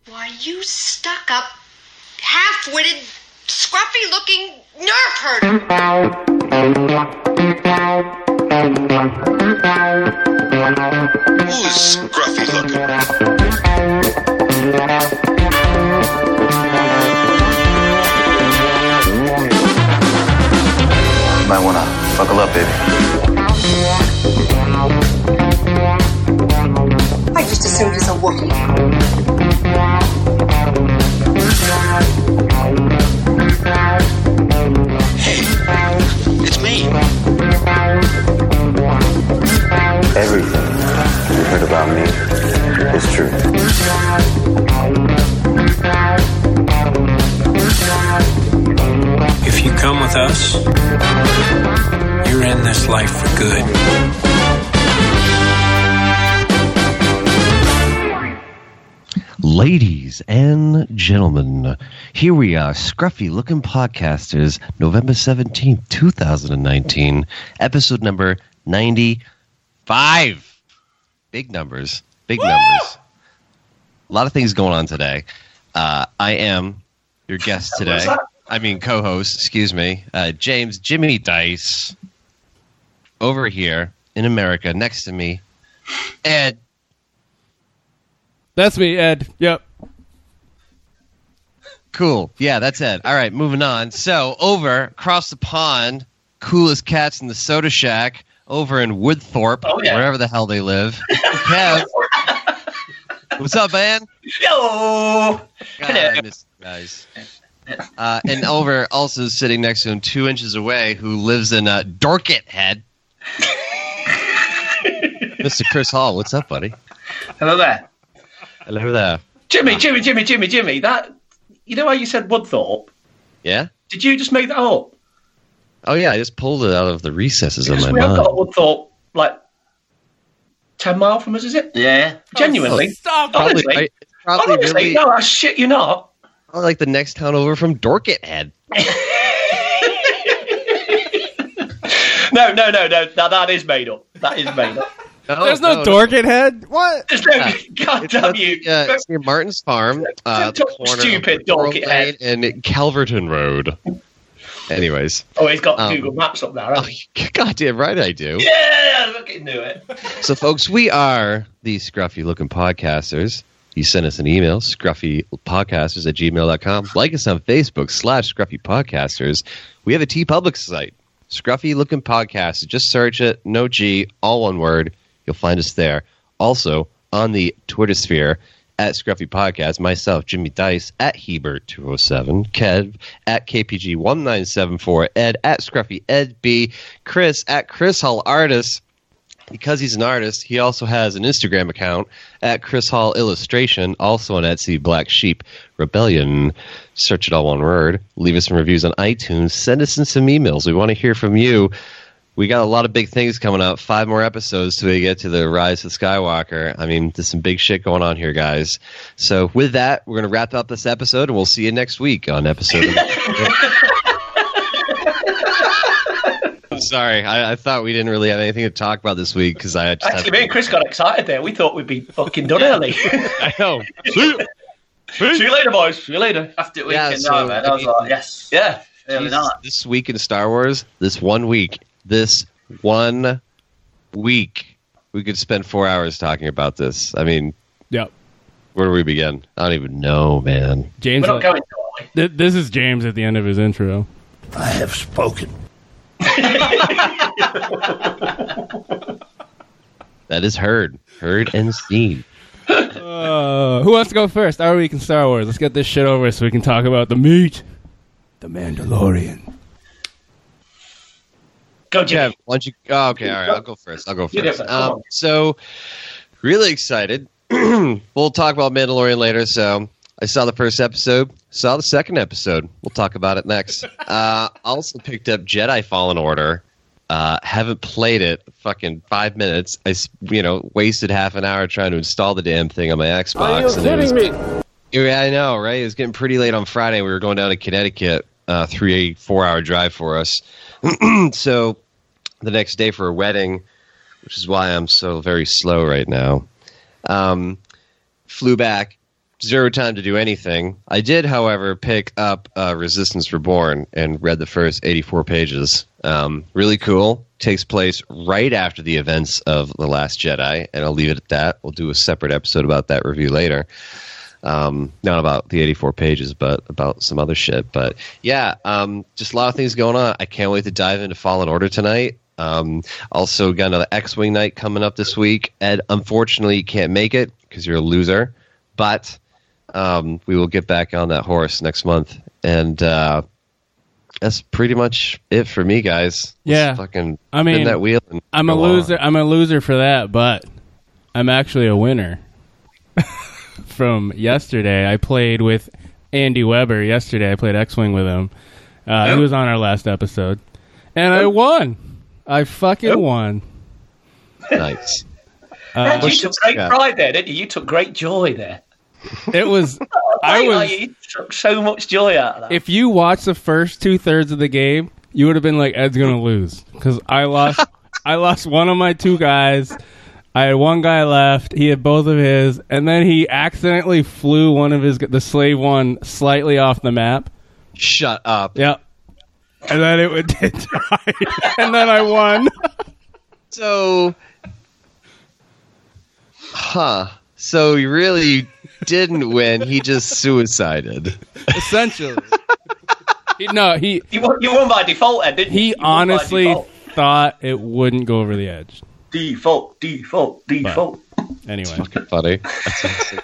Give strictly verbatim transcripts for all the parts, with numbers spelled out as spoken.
Why, you stuck-up, half-witted, scruffy-looking nerf herder. Who's scruffy-looking? You might wanna buckle up, baby. I just assumed it's a Wookiee. Hey, it's me. Everything you heard about me is true. If you come with us, you're in this life for good. Ladies and gentlemen, here we are, Scruffy Looking Podcasters, November seventeenth, twenty nineteen, episode number ninety-five. Big numbers, big Woo! numbers. A lot of things going on today. Uh, I am your guest today. I mean, co-host, excuse me, uh, James Jimmy Dice. Over here in America, next to me, Ed. That's me, Ed. Yep. Cool. Yeah, that's Ed. All right, moving on. So, over across the pond, coolest cats in the Soda Shack, over in Woodthorpe, oh, yeah. wherever the hell they live. Kev. What's up, man? Yo. God, I miss you guys. Uh, and over, also sitting next to him, two inches away, who lives in uh, Dorket Head. Mister Chris Hall. What's up, buddy? Hello there. Hello there. Jimmy, Jimmy, Jimmy, Jimmy, Jimmy, that, you know how you said Woodthorpe? Yeah? Did you just make that up? Oh, yeah, I just pulled it out of the recesses because of my we mind. We have got Woodthorpe, like, ten miles from us, is it? Yeah. Genuinely. Oh, stop. Honestly, Honestly, I, probably honestly really, no, I shit you not. Oh, like the next town over from Dorket Head. no, no, no, no, that, that is made up. That is made up. No, There's no, no Dorket no. Head? What? There's no, uh, God damn you. Uh, it's near Martin's Farm, uh, the corner stupid of Dorket Head and Calverton Road. Anyways. Oh, he's got um, Google Maps up there, hasn't he? Oh, goddamn right I do. Yeah, look into it. So, folks, we are the Scruffy-Looking Podcasters. You send us an email, scruffypodcasters at gmail dot com. Like us on Facebook, slash Scruffy Podcasters. We have a TeePublic site, Scruffy Looking Podcasters. Just search it, no G, all one word. You'll find us there. Also, on the Twitter sphere, at Scruffy Podcast, myself, Jimmy Dice, at Hebert two oh seven, Kev, at K P G one nine seven four, Ed, at Scruffy Ed B, Chris, at Chris Hall Artist. Because he's an artist, he also has an Instagram account at Chris Hall Illustration, also on Etsy, Black Sheep Rebellion. Search it all one word. Leave us some reviews on iTunes. Send us in some emails. We want to hear from you. We got a lot of big things coming up. Five more episodes till we get to the Rise of Skywalker. I mean, there's some big shit going on here, guys. So with that, we're going to wrap up this episode, and we'll see you next week on episode Sorry, I, I thought we didn't really have anything to talk about this week because I just actually had... me and Chris got excited there. We thought we'd be fucking done early. I know. See you. See you later, boys. See you later. After the Yeah, weekend, so, no, man. I was I mean, like, yes, Yeah. really Jesus, not. this week in Star Wars, this one week, this one week, we could spend four hours talking about this. I mean, Yep. where do we begin? I don't even know, man. James. We're not going to, are we? Th- this is James at the end of his intro. I have spoken. That is heard. Heard and seen. Uh, who wants to go first? Our week in Star Wars. Let's get this shit over so we can talk about the meat. The Mandalorian. Go, Jeff, Jimmy. why don't you... Oh, okay, all right, I'll go first. I'll go You first. go first, come Um, on. so, really excited. We'll talk about Mandalorian later, so... I saw the first episode, saw the second episode. We'll talk about it next. Uh, also picked up Jedi Fallen Order. Uh, haven't played it fucking five minutes. I, s- you know, wasted half an hour trying to install the damn thing on my Xbox. Are you and it was, kidding me? Yeah, I know, right? It was getting pretty late on Friday. We were going down to Connecticut, uh, three, four-hour drive for us. So the next day for a wedding, which is why I'm so very slow right now, um, flew back. zero time to do anything. I did, however, pick up uh, Resistance Reborn and read the first eighty-four pages. Um, really cool. Takes place right after the events of The Last Jedi, and I'll leave it at that. We'll do a separate episode about that review later. Um, not about the eighty-four pages, but about some other shit. But yeah, um, just a lot of things going on. I can't wait to dive into Fallen Order tonight. Um, also got another X-Wing night coming up this week. Ed, unfortunately, you can't make it because you're a loser, but um, we will get back on that horse next month. And uh, that's pretty much it for me, guys. Let's Yeah. fucking I mean, spin that wheel. And I'm a go loser. on. I'm a loser for that, but I'm actually a winner. From yesterday, I played with Andy Weber. Yesterday, I played X-Wing with him. Uh, He was on our last episode, and I won. I fucking won. Nice. Uh, you took great yeah. pride there, didn't you? You took great joy there. it was. I Mate, was. like, you took so much joy out of that. If you watch the first two thirds of the game, you would have been like, Ed's gonna lose because I lost. I lost one of my two guys. I had one guy left. He had both of his, and then he accidentally flew one of his the slave one slightly off the map. Shut up. Yep. And then it would it died, and then I won. So, huh. So you really didn't win. He just suicided. Essentially. he, no, he you, won, you won by default, Ed, didn't you? he You won by honestly default. thought it wouldn't go over the edge. Default, default, default. Anyway, Fucking funny. That's awesome.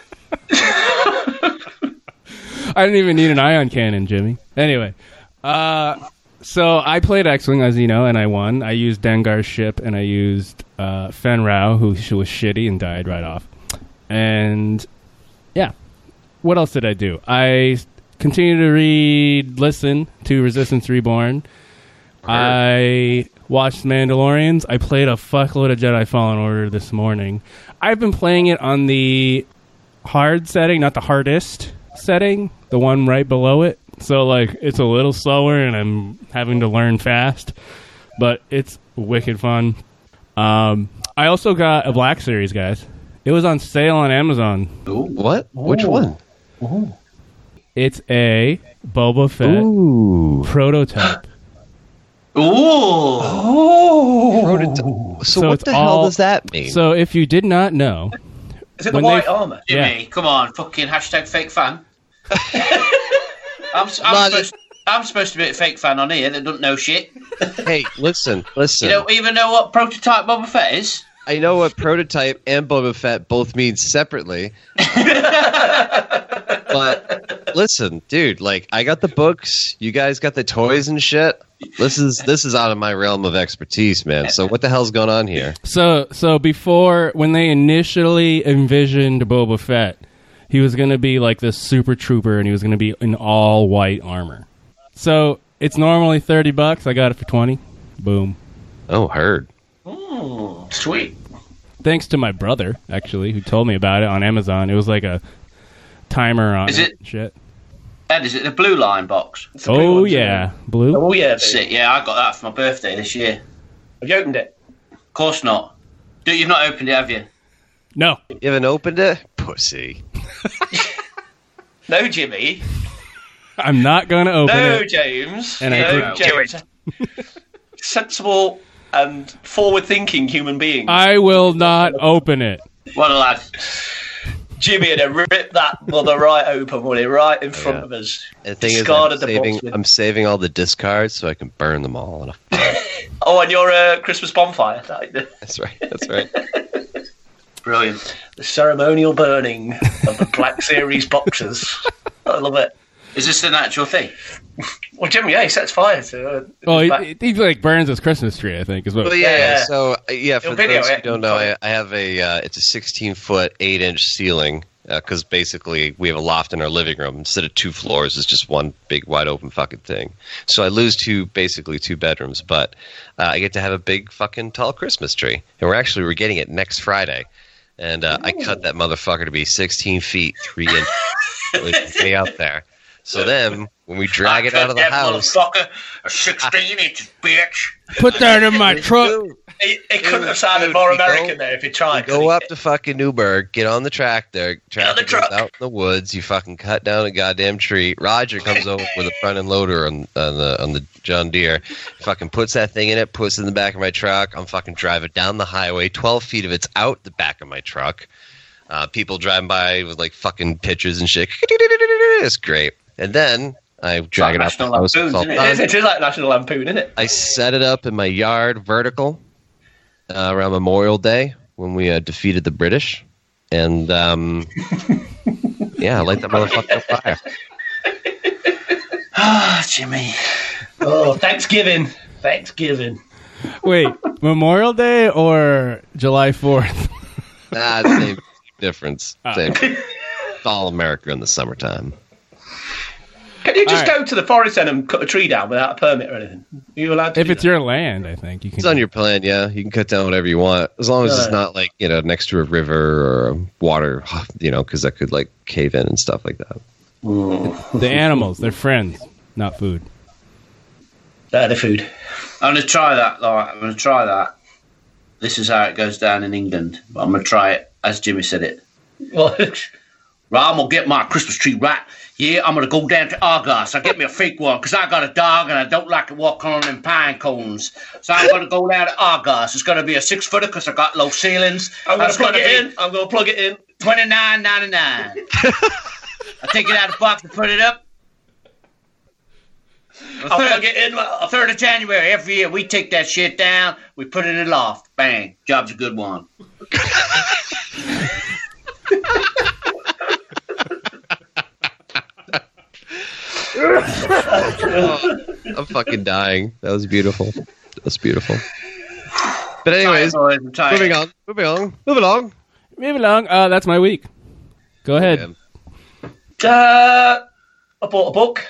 I didn't even need an ion cannon, Jimmy. Anyway, uh, so I played X-Wing, as you know, and I won. I used Dengar's ship, and I used uh, Fen Rao, who was shitty and died right off. And, yeah. What else did I do? I continued to read, listen to Resistance Reborn. I watched Mandalorians. I played a fuckload of Jedi Fallen Order this morning. I've been playing it on the hard setting, not the hardest setting, the one right below it. So, like, it's a little slower, and I'm having to learn fast. But it's wicked fun. Um, I also got a Black Series, guys. It was on sale on Amazon. What? Which one? It's a Boba Fett Ooh. prototype. Ooh. So, So what it's the hell all- does that mean? So, if you did not know, Is it the When white they- armour? Jimmy, Yeah. come on, fucking hashtag fake fan. I'm, s- I'm, Bloody- supposed, I'm supposed to be a fake fan on here that doesn't know shit. Hey, listen, listen. You don't even know what prototype Boba Fett is? I know what prototype and Boba Fett both mean separately. But listen, dude, like I got the books, you guys got the toys and shit. This is this is out of my realm of expertise, man. So what the hell's going on here? So, so before when they initially envisioned Boba Fett, he was going to be like this super trooper, and he was going to be in all white armor. So it's normally thirty bucks. I got it for twenty. Boom. Oh, heard. Sweet. Thanks to my brother, actually, who told me about it on Amazon. It was like a timer on Is it. it- and Shit. Ed, is it the blue line box? It's the blue Oh one, yeah, blue. Oh yeah. Sick. Yeah, I got that for my birthday this year. Have you opened it? Of course not. Dude, you've not opened it, have you? No. You haven't opened it? Pussy. No, Jimmy. I'm not going to open No, it. James. And I no, didn't. James. Sensible and forward-thinking human being. I will not open it. What a lad. Jimmy had to rip that mother right open, buddy, right in front Yeah. of us. And the thing is, I'm Discarded the saving, box with- I'm saving all the discards so I can burn them all. On a, Oh, and your uh, Christmas bonfire. that's right. That's right. Brilliant. The ceremonial burning of the Black Series boxes. I love it. Is this an actual thing? Well, Jimmy, yeah, he sets fire to uh, Well, the he, back- he like burns his Christmas tree. I think is what. Well, yeah. Yeah. So uh, yeah, for You'll video those who it. don't know, I, I have a uh, it's a sixteen foot eight inch ceiling because basically we have a loft in our living room instead of two floors. It's just one big wide open fucking thing. So I lose two basically two bedrooms, but uh, I get to have a big fucking tall Christmas tree, and we're actually we're getting it next Friday, and uh, I cut that motherfucker to be sixteen feet three inches. It was way out there. So then, when we drag it out of the that house, motherfucker, a sixteen inches, bitch. Put that in my truck. It, it couldn't have sounded Dude, more we go- American there if he tried. go up to fucking Newburgh, get on the tractor, tractor truck. goes out in the woods, you fucking cut down a goddamn tree. Roger comes over with a front end loader on, on the on the John Deere, fucking puts that thing in it, puts it in the back of my truck. I'm fucking driving down the highway, twelve feet of it's out the back of my truck. Uh, people driving by with like fucking pictures and shit. It's great. And then I drag it out the National house. Lampoons, It's all isn't it? done. It is, it is like National Lampoon, isn't it? I set it up in my yard vertical uh, around Memorial Day when we uh, defeated the British. And um, yeah, I light that motherfucker on fire. Ah, Jimmy. Oh, Thanksgiving. Thanksgiving. Wait, Memorial Day or July fourth? Ah, same difference. Oh. Same. It's all America in the summertime. Can you just All right. go to the forest then and cut a tree down without a permit or anything? Are you allowed to If do it's that? your land, I think you can. It's on your plan, yeah. You can cut down whatever you want, as long as it's Right. not like, you know, next to a river or a water, you know, because that could like cave in and stuff like that. The animals, they're friends, not food. Uh, the food. I'm going to try that. Like, I'm going to try that. This is how it goes down in England. But I'm going to try it as Jimmy said it. Well, Right, I'm going to get my Christmas tree right. Yeah, I'm going to go down to Argos. I get me a fake one because I got a dog and I don't like to walk on them pine cones. So I'm going to go down to Argos. It's going to be a six footer because I got low ceilings. I'm going That's to plug gonna it be in. I'm going to plug it in. twenty-nine ninety-nine. I take it out of the box and put it up. I'll plug it in. The third of January every year, we take that shit down. We put it in the loft. Bang. Job's a good one. I'm fucking dying. That was beautiful. That was beautiful. But anyways, Tired, boys, I'm tired. moving on. Moving on. Moving along. Move along. Uh, that's my week. Go ahead. Yeah. Uh, I bought a book.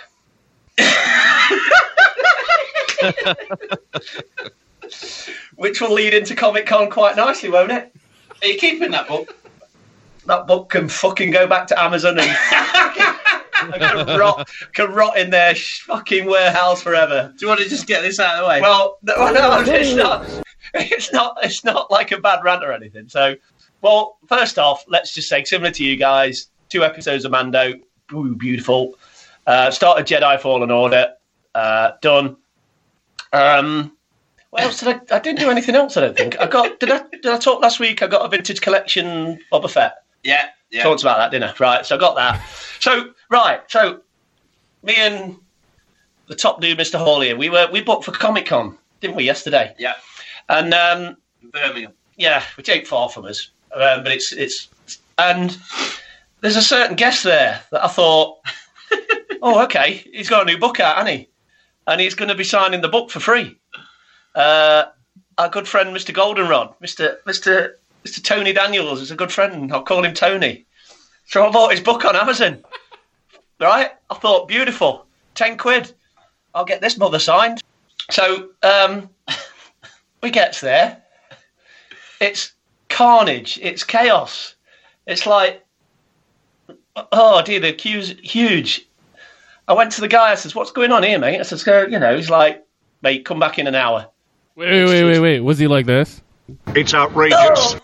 Which will lead into Comic Con quite nicely, won't it? Are you keeping that book? That book can fucking go back to Amazon and, and can, rot, can rot in their sh- fucking warehouse forever. Do you want to just get this out of the way? Well, no, no, it's not. It's not. It's not like a bad rant or anything. So, well, first off, let's just say, similar to you guys, two episodes of Mando, ooh, beautiful. Uh, started Jedi Fallen Order, uh, done. Um, what else did I? I didn't do anything else. I don't think I got. Did I? Did I talk last week? I got a vintage collection Boba Fett. yeah, yeah. Talked about that, didn't I? Right, so I got that. So, right, so me and the top dude, Mister Hall here, we were we booked for Comic Con, didn't we, yesterday? Yeah. And um, Birmingham. yeah, which ain't far from us, um, but it's it's and there's a certain guest there that I thought, oh, okay, he's got a new book out, hasn't he? And he's going to be signing the book for free. Uh, our good friend, Mister Goldenrod, Mister Mister Mister Tony Daniels is a good friend. I'll call him Tony. So I bought his book on Amazon. Right? I thought, beautiful. Ten quid. I'll get this mother signed. So um, we gets there. It's carnage. It's chaos. It's like, oh dear, the queue's huge. I went to the guy. I says, "What's going on here, mate?" I says, "You know." He's like, "Mate, come back in an hour." Wait, wait, wait, wait, wait. Was he like this? It's outrageous.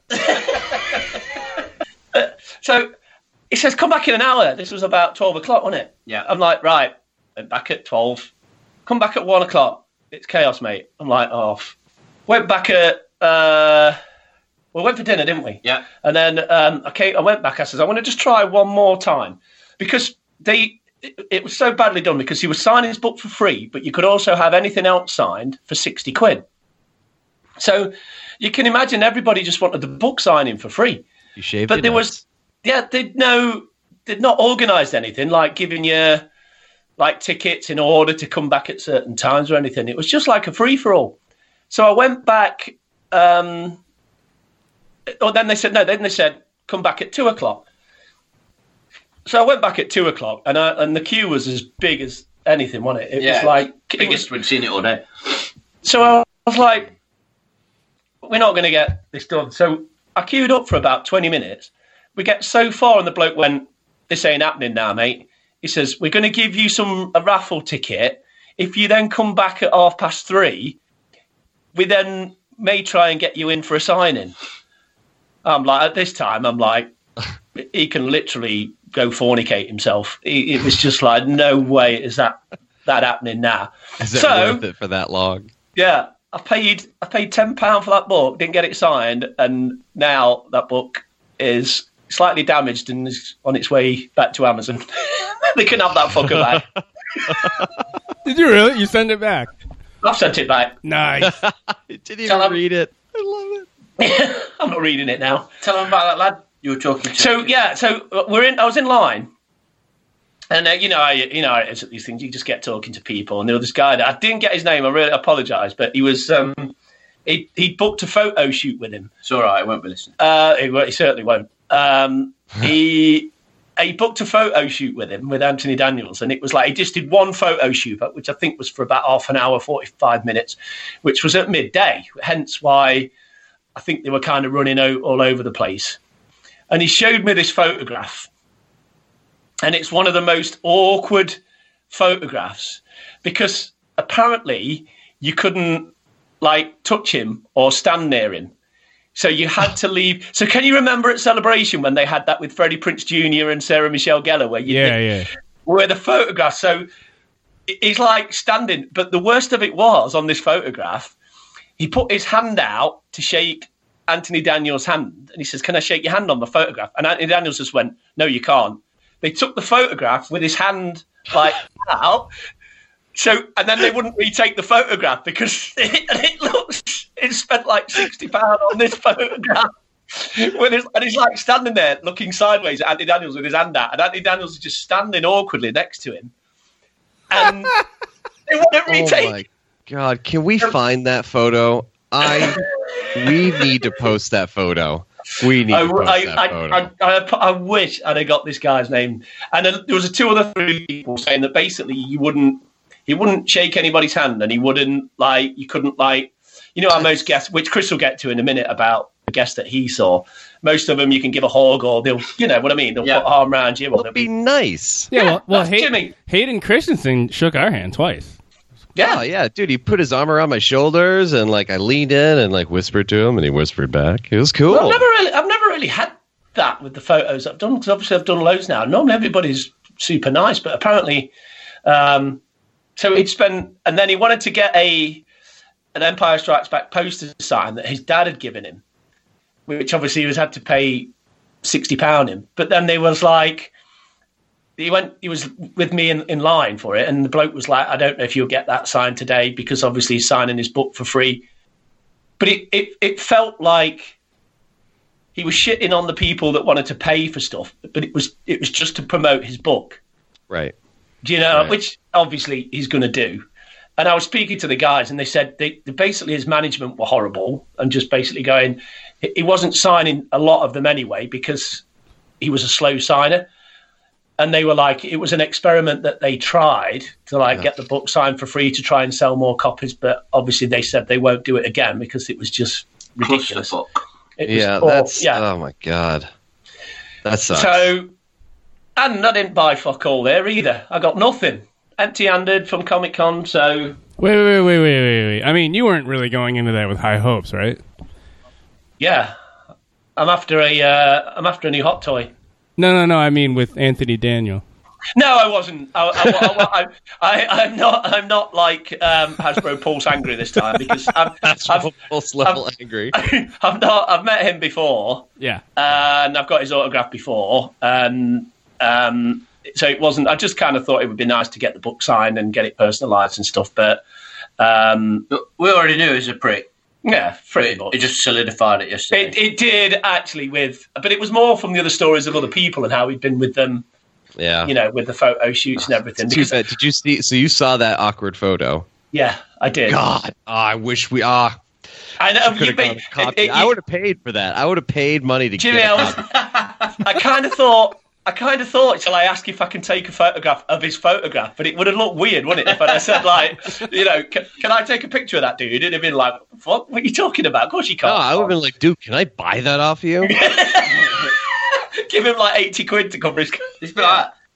So he says, "Come back in an hour." This was about twelve o'clock, wasn't it? Yeah. I'm like, right. Went back at twelve. Come back at one o'clock. It's chaos, mate. I'm like, oh. F-. Went back at. Uh, we went for dinner, didn't we? Yeah. And then um, I came. I went back. I said, "I want to just try one more time," because they. It, it was so badly done because he was signing his book for free, but you could also have anything else signed for sixty quid. So you can imagine everybody just wanted the book signing for free. You shaved But your there nuts. was, yeah, they'd no, they'd not organised anything like giving you like tickets in order to come back at certain times or anything. It was just like a free for all. So I went back. Um, or then they said no. Then they said come back at two o'clock. So I went back at two o'clock, and I, and the queue was as big as anything, wasn't it? It Yeah, was like it biggest was, we've seen it all day. so I was like, we're not going to get this done. So I queued up for about twenty minutes. We get so far, and the bloke went, "This ain't happening now, mate. he says, we're going to give you some a raffle ticket. If you then come back at half past three, we then may try and get you in for a signing. I'm like, at this time, I'm like, he can literally go fornicate himself. It, it was just like, no way is that that happening now. Is it so, worth it for that long? Yeah, I paid I paid ten pounds for that book, didn't get it signed, and now that book is slightly damaged and is on its way back to Amazon. They can have that fucker back. Did you really? You send it back? I've sent it back. Nice. Didn't even Tell read it. I love it. I'm not reading it now. Tell them about that lad you were talking to. So yeah, so we're in. I was in line, and uh, you know, I, you know, it's at these things. You just get talking to people, and there was this guy that I didn't get his name. I really apologise, but he was. Um, he he booked a photo shoot with him. It's all right. I won't be listening. Uh, he, he certainly won't. Um, he he booked a photo shoot with him with Anthony Daniels, and it was like he just did one photo shoot, which I think was for about half an hour, forty-five minutes, which was at midday. Hence why I think they were kind of running out all over the place. And he showed me this photograph, and it's one of the most awkward photographs because apparently you couldn't like touch him or stand near him. So you had to leave. So can you remember at Celebration when they had that with Freddie Prinze Junior and Sarah Michelle Gellar? Where you Yeah, yeah. Where the photograph. So he's like standing. But the worst of it was on this photograph, he put his hand out to shake Anthony Daniels' hand. And he says, can I shake your hand on the photograph? And Anthony Daniels just went, no, you can't. They took the photograph with his hand like out. So, and then they wouldn't retake the photograph because it, it looks, it spent like sixty pounds on this photograph. When it's, and he's like standing there looking sideways at Anthony Daniels with his hand out, and Anthony Daniels is just standing awkwardly next to him. And they wouldn't retake. Oh my God, can we find that photo? I, we need to post that photo. We need I, to post I, that I, photo. I, I, I wish I'd have got this guy's name. And then there was a two other three people saying that basically you wouldn't, he wouldn't shake anybody's hand, and he wouldn't like, you couldn't like, you know, how most guests, which Chris will get to in a minute about the guests that he saw. Most of them you can give a hug or they'll, you know what I mean? They'll Yeah. put a arm around you. Or That'd be nice. Yeah, Yeah, well, well that's Hay- Jimmy. Hayden Christensen shook our hand twice. Yeah. Oh yeah, dude, he put his arm around my shoulders and like I leaned in and like whispered to him and he whispered back. It was cool. Well, I've never really, I've never really had that with the photos I've done because obviously I've done loads now. Normally everybody's super nice, but apparently, um, so he'd spent, and then he wanted to get a an Empire Strikes Back poster sign that his dad had given him, which obviously he was had to pay sixty pound in. But then they was like, he went, he was with me in, in line for it, and the bloke was like, I don't know if you'll get that signed today because obviously he's signing his book for free. But it, it, it felt like he was shitting on the people that wanted to pay for stuff, but it was it was just to promote his book. Right. Do you know, Right. which obviously he's going to do. And I was speaking to the guys, and they said they, they basically his management were horrible, and just basically going, he wasn't signing a lot of them anyway because he was a slow signer. And they were like, it was an experiment that they tried to like Yeah. get the book signed for free to try and sell more copies, but obviously they said they won't do it again because it was just ridiculous. Clusterfuck. It was Yeah, awful. that's yeah. oh my God. That sucks. So, and I didn't buy fuck all there either. I got nothing. Empty-handed from Comic Con, so Wait, wait, wait, wait, wait, wait. I mean, you weren't really going into that with high hopes, right? yeah. I'm after a uh, I'm after a new hot toy. No, no, no. I mean, with Anthony Daniel. No, I wasn't. I, I, I, I, I'm not. I'm not like um, Hasbro Pulse angry this time because I'm. That's I've, pulse level I've- angry. I've not. I've met him before, Yeah. and I've got his autograph before, and um, so it wasn't. I just kind of thought it would be nice to get the book signed and get it personalised and stuff. But um, But we already knew he was a prick. yeah, pretty It, much. it just solidified it yesterday. It, it did actually with, but it was more from the other stories of other people and how he'd been with them, Yeah. you know, with the photo shoots and everything. Too Because, bad. Did you see? So you saw that awkward photo? yeah, I did. God, oh, I wish we. Ah, I know. could You have be, gone a copy. it- it- I would have paid for that. I would have paid money to Jimmy, get I, a was, copy. I kind of thought, I kind of thought, shall I ask if I can take a photograph of his photograph? But it would have looked weird, wouldn't it? If I said, like, you know, can, can I take a picture of that dude? It'd have been like, what? What are you talking about? Of course you No, can't. I would have been like, dude, can I buy that off you? Give him like eighty quid to cover his. It's been like,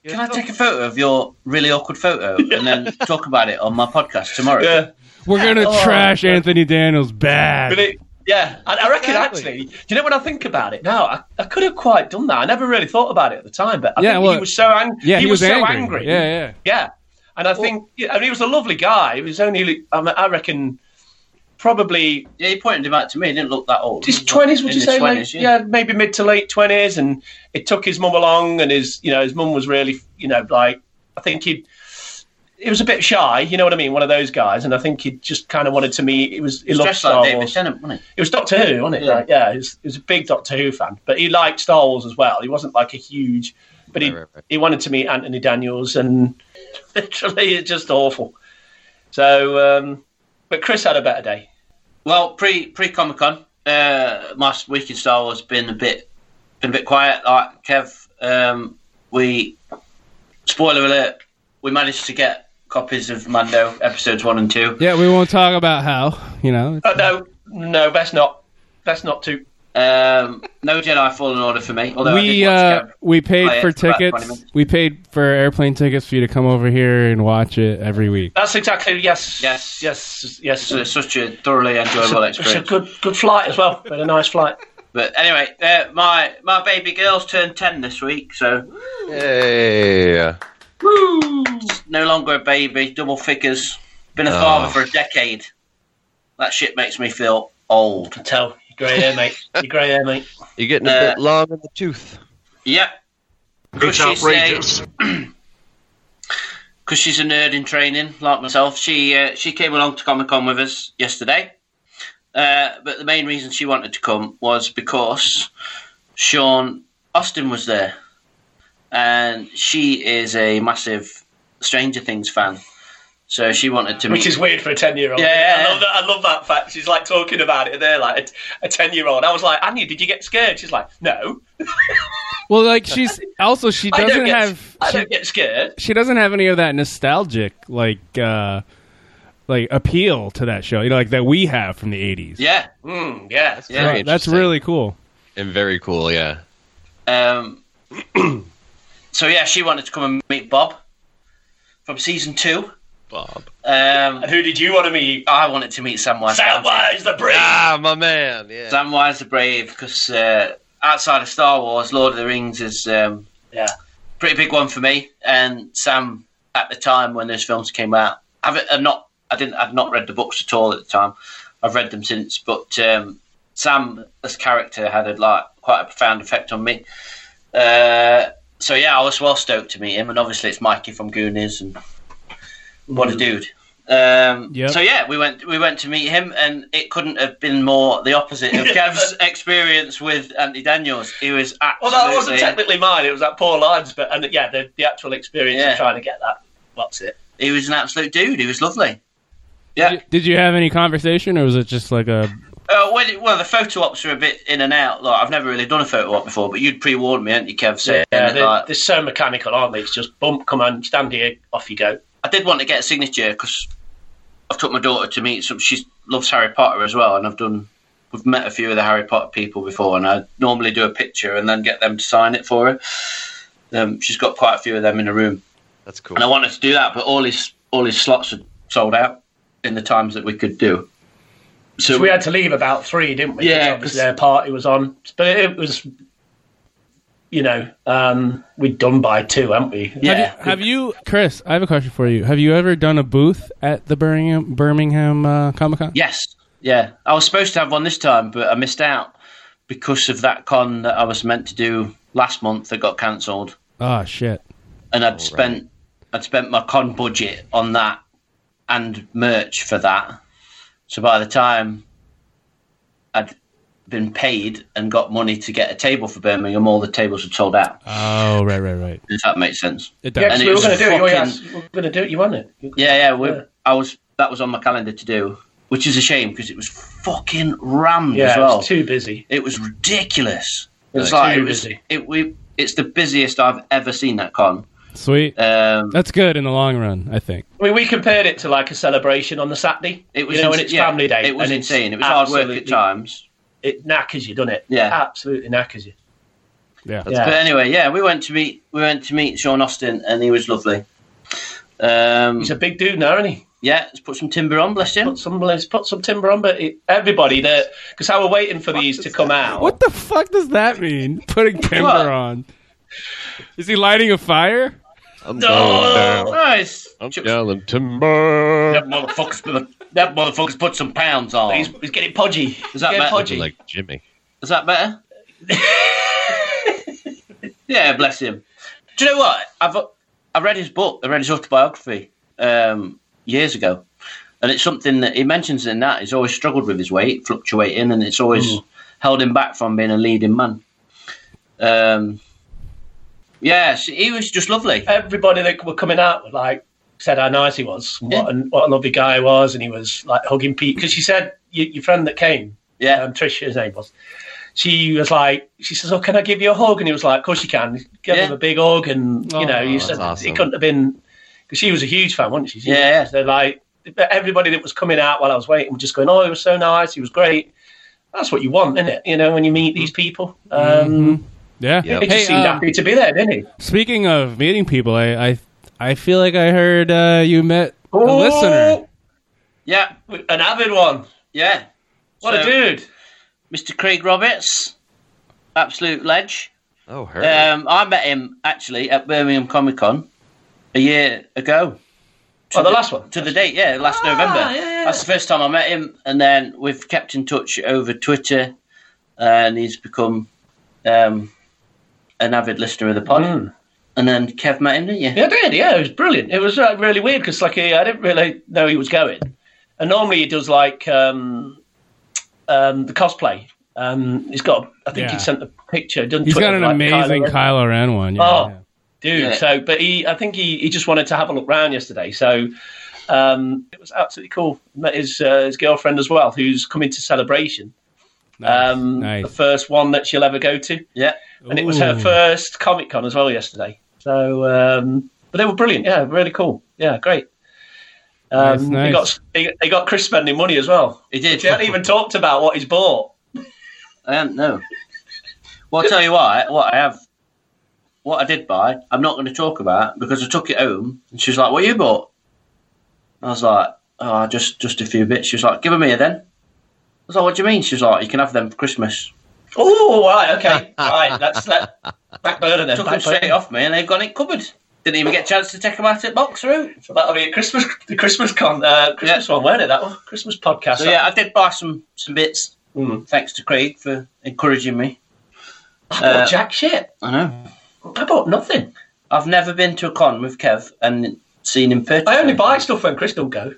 Can I take a photo of your really awkward photo and then talk about it on my podcast tomorrow? Yeah. We're gonna Oh, trash man. Anthony Daniels bad. But it, yeah, I, I reckon Exactly. actually, do you know when I think about it now, I, I could have quite done that. I never really thought about it at the time, but I Yeah, think well, he was so angry. yeah, he, he was, was so angry. angry. Yeah, yeah. Yeah. And I think, yeah, I mean, he was a lovely guy. He was only, I, mean, I reckon, probably Yeah, you pointed him out to me. He didn't look that old. his twenties, would In you his say? twenties, Like, yeah. yeah, maybe mid to late twenties. And it took his mum along, and his, you know, his mum was really, you know, like, I think he, he was a bit shy, you know what I mean? One of those guys. And I think he just kind of wanted to meet, it was, he He's loved dressed Star like David Wars. Tennant, wasn't he? It was Doctor Who, wasn't it? Yeah. Right? Yeah, he was, he was a big Doctor Who fan, but he liked Star Wars as well. He wasn't like a huge, but he Right, right, right. he wanted to meet Anthony Daniels, and literally it's just awful. So, um, but Chris had a better day. Well, pre pre Comic Con, uh, my week in Star Wars been a bit been a bit quiet. Like Kev, um, we spoiler alert, we managed to get copies of Mando episodes one and two. Yeah, we won't talk about how, you know. Uh, no, no, best not, best not to. Um, no Jedi Fallen Order for me. Although I We did watch uh, Kev we paid play for it for about twenty tickets. minutes. We paid for airplane tickets for you to come over here and watch it every week. That's exactly yes, Yes. yes, yes. So it's such a thoroughly enjoyable It's a experience. good, good flight as well. We had a nice flight. But anyway, uh, my my baby girl's turned ten this week, so Hey. no longer a baby, double figures. Been a Oh. father for a decade. That shit makes me feel old. Tell you grey hair, mate. You grey hair, mate. You're getting a Uh, bit long in the tooth. Yep. It's outrageous. Because she's a nerd in training, like myself. She uh, she came along to Comic Con with us yesterday. Uh, but the main reason she wanted to come was because Sean Austin was there. And she is a massive Stranger Things fan. So she wanted to meet... Which is weird for a ten-year-old. Yeah. I love that. I love that fact. She's like talking about it there, like a, a ten-year-old. I was like, Anya, did you get scared? She's like, no. Well, like she's also she I don't doesn't get, have I she, don't get scared. she doesn't have any of that nostalgic like uh like appeal to that show, you know, like that we have from the eighties. Yeah. Mm, yeah. Yeah. Right, that's interesting. really cool. And very cool, yeah. Um, so yeah, she wanted to come and meet Bob from season two. Bob. Um, And who did you want to meet? I wanted to meet Samwise Gamgee. Samwise the Brave. Ah, my man. Yeah. Samwise the Brave, because uh, outside of Star Wars, Lord of the Rings is um, Yeah. a pretty big one for me. And Sam, at the time when those films came out, I've, I've not, I didn't, I've not read the books at all at the time. I've read them since, but um, Sam as a character had a, like quite a profound effect on me. Uh, so yeah, I was well stoked to meet him, and obviously it's Mikey from Goonies, and what a dude. Um, Yep. So yeah, we went we went to meet him, and it couldn't have been more the opposite of Kev's experience with Anthony Daniels. He was Well, absolutely. that wasn't technically mine. It was that poor lines, but and yeah, the, the actual experience Yeah. of trying to get that. What's it? He was an absolute dude. He was lovely. Yeah. Did you have any conversation, or was it just like a? Uh, when it, well, the photo ops are a bit in and out. Like I've never really done a photo op before, but you'd pre-warned me, hadn't you, Kev? Saying Yeah, that, they're, like, they're so mechanical, aren't they? It's just bump, come on, stand here, off you go. I did want to get a signature because I've took my daughter to meet some. She loves Harry Potter as well, and I've done. We've met a few of the Harry Potter people before, and I normally do a picture and then get them to sign it for her. Um, she's got quite a few of them in the room, That's cool. and I wanted to do that, but all his all his slots had sold out in the times that we could do. So So we had to leave about three, didn't we? Yeah, Because obviously their party was on, but it was, you know, um, we'd done by two, hadn't we? Yeah. Have you, have you, Chris? I have a question for you. Have you ever done a booth at the Birmingham Birmingham uh, Comic Con? Yes, yeah. I was supposed to have one this time, but I missed out because of that con that I was meant to do last month that got cancelled, Oh shit! and I'd spent I'd spent my con budget on that and merch for that. So by the time I'd been paid and got money to get a table for Birmingham, all the tables had sold out. Oh right, right, right. If that makes sense. It Yeah, does. because And we it were was going to do it. You fucking- asked, we were going to do it. You wanted it. Yeah, yeah. We, Yeah. I was. That was on my calendar to do, which is a shame because it was fucking rammed Yeah, as it well. was too busy. It was ridiculous. It was Too like it was. busy. It we. It's the busiest I've ever seen that con. Sweet. Um, That's good in the long run, I think. I mean, we compared it to like a celebration on the Saturday. it was. you know, ins- when it's yeah, family day. It was and it's insane. It was hard work at absolutely- times. It knackers you, doesn't it? Yeah. Absolutely knackers you. Yeah. Yeah. But anyway, yeah, we went to meet we went to meet Sean Austin, and he was lovely. Um, He's a big dude now, isn't he? yeah, let's put some timber on, bless him. Put some, let's put some timber on, but it, everybody that because I were waiting for these to come out. What the fuck does that mean? Putting timber What? on? Is he lighting a fire? I'm No, going down. nice. I'm yelling timber. That motherfucker's put that motherfucker's put some pounds on. He's, he's getting podgy. Is that getting better? podgy? Like Jimmy. Is that better? Yeah, bless him. Do you know what? I've I read his book. I read his autobiography um, years ago, and it's something that he mentions in that. He's always struggled with his weight, fluctuating, and it's always mm. held him back from being a leading man. Um, yes, he was just lovely. Everybody that were coming out was like said how nice he was, and what, yeah. a, what a lovely guy he was, and he was like hugging Pete because she said your, your friend that came, yeah, um, Trish, his name was. She was like, she says, "Oh, can I give you a hug?" And he was like, "Of course you can." He gave yeah. him a big hug, and you oh, know, he said awesome. it couldn't have been because she was a huge fan, wasn't she? she yeah, was, so like everybody that was coming out while I was waiting was just going, "Oh, he was so nice, he was great." That's what you want, isn't it? You know, when you meet these people. Um, mm-hmm. Yeah, he just hey, seemed uh, happy to be there, didn't he? Speaking of meeting people, I I, I feel like I heard uh, you met a oh, listener. Yeah, an avid one. Yeah, what so, a dude, Mister Craig Roberts. Absolute ledge. Oh, her. Um, I met him actually at Birmingham Comic Con a year ago. Oh, the, the last one? To the date, yeah, last ah, November. Yeah, yeah. That's the first time I met him, and then we've kept in touch over Twitter, and he's become um, an avid listener of the pod. Mm. And then Kev met him, didn't you? Yeah, I did, yeah, it was brilliant. It was uh, really weird, because like, I didn't really know he was going. And normally he does, like, um, um, the cosplay. Um, he's got, I think yeah. he sent the picture. Done he's Twitter, got an like, amazing Kylo, Kylo Ren one. Yeah, oh, yeah. dude. Yeah. So, but he, I think he, he just wanted to have a look round yesterday. So um, it was absolutely cool. Met his uh, his girlfriend as well, who's coming to Celebration. Nice. Um, nice. The first one that she'll ever go to. Yeah. And it was her first Comic Con as well yesterday. So, um, but they were brilliant. Yeah, really cool. Yeah, great. Um, nice, nice. He got he, he got Chris spending money as well. He did. He hadn't even talked about what he's bought. I don't know. Well, I'll tell you what, what I have, what I did buy, I'm not going to talk about because I took it home and she was like, "What you bought?" I was like, "Oh, just just a few bits." She was like, "Give them here then." I was like, "What do you mean?" She was like, "You can have them for Christmas." Oh, right, okay, right. That's that. Back burner then. Took back them straight burner. off me and they've got it covered. Didn't even get a chance to take them out at box route. So that'll be a Christmas, the Christmas con, uh, Christmas yeah. one, won't it? That one, Christmas podcast. So yeah, I did buy some some bits. Mm. Thanks to Craig for encouraging me. I bought Uh, jack shit. I know. I bought nothing. I've never been to a con with Kev and seen him purchase. I only buy stuff when Chris don't go.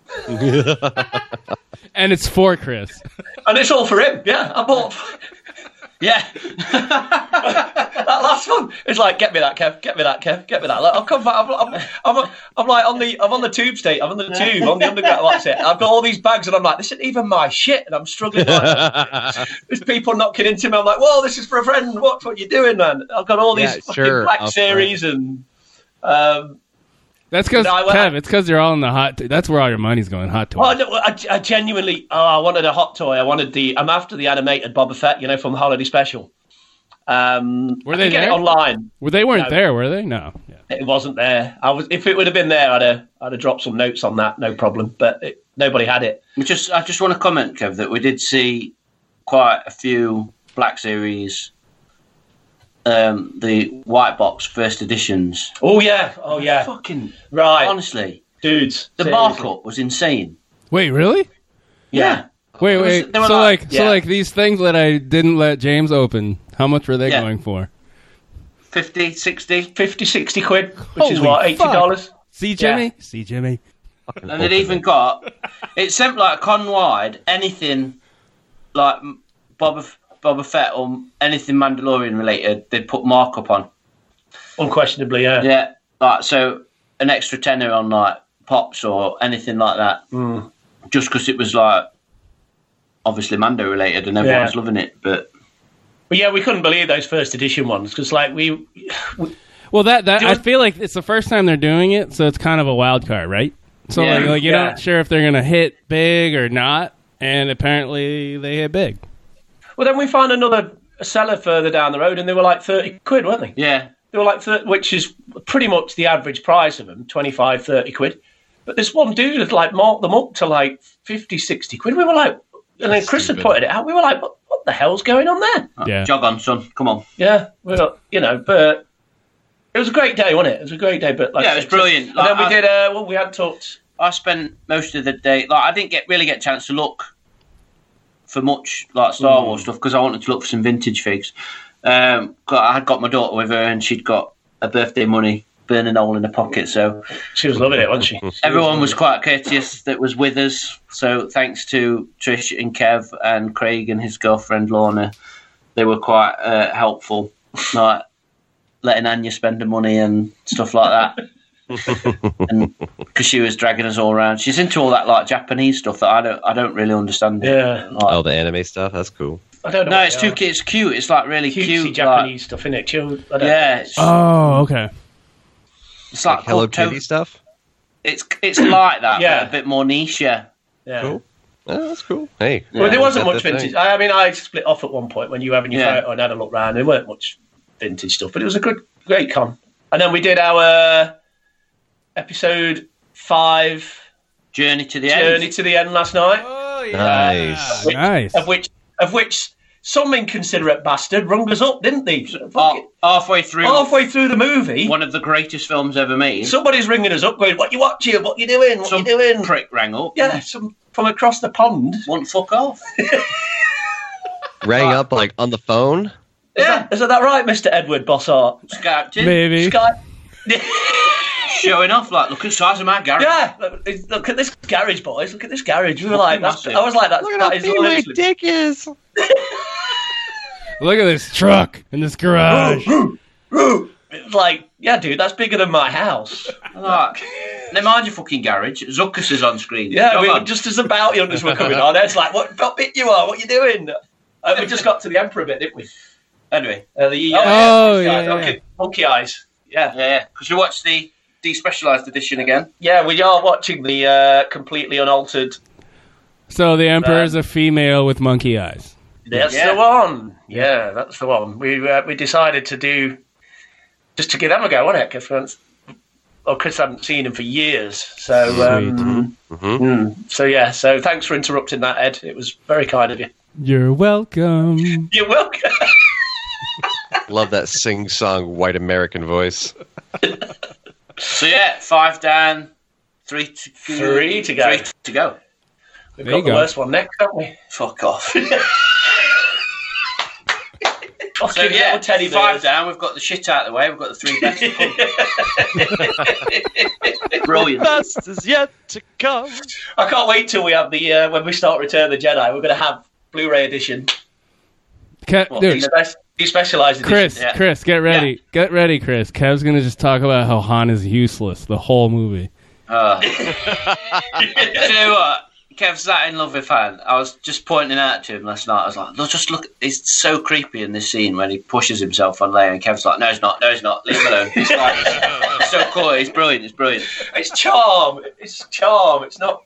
And it's for Chris. And it's all for him. Yeah, I bought. Yeah. That last one is like, get me that, Kev. Get me that, Kev. Get me that. Like, I'll come back. I'm, I'm, I'm, I'm like on the, I'm on the tube state. I'm on the tube on the underground. What's it? I've got all these bags, and I'm like, this isn't even my shit, and I'm struggling. Like, there's people knocking into me. I'm like, whoa, this is for a friend. What, what you doing, man? I've got all these Yeah, fucking sure, Black I'll Series and. Um, That's because No, I- Kev. It's because you're all in the hot. T- that's where all your money's going. Hot toys. Oh, no, I, I genuinely, oh, I wanted a hot toy. I wanted the, I'm after the animated Boba Fett, you know, from the holiday special. Um, Were I they could get there? it online. Well, they weren't No. there, were they? No. Yeah. It wasn't there. I was, if it would have been there, I'd have, I'd have dropped some notes on that, no problem. But it, nobody had it. We just, I just want to comment, Kev, that we did see quite a few Black Series, um, the white box first editions. Oh yeah, oh yeah. Fucking Right, honestly, dudes. the seriously. markup was insane. Wait, really? Yeah. Wait, It was- wait. they were So like- like, yeah. so like these things that I didn't let James open. How much were they Yeah. going for? fifty, sixty, fifty, sixty quid, which is Holy what, eighty dollars? See, Jimmy. See, Jimmy. and it even got it sent like con wide anything like Boba Boba Fett or anything Mandalorian related. They'd put markup on. Unquestionably, yeah. Yeah, like so an extra tenner on like pops or anything like that. Mm. Just because it was like obviously Mando related and everyone Yeah. was loving it, but But yeah, we couldn't believe those first edition ones because, like, we, we Well, that that Do I it- feel like it's the first time they're doing it, so it's kind of a wild card, right? So Yeah. like, like you're Yeah. not sure if they're gonna hit big or not, and apparently they hit big. well, then we found another a cellar further down the road, and they were like thirty quid, weren't they? Yeah. They were like, thirty, which is pretty much the average price of them, twenty-five, thirty quid. But this one dude had like marked them up to like fifty, sixty quid. We were like, and then Chris had pointed it out. We were like, what, what the hell's going on there? Yeah. Jog on, son. Come on. Yeah, well, you know, but it was a great day, wasn't it? It was a great day. But like, Yeah, it was brilliant. And Like, then we I- did. Uh, well, we had talked. I spent most of the day, like, I didn't get really get a chance to look for much, like, Star Wars stuff, because I wanted to look for some vintage figs. Um, got, I had got my daughter with her, and she'd got a birthday money burning a hole in her pocket, so She was loving it, wasn't she? She everyone was loving quite courteous that was with us. So thanks to Trish and Kev and Craig and his girlfriend Lorna, they were quite uh, helpful, like letting Anya spend her money and stuff like that. And because she was dragging us all around, she's into all that like Japanese stuff that I don't, I don't really understand. it. Yeah, Like, Oh, the anime stuff. That's cool. I don't know. no, what it's they too. are. cu- It's cute. It's like really Cutesy cute. Japanese stuff, isn't it? Chill. I Like, don't yeah, know. it's, Oh, okay. it's like, Like Hello called to- Kitty stuff. It's it's like that, Yeah. but a bit more niche. Yeah. Yeah. Cool. Oh, that's cool. Hey. Well, there wasn't That's much the thing. vintage. I, I mean, I split off at one point when you were having your Yeah. photo and had a look round. There weren't much vintage stuff, but it was a good, great con. And then we did our episode five Journey to the Journey end. to the End last night, Oh, yeah. Nice. Which- Nice. of which of which some inconsiderate bastard rung us up, didn't they? Oh, halfway through, Halfway through the movie, one of the greatest films ever made. somebody's ringing us up, going, "What you watching? What you doing? What Some you doing?" prick rang up. Yeah, some from across the pond. Won't fuck off. Rang up like on the phone. Yeah, isn't that right, Mister Edward Bossart? Skyped in, Maybe. Sky. showing off like, look at the size of my garage. Yeah, look, look at this garage, boys. Look at this garage. We were like, that's, Massive. I was like, that's, Look at that how is big my literally- dick is. Look at this truck in this garage. It was like, yeah, dude, that's bigger than my house. Like, never mind your fucking garage. Zuckus is on screen. Yeah, Come we were on. just as the bounty hunters were coming on. It's like, what, what bit you are? What you doing? And we just got to the Emperor bit, didn't we? Anyway, Uh, the, uh, Oh, these yeah, guys, yeah. monkey, monkey eyes. Yeah. yeah, yeah. Because we watched the despecialized edition again. Yeah, we are watching the uh, completely unaltered. So the Emperor's a female with monkey eyes. That's Yeah. the one. Yeah, that's the one. We uh, we decided to do just to give them a go, wasn't it? Because well, Chris hadn't seen him for years, so um, mm. so yeah. So thanks for interrupting that, Ed. It was very kind of you. You're welcome. You're welcome. Love that sing-song white American voice. So yeah, five down, three to go. Three to go. Three to go. We've There got you the go. worst one next, haven't we? Fuck off. Oh, So yeah, five down. We've got the shit out of the way. We've got the three best. Brilliant. Best is yet to come. I can't wait till we have the uh, when we start Return of the Jedi. We're going to have Blu-ray edition, Ke- well, dude, despe- despecialized edition. Chris, yeah. Chris, get ready. Get ready, Chris. Kev's going to just talk about how Han is useless the whole movie. Uh, do you know what? Kev's that in love with Han. I was just pointing out to him last night. I was like, look, just look. It's so creepy in this scene when he pushes himself on Leia, and Kev's like, no, he's not. No, he's not. Leave him alone. It's like, it's so cool. It's brilliant. It's brilliant. It's charm. It's charm. It's not.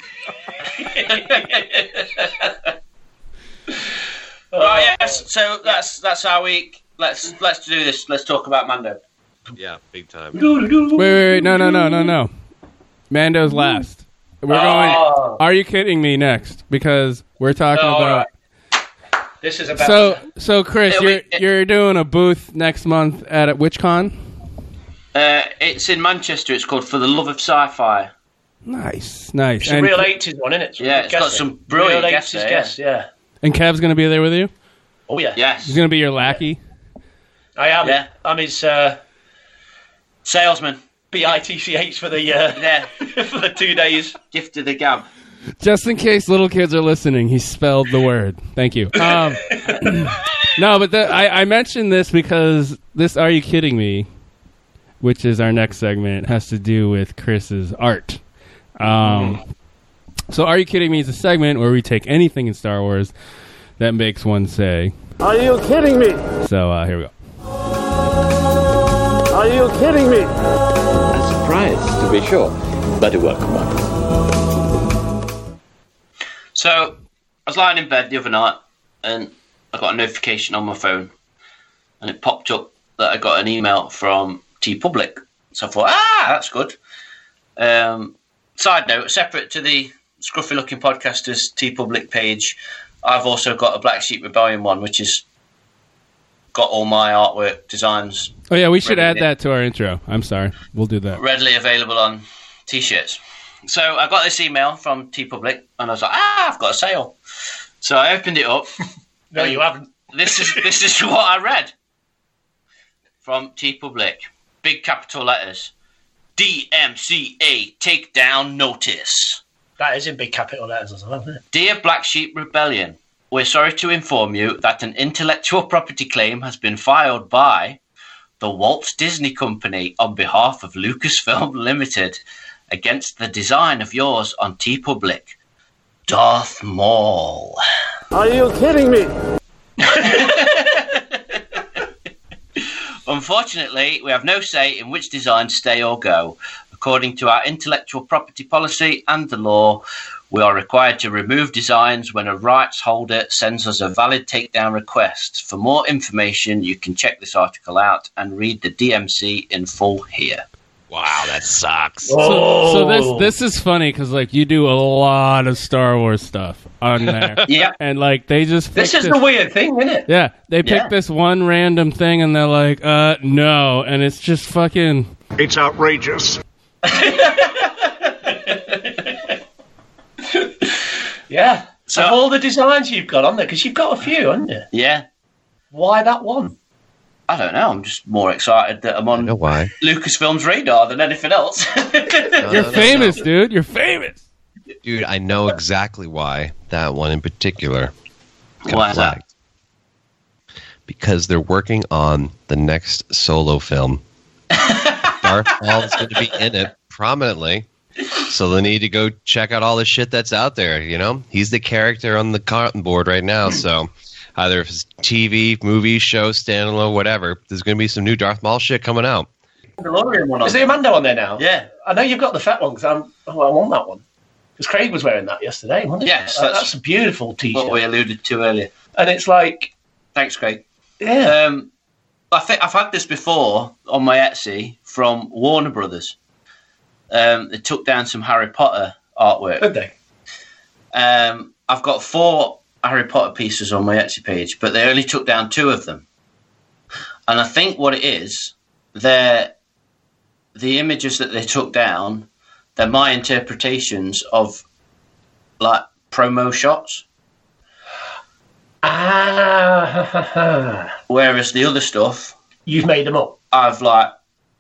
Right, yes. So that's that's our week. Let's let's do this. Let's talk about Mando. Yeah, big time. Wait, wait, wait. No, no, no, no, no. Mando's last. We're going. Oh. Are you kidding me? Next, because we're talking Oh, all about. right. This is about. So, so Chris, It'll you're be- it- you're doing a booth next month at which con? Uh, it's in Manchester. It's called For the Love of Sci-Fi. Nice, nice. It's a And, real eighties one, isn't it? Yeah, it's got some brilliant real guests eighties there, yeah. guests, yeah. and Kev's gonna be there with you. Oh yeah. Yes. He's gonna be your lackey. I am. Yeah. I'm his uh, Salesman. B I T C H for the uh, Yeah. for the two days. Gift of the gab. Just in case little kids are listening, he spelled the word. Thank you. Um, no, but the, I, I mentioned this because this Are You Kidding Me, which is our next segment, has to do with Chris's art. Um, so Are You Kidding Me is a segment where we take anything in Star Wars that makes one say, Are you kidding me? so uh, here we go. Are you kidding me? A surprise, to be sure, but a welcome one. So I was lying in bed the other night, and I got a notification on my phone, and it popped up that I got an email from TeePublic. So I thought, ah, that's good. Um, side note, separate to the Scruffy Looking Podcasters TeePublic page, I've also got a Black Sheep Rebellion one, which is got all my artwork designs. Oh yeah, we should readily, add that to our intro. I'm sorry, we'll do that. Readily available on t-shirts. So I got this email from TeePublic, and I was like, ah, I've got a sale. So I opened it up. No, you haven't. This is this is what I read from TeePublic. Big capital letters. D M C A takedown notice. That is in big capital letters as well, isn't it? Dear Black Sheep Rebellion, we're sorry to inform you that an intellectual property claim has been filed by the Walt Disney Company on behalf of Lucasfilm Limited against the design of yours on TeePublic, Darth Maul. Are you kidding me? Unfortunately, we have no say in which designs stay or go. According to our intellectual property policy and the law, we are required to remove designs when a rights holder sends us a valid takedown request. For more information, you can check this article out and read the D M C in full here. Wow, that sucks. So, so this this is funny because like you do a lot of Star Wars stuff on there, yeah, and like they just This is this, the weird thing, isn't it? yeah they pick Yeah. this one random thing and they're like uh no, and it's just fucking It's outrageous. Yeah. So- So of all the designs you've got on there, because you've got a few, haven't you? Yeah. Why that one? I don't know. I'm just more excited that I'm I on know why. Lucasfilm's radar than anything else. No, you're no, no, famous, no. dude. You're famous. Dude, I know exactly why that one in particular got Why is that? flagged. Because they're working on the next Solo film. Darth Maul is going to be in it prominently. So they need to go check out all the shit that's out there, you know? He's the character on the cotton board right now, so either if it's T V, movie, show, standalone, whatever, there's going to be some new Darth Maul shit coming out. Mandalorian one on. Is there a Mando on there now? Yeah. I know you've got the fat one because I'm. Oh, I want that one. Because Craig was wearing that yesterday, wasn't he? Yes, Uh, that's- that's a beautiful T-shirt. What we alluded to earlier. And it's like, Thanks, Craig. yeah, Um, I think I've had this before on my Etsy from Warner Brothers. Um, they took down some Harry Potter artwork. did they? Um, I've got four Harry Potter pieces on my Etsy page, but they only took down two of them. And I think what it is, they're the images that they took down. They're my interpretations of like promo shots, Ah, whereas the other stuff you've made them up. I've like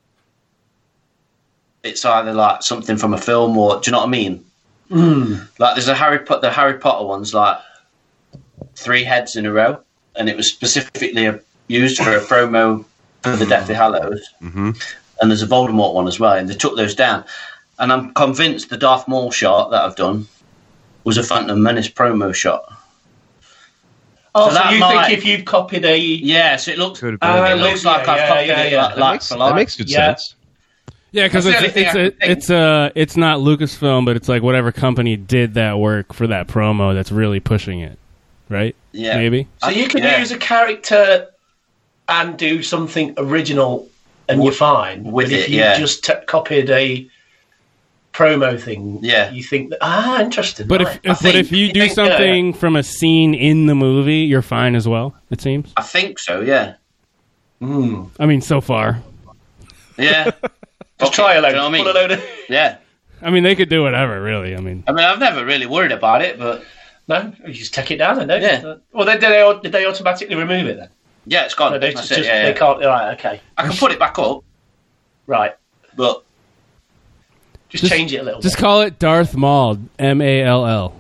it's either like something from a film or do you know what I mean? Mm. Like there's a Harry Potter, the Harry Potter one's like three heads in a row, and it was specifically used for a promo for the Deathly Hallows. Mm-hmm. And there's a Voldemort one as well, and they took those down. And I'm convinced the Darth Maul shot that I've done was a Phantom Menace promo shot. Oh, So so, that you might- think if you've copied a... Yeah, so it looks Could it have been. Uh, looks like yeah, I've yeah, copied yeah, it yeah. like, That like makes, for that like. makes good Yeah. sense. Yeah, because That's the it's only thing it's I a, can think. it's uh it's not Lucasfilm, but it's like whatever company did that work for that promo that's really pushing it, right? Yeah. Maybe. So you can Yeah. use a character and do something original and you're fine. with but if it, you yeah. just t- copied a promo thing, Yeah. you think that, ah, interesting. But right. if, if but think- if you I do think, uh, something from a scene in the movie, you're fine as well. It seems. I think so, yeah. Mm. I mean, so far. Yeah. Just try a load, Do you know what I mean? pull a load of... Yeah. I mean, they could do whatever, really. I mean, I mean, I've never really worried about it, but No, you just take it down then, don't Yeah. you? Well, then, did, they, did they automatically remove it then? yeah, it's gone. No, they, That's just, it, yeah, they yeah. can't... Right, okay. I can put it back up, Right. but Just, Just- change it a little just bit. call it Darth Maul, M A L L.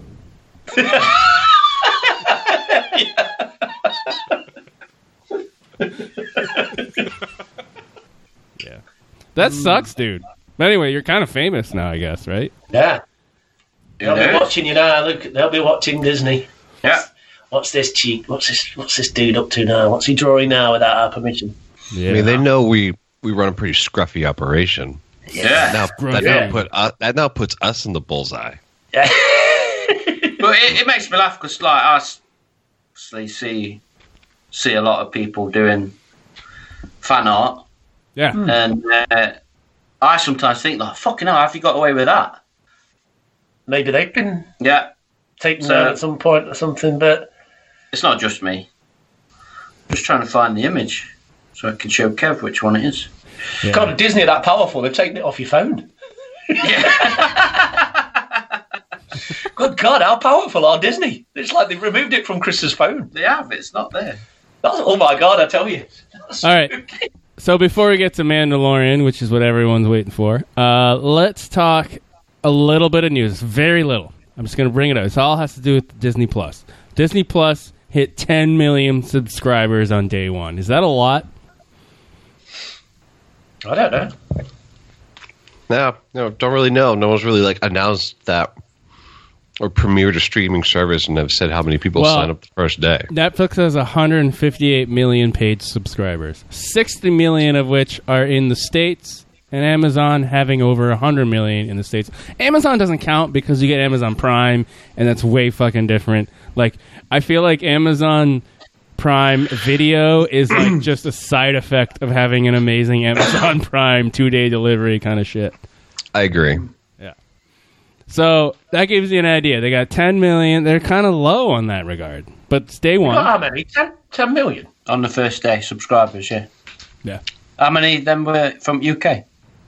Yeah, that sucks, dude. But anyway, you're kind of famous now, I guess, right? Yeah. They'll be knows? watching you now. Look, they'll be watching Disney. yeah. What's this cheek? What's this? What's this dude up to now? What's he drawing now without our permission? Yeah. I mean, they know we, we run a pretty scruffy operation. Yeah. Now, that, Yeah. now put, uh, that now puts us in the bullseye. Yeah. But it, it makes me laugh because, like, I s- obviously see see a lot of people doing fan art. Yeah. And uh, I sometimes think, like, fucking hell, how have you got away with that? Maybe they've been Yeah. taken So- down at some point or something, but It's not just me. Just trying to find the image so I can show Kev which one it is. Yeah. God, Disney are that powerful, they've taken it off your phone. Good God, how powerful are Disney? It's like they've removed it from Chris's phone. They have, it's not there. That's, oh my God, I tell you. That's All right. spooky. So before we get to Mandalorian, which is what everyone's waiting for, uh, let's talk a little bit of news. Very little. I'm just going to bring it up. It all has to do with Disney Plus. Disney Plus hit ten million subscribers on day one. Is that a lot? I don't know. No, no, don't really know. No one's really like announced that or premiered a streaming service and have said how many people Well, sign up the first day. Netflix has one hundred fifty-eight million paid subscribers, sixty million of which are in the States, and Amazon having over one hundred million in the States. Amazon doesn't count because you get Amazon Prime, and that's way fucking different. Like, I feel like Amazon Prime Video is like just a side effect of having an amazing Amazon Prime two-day delivery kind of shit. I agree. Yeah. So that gives you an idea. They got ten million. They're kind of low on that regard, but it's day You one. got how many? ten, ten million? On the first day, subscribers, yeah. Yeah. How many of them were from U K?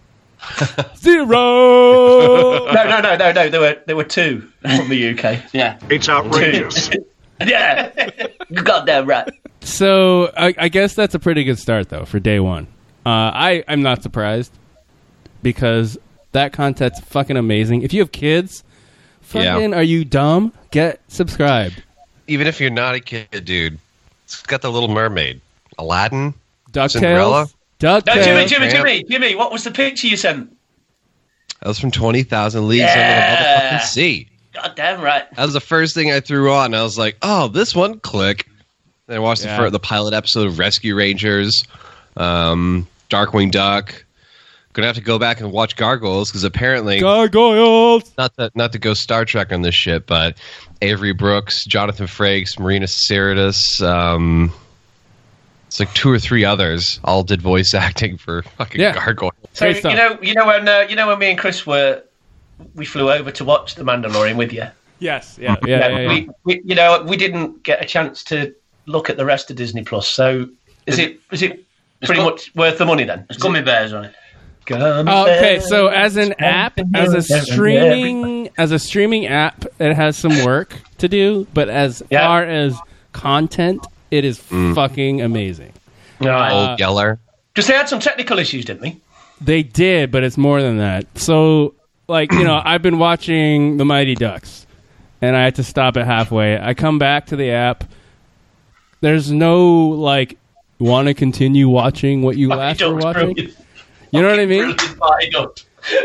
Zero. No, no, no, no, no. There were there were two from the U K. Yeah. It's outrageous. Yeah, you got that right. So I, I guess that's a pretty good start, though, for day one. Uh, I I'm not surprised because that content's fucking amazing. If you have kids, fucking, Yeah. are you dumb? Get subscribed. Even if you're not a kid, dude, it's got the Little Mermaid, Aladdin, DuckTales. Cinderella. DuckTales. No, Jimmy, Jimmy, Tramp. Jimmy, Jimmy. What was the picture you sent? That was from twenty thousand Leagues Yeah. Under the Motherfucking Sea. God damn right. That was the first thing I threw on. I was like, oh, this one, click. Then I watched Yeah. the, fir- the pilot episode of Rescue Rangers, um, Darkwing Duck. Gonna have to go back and watch Gargoyles because apparently, Gargoyles. not to, not to go Star Trek on this shit, but Avery Brooks, Jonathan Frakes, Marina Sirtis, um, it's like two or three others all did voice acting for fucking Yeah. Gargoyles. So Great stuff. you know, you know when uh, you know when me and Chris were, we flew over to watch The Mandalorian with you. Yes. Yeah. Yeah. Yeah. yeah. We, we, you know, we didn't get a chance to look at the rest of Disney Plus. So is it is it pretty got- much worth the money then? There's gummy bears on it. Oh, okay, so as an app, as a streaming, as a streaming app, it has some work to do. But as Yeah. far as content, it is fucking amazing. Right. Old Geller. Because they had some technical issues, didn't they? They did, but it's more than that. So, like, you know, I've been watching The Mighty Ducks, and I had to stop it halfway. I come back to the app. There's no, like, want to continue watching what you Mighty last were Ducks, watching? brilliant. You know what I mean? Brilliant Mighty Ducks.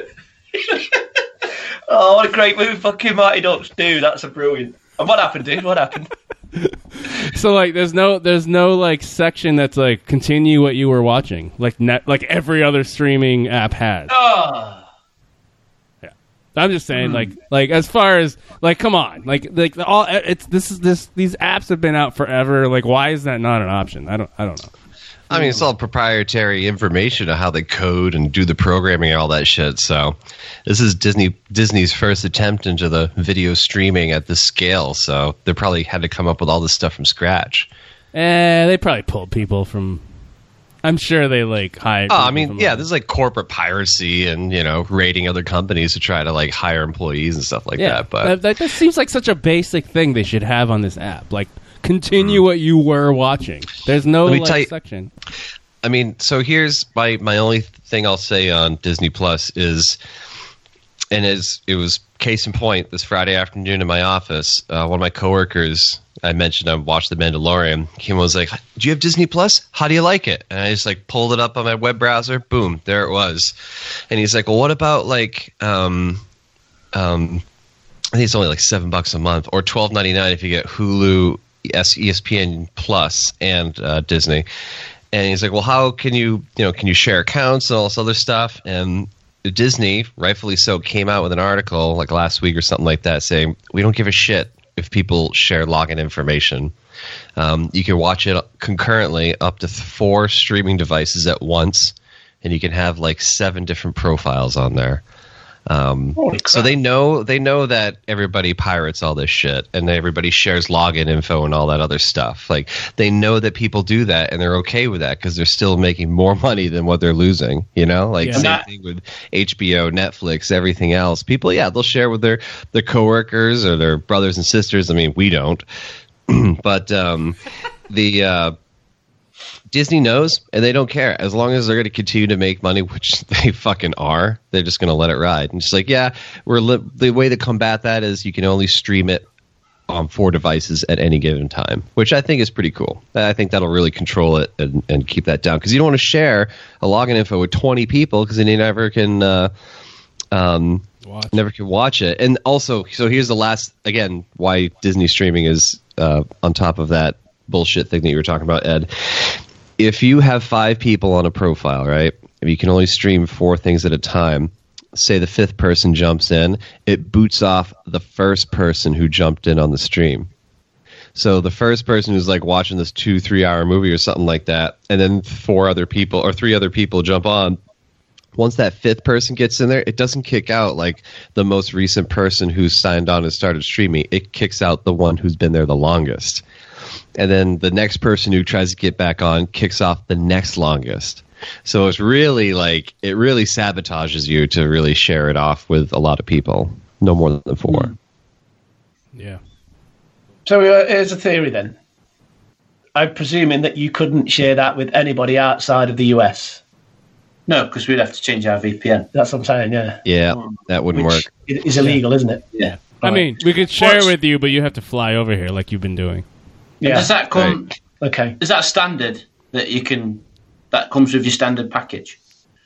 Oh, what a great movie, fucking Mighty Ducks, dude. That's a brilliant. And what happened, dude? What happened? So, like, there's no, there's no, like, section that's, like, continue what you were watching. Like, net, like every other streaming app has. Oh, I'm just saying, like, like as far as like, come on, like, like all it's this is this these apps have been out forever. Like, why is that not an option? I don't, I don't know. I mean, it's all proprietary information of how they code and do the programming and all that shit. So, this is Disney Disney's first attempt into the video streaming at this scale. So, they probably had to come up with all this stuff from scratch. Eh, they probably pulled people from. I'm sure they like hired. Oh, I people mean, from yeah, other- this is like corporate piracy and you know raiding other companies to try to like hire employees and stuff like yeah. that. But that, that, that seems like such a basic thing they should have on this app. Like, continue what you were watching. There's no Let me like, tell you- section. I mean, so here's my my only thing I'll say on Disney Plus is, and as it was case in point, this Friday afternoon in my office, uh, one of my coworkers, I mentioned I watched The Mandalorian. He was like, "Do you have Disney Plus? How do you like it?" And I just like pulled it up on my web browser. Boom, there it was. And he's like, "Well, what about like, um, um, I think it's only like seven bucks a month, or twelve ninety nine if you get Hulu, E S P N Plus, and uh, Disney." And he's like, "Well, how can you, you know, can you share accounts and all this other stuff?" And Disney, rightfully so, came out with an article like last week or something like that saying, "We don't give a shit if people share login information." Um, you can watch it concurrently up to th- four streaming devices at once, and you can have like seven different profiles on there. Um, so they know they know that everybody pirates all this shit, and everybody shares login info and all that other stuff. Like they know that people do that, and they're okay with that because they're still making more money than what they're losing. You know, like Yeah. same That- thing with H B O, Netflix, everything else. People, yeah, they'll share with their their coworkers or their brothers and sisters. I mean, we don't, but um, the. Uh, Disney knows, and they don't care. As long as they're going to continue to make money, which they fucking are, they're just going to let it ride. And it's like, yeah, we're li- the way to combat that is you can only stream it on four devices at any given time, which I think is pretty cool. I think that'll really control it and, and keep that down because you don't want to share a login info with twenty people because then you never can uh, um, Watch. never can watch it. And also, so here's the last again why Disney streaming is uh, on top of that bullshit thing that you were talking about, Ed. If you have five people on a profile, right, if you can only stream four things at a time, say the fifth person jumps in, it boots off the first person who jumped in on the stream. So the first person who's like watching this two, three hour movie or something like that, and then four other people or three other people jump on, once that fifth person gets in there, it doesn't kick out like the most recent person who's signed on and started streaming. It kicks out the one who's been there the longest. And then the next person who tries to get back on kicks off the next longest. So it's really like, it really sabotages you to really share it off with a lot of people. No more than four. Yeah. So uh, here's a theory then. I'm presuming that you couldn't share that with anybody outside of the U S. No, because we'd have to change our V P N. That's what I'm saying, yeah. Yeah, that wouldn't Which work. is illegal, isn't it? Yeah. I mean, we could share What's- with you, but you have to fly over here like you've been doing. Yeah. Does that come? Okay. Is that standard that you can? That comes with your standard package.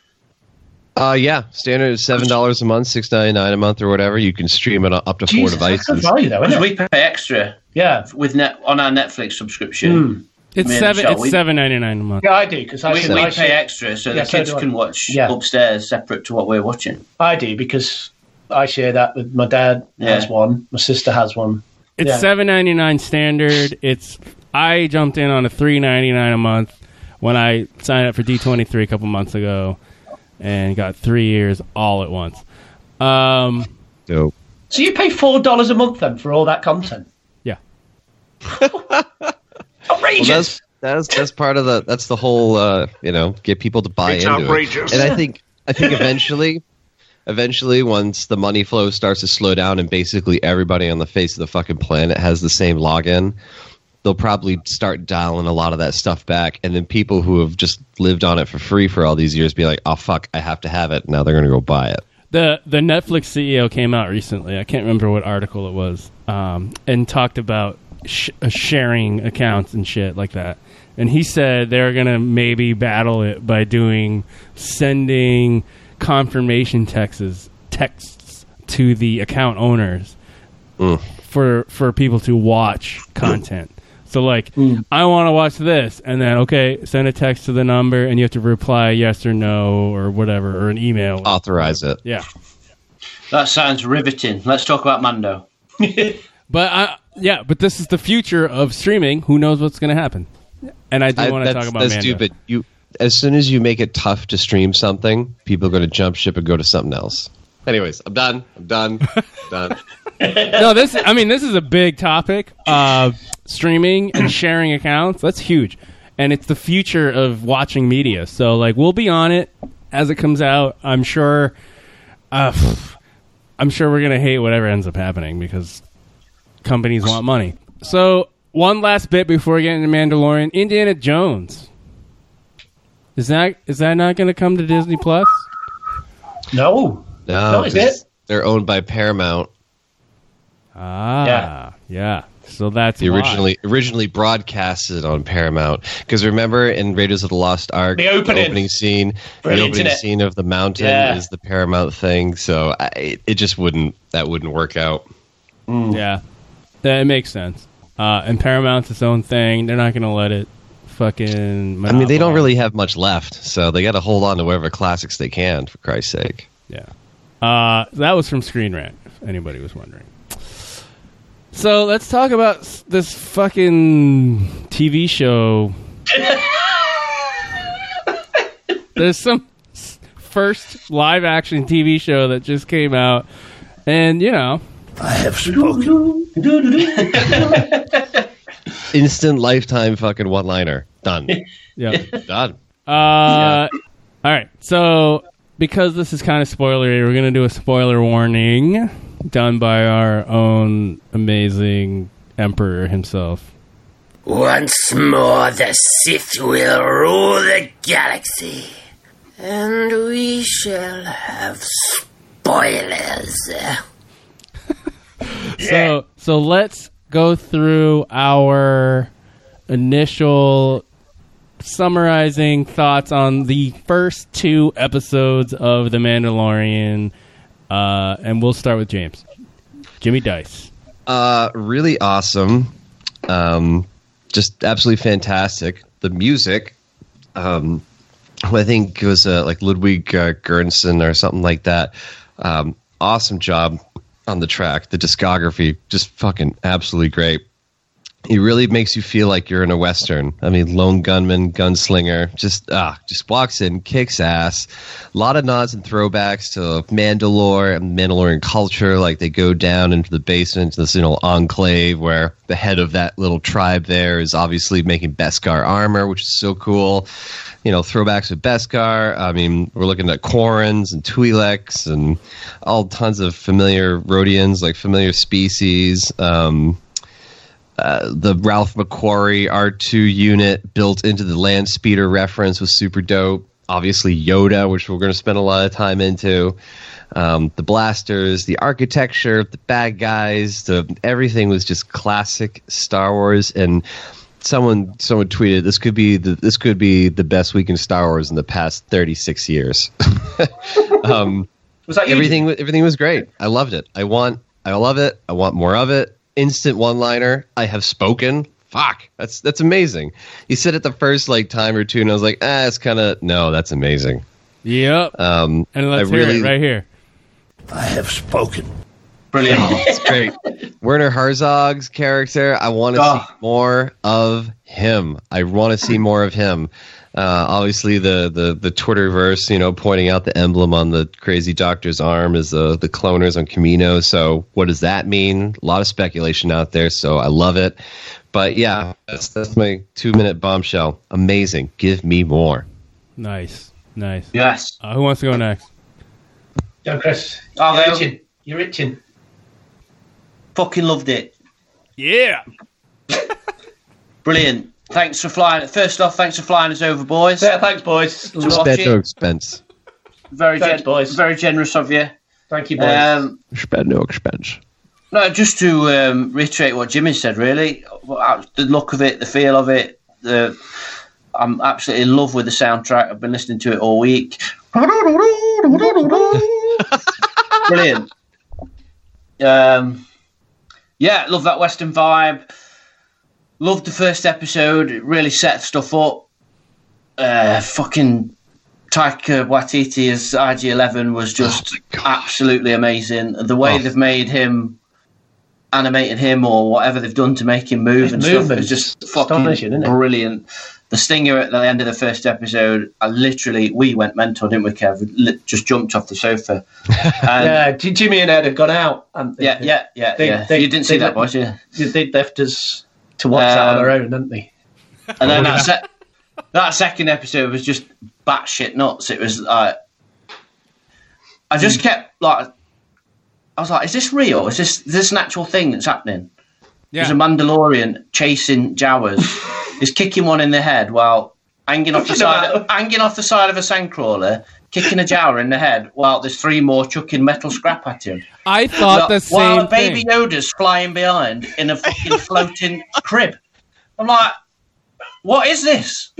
Uh, yeah, standard is seven dollars a month, six ninety nine a month, or whatever. You can stream it up to four Jesus, that's good devices. value though, Because isn't we it? pay extra Yeah. with net on our Netflix subscription. Mm. It's Me and seven. Michelle, It's we- seven ninety nine a month. Yeah, I do because I, We, should- we I pay should- extra so Yeah, the so kids do I. can watch Yeah. upstairs separate to what we're watching. I do because I share that with my dad has Yeah. one, my sister has one. It's Yeah. seven ninety nine standard. It's I jumped in on a three ninety nine a month when I signed up for D twenty three a couple months ago, and got three years all at once. Um, Dope. So you pay four dollars a month then for all that content? Yeah. Outrageous. Well, that's that's that's part of the that's the whole uh, you know, get people to buy It's into outrageous. it. And I think I think eventually eventually once the money flow starts to slow down and basically everybody on the face of the fucking planet has the same login, they'll probably start dialing a lot of that stuff back, and then people who have just lived on it for free for all these years be like, "Oh fuck, I have to have it." Now they're going to go buy it. The the Netflix C E O came out recently. I can't remember what article it was, um, and talked about sh- uh, sharing accounts and shit like that. And he said they're gonna maybe battle it by doing sending confirmation texts texts to the account owners Mm. for for people to watch content. So like, I want to watch this, and then okay, send a text to the number, and you have to reply yes or no or whatever, or an email. Authorize it. Yeah. That sounds riveting. Let's talk about Mando. But I, yeah, but this is the future of streaming. Who knows what's going to happen? And I do I- want to that's, talk about that's Mando. stupid. You as soon as you make it tough to stream something, people are going to jump ship and go to something else. Anyways, I'm done. I'm done. done. No, this. I mean, this is a big topic. Uh, streaming and sharing accounts. That's huge, and it's the future of watching media. So, like, we'll be on it as it comes out. I'm sure. Uh, I'm sure we're gonna hate whatever ends up happening because companies want money. So, one last bit before we get into Mandalorian. Indiana Jones. Is that is that not going to come to Disney Plus? No. No, No, is 'cause it? they're owned by Paramount. Ah, Yeah. yeah. So that's They why. originally originally broadcasted on Paramount because remember in Raiders of the Lost Ark, The opening. scene, Brilliant, the opening isn't it? scene of the mountain Yeah. is the Paramount thing. So I, it, it just wouldn't that wouldn't work out. Yeah, that makes sense. Uh, and Paramount's its own thing. They're not going to let it fucking. I mean, they don't monopolize. really have much left, so they got to hold on to whatever classics they can. For Christ's sake. Yeah. Uh, that was from Screen Rant, if anybody was wondering. So let's talk about s- this fucking T V show. There's some s- first live action T V show that just came out, and you know, I have spoken. Instant lifetime fucking one liner. Done. yeah. Done. Uh, all right. So because this is kind of spoilery, we're gonna do a spoiler warning done by our own amazing Emperor himself. Once more, the Sith will rule the galaxy, and we shall have spoilers. So, so let's go through our initial summarizing thoughts on the first two episodes of The Mandalorian, uh, and we'll start with James. Jimmy Dice. Uh, really awesome. Um, just absolutely fantastic. The music, um, I think it was uh, like Ludwig uh, Göransson or something like that. Um, awesome job on the track. The discography, just fucking absolutely great. It really makes you feel like you're in a Western. I mean, lone gunman, gunslinger, just ah, just walks in, kicks ass. A lot of nods and throwbacks to Mandalore and Mandalorian culture. Like they go down into the basement, this you know enclave where the head of that little tribe there is obviously making Beskar armor, which is so cool. You know, throwbacks with Beskar. I mean, we're looking at Quarrens and Twi'leks and all tons of familiar Rhodians, like familiar species. Um, Uh, the Ralph McQuarrie R two unit built into the land speeder reference was super dope. Obviously Yoda, which we're going to spend a lot of time into. Um, the blasters, the architecture, the bad guys, the everything was just classic Star Wars. And someone someone tweeted this could be the this could be the best week in Star Wars in the past thirty-six years. um, was that you? Everything everything was great. I loved it. I want I love it. I want more of it. Instant one-liner. I have spoken. Fuck, that's that's amazing. You said it the first like time or two, and I was like, ah, it's kind of no. That's amazing. Yep. Um, and let's I hear really, it right here. I have spoken. Brilliant. Oh, it's great. Werner Herzog's character. I want to Oh. see more of him. I want to see more of him. Uh, obviously, the, the, the Twitterverse, you know, pointing out the emblem on the crazy doctor's arm is the the cloners on Camino. So, what does that mean? A lot of speculation out there. So, I love it. But yeah, that's that's my two minute bombshell. Amazing. Give me more. Nice, nice. Yes. Uh, who wants to go next? Go, Chris. Oh, You're go. itching. You're itching. Fucking loved it. Yeah. Brilliant. Thanks for flying. First off, thanks for flying us over, boys. Yeah, thanks, boys. To watch Spend no it. expense. Very, Thanks, gen- boys. very generous of you. Thank you, boys. Um, Spend no expense. no, just to um, reiterate what Jimmy said. Really, the look of it, the feel of it. The I'm absolutely in love with the soundtrack. I've been listening to it all week. Brilliant. Um, yeah, love that Western vibe. Loved the first episode. It really set stuff up. Uh, fucking Taika Waititi as I G eleven was just Oh absolutely amazing. The way Oh. they've made him, animated him, or whatever they've done to make him move His and stuff, it was movement's just astonishing, fucking isn't it? brilliant. The stinger at the end of the first episode, I literally, we went mental, didn't we, Kev? We li- just jumped off the sofa. And yeah, J- Jimmy and Ed had gone out. And yeah, yeah, yeah, They- yeah. they- you didn't see they that, let- boys, yeah. They left us to watch that on Um, our own, didn't they? And then that, se- that second episode was just batshit nuts. It was like, I just kept like, I was like, is this real? Is this is this an actual thing that's happening? Yeah. There's a Mandalorian chasing Jawas. He's kicking one in the head while hanging off the side, of, hanging off the side of a sandcrawler, kicking a Jawa in the head while there's three more chucking metal scrap at him. I thought the While same Baby thing. Yoda's flying behind in a fucking floating crib. I'm like, what is this?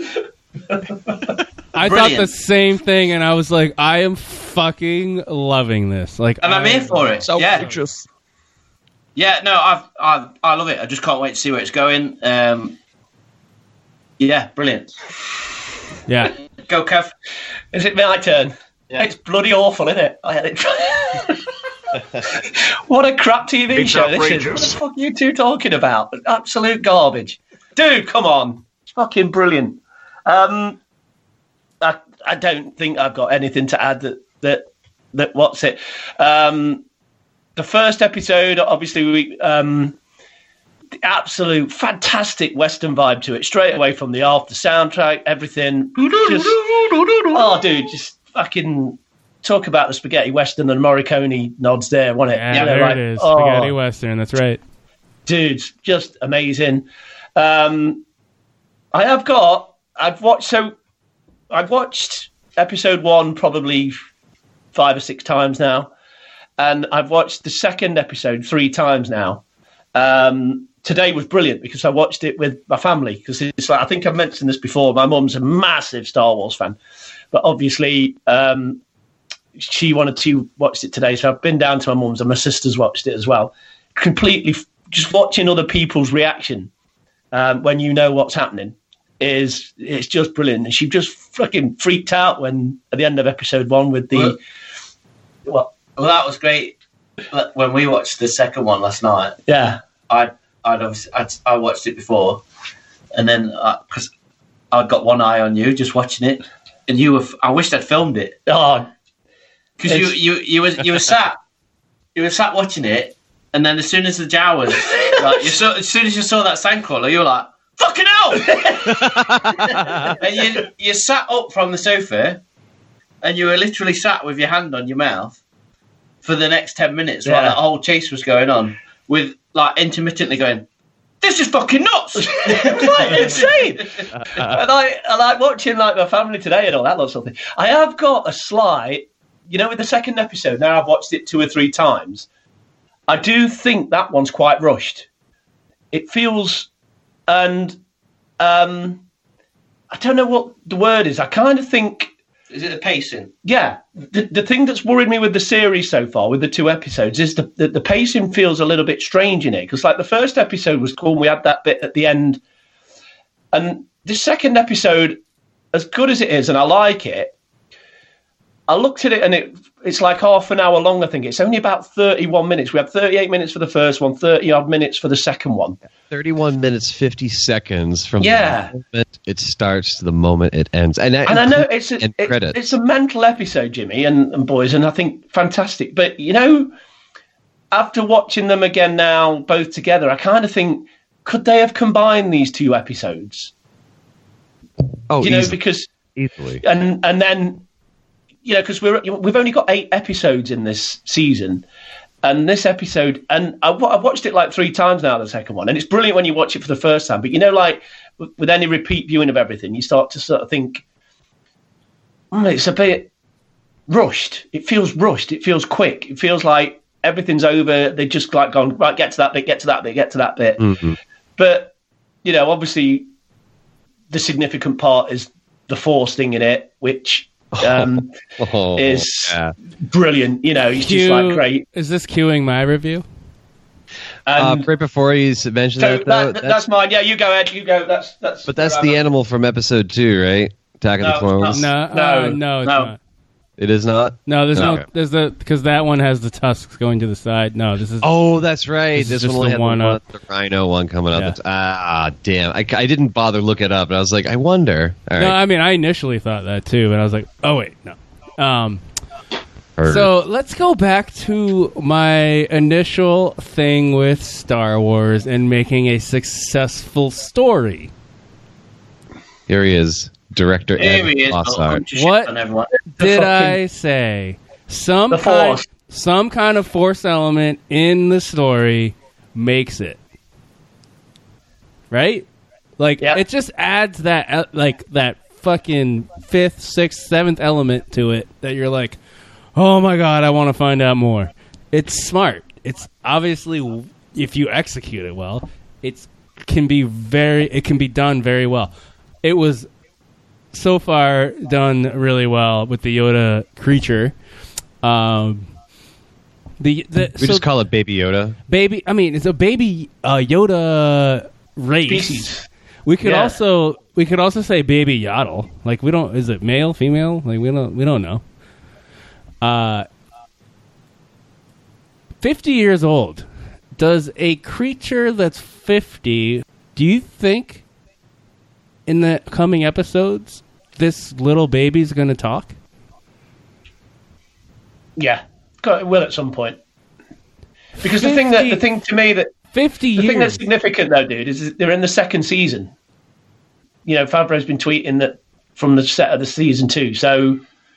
I thought Brilliant. the same thing, and I was like, I am fucking loving this. Like, And I'm I- here for it. So yeah. outrageous. Yeah, no, I've, I I love it. I just can't wait to see where it's going. Um, yeah, brilliant. Yeah. Go, Kev. Is it my turn? Yeah. It's bloody awful, isn't it? I had it. What a crap T V It's show this is. What outrageous. the fuck are you two talking about? Absolute garbage. Dude, come on. It's fucking brilliant. Um, I, I don't think I've got anything to add that, that, that what's it? Um, the first episode, obviously, we, um, the absolute fantastic Western vibe to it, straight away from the off, the soundtrack, everything. Just, oh, dude, just fucking talk about the spaghetti Western and Morricone nods there, wasn't it? Yeah, You know, there like, it is. oh, Spaghetti Western. That's right. dude, just amazing. Um, I have got, I've watched, so I've watched episode one probably five or six times now, and I've watched the second episode three times now. Um, today was brilliant because I watched it with my family, because it's like, I think I've mentioned this before, my mum's a massive Star Wars fan, but obviously um, she wanted to watch it today, so I've been down to my mum's and my sister's watched it as well. Completely, just watching other people's reaction um, when you know what's happening is it's just brilliant. And she just fucking freaked out when at the end of episode one with the Well, what? Well, that was great. When we watched the second one last night, Yeah, I I'd obviously I'd, I watched it before, and then because I'd got one eye on you just watching it, and you were. I wished I'd filmed it oh, because you, It's- you you were you were sat you were sat watching it, and then as soon as the Jawas, like, you saw, as soon as you saw that sandcrawler, you were like, "Fucking hell!" And you you sat up from the sofa, and you were literally sat with your hand on your mouth for the next ten minutes while Yeah. that whole chase was going on, with like intermittently going, "This is fucking nuts!" it was like insane. and I, I like watching like my family today and all that lot of something. I have got a slight, you know, with the second episode. Now I've watched it two or three times. I do think that one's quite rushed. It feels, and um, I don't know what the word is. I kind of think. Is it the pacing? Yeah, the, the thing that's worried me with the series so far, with the two episodes, is the, the, the pacing feels a little bit strange in it. Because, like, the first episode was cool, and we had that bit at the end. And the second episode, as good as it is, and I like it, I looked at it, and it it's like half an hour long, I think. It's only about thirty-one minutes. We had thirty-eight minutes for the first one, thirty-odd minutes for the second one. thirty-one minutes, fifty seconds from Yeah. the moment it starts to the moment it ends. And, And I know it's a, and it- credits. it's a mental episode, Jimmy and, and boys, and I think fantastic. But, you know, after watching them again now, both together, I kind of think, could they have combined these two episodes? oh, you know, easily, because easily. and and then, you know, because we're we've only got eight episodes in this season, and this episode, and I, I've watched it like three times now, the second one, and it's brilliant when you watch it for the first time. But you know, like with, with any repeat viewing of everything, you start to sort of think, mm, it's a bit rushed. It feels rushed. It feels quick. It feels like everything's over. They just like gone right. Get to that bit. Get to that bit. Get to that bit. Mhm. But you know, obviously, the significant part is the Force thing in it, which. Um, Oh, is yeah. brilliant. You know, he's just Cue- like great. Is this queuing my review? Uh, And right before he's mentioned so that, though, that, that's, mine. Yeah, you go, Ed. You go. That's that's. but that's where the I'm at. animal from episode two, right? Attack of No, the Clones. No, uh, No, no, it's no. not. It is not? No, there's Okay. no, there's the because that one has the tusks going to the side. No, this is Oh, that's right. This is This, just one only the had one the, up. one, the rhino one coming up. Yeah. It's, ah, damn. I, I didn't bother look it up, but I was like, I wonder. All no. right. I mean, I initially thought that too, but I was like, oh wait, no. Um, Heard. so let's go back to my initial thing with Star Wars and making a successful story. Here he is, director Here Ed he is. Bossart. Shit What on everyone. The Did fucking- I say some The kind, Force. some kind of Force element in the story makes it right? Like Yeah. it just adds that uh, like that fucking fifth, sixth, seventh element to it that you're like, oh my god, I want to find out more. It's smart. It's obviously if you execute it well, it can be very. It can be done very well. It was so far done really well with the Yoda creature. Um, the, the We so just call it Baby Yoda. baby. I mean, it's a baby uh, Yoda race. Species. We could Yeah. also we could also say baby Yaddle. Like we don't. Is it male, female? Like we don't. We don't know. Uh, fifty years old. Does a creature that's fifty, do you think in the coming episodes this little baby's going to talk? Yeah, it will at some point. Because the thing that the thing to me that fifty the years. thing that's significant though, dude, is they're in the second season. You know, Favreau's been tweeting that from the set of the season two, so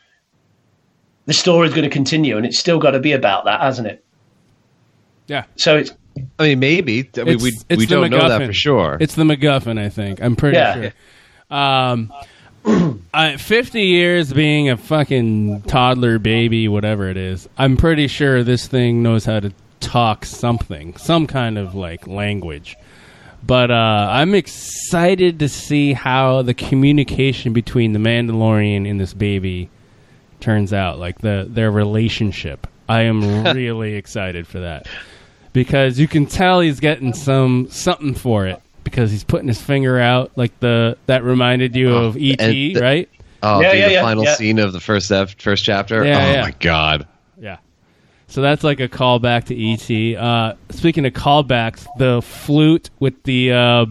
the story's going to continue, and it's still got to be about that, hasn't it? Yeah. So it's. I mean, maybe. I mean, It's- we it's we the don't know that MacGuffin. for sure. It's the MacGuffin, I think. I'm pretty Yeah. sure. Um, uh, fifty years being a fucking toddler, baby, whatever it is, I'm pretty sure this thing knows how to talk something, some kind of like language. But uh, I'm excited to see how the communication between the Mandalorian and this baby turns out, like the their relationship. I am really excited for that because you can tell he's getting some something for it because he's putting his finger out, like the that reminded you of E T, and the- right? Oh, Yeah, dude, yeah, the yeah, final yeah. scene of the first ep- first chapter. Yeah, oh yeah. my god. Yeah. So that's like a callback to E T. Uh, speaking of callbacks, the flute with the uh,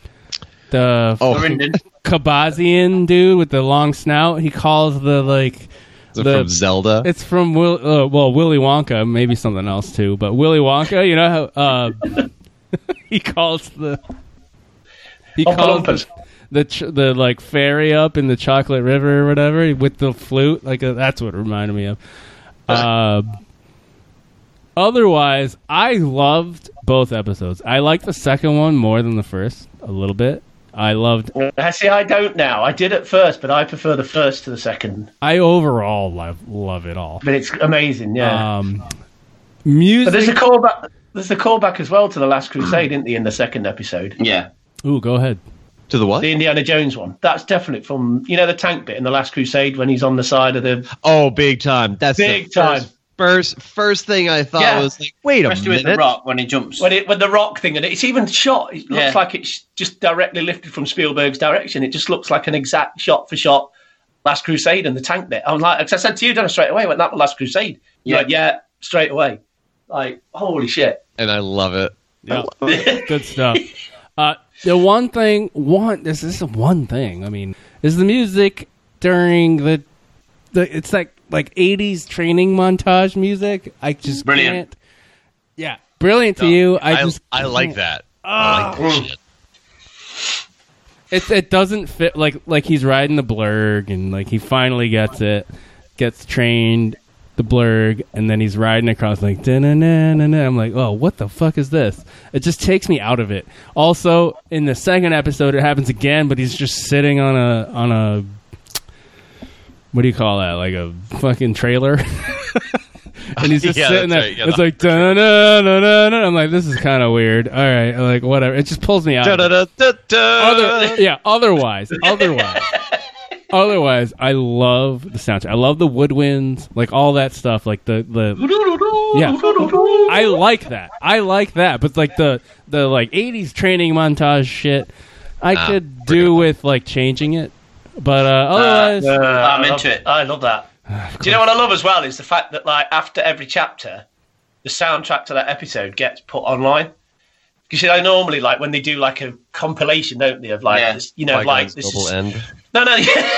the Oh, Kabazian dude with the long snout. He calls the like is it the from Zelda? It's from Will. Uh, well, Willy Wonka, maybe something else too. But Willy Wonka, you know how uh, he calls the he Oompa calls Loompas. the the, ch- the like fairy up in the Chocolate River or whatever with the flute. Like uh, that's what it reminded me of. Uh, otherwise, I loved both episodes. I liked the second one more than the first a little bit. I loved. I see. I don't now. I did at first, but I prefer the first to the second. I overall love love it all. But it's amazing, yeah. Um, music. but there's a callback. There's a callback as well to the Last Crusade, isn't there, in the second episode? Yeah. Ooh, go ahead. To the what? The Indiana Jones one. That's definitely from, you know, the tank bit in the Last Crusade when he's on the side of the Oh, big time. That's big the time. First, first first thing I thought Yeah. was like, wait a Especially with minute. the rock when he jumps. When it when the rock thing, and it's even shot. It looks Yeah. like it's just directly lifted from Spielberg's direction. It just looks like an exact shot for shot Last Crusade and the tank bit. I'm like, because I said to you, Donna, straight away, went that was Last Crusade. You're Yeah. like, yeah, straight away. Like, holy shit. And I love it. Yeah, good stuff. Uh, the one thing, one this is one thing. I mean, is the music during the the it's like like eighties training montage music. I just Brilliant. can't. Yeah, brilliant to you. I, I, just I like can't. that. I like that shit. It it doesn't fit like like he's riding the blurg and like he finally gets it, gets trained the blurg, and then he's riding across like da-na-na-na-na. I'm like, oh, what the fuck is this? It just takes me out of it. Also, in the second episode, it happens again, but he's just sitting on a on a what do you call that? Like a fucking trailer. And he's just Yeah, sitting that's there. right. Yeah, it's the- like da-na-na-na-na. I'm like, this is kind of weird. All right, like whatever. It just pulls me out. of it. Da-da-da-da-da. Other, yeah. Otherwise, otherwise, otherwise, I love the soundtrack. I love the woodwinds, like all that stuff. Like the the yeah. I like that. I like that. But like the the like eighties training montage shit, I Ah, could do with like changing it. But uh, otherwise, Uh, I'm I love- into it. I love that. Do you know what I love as well is the fact that like after every chapter, the soundtrack to that episode gets put online. Because you know normally like when they do like a compilation, don't they, of like Yeah. this, you know like this Double is, end. no no yeah.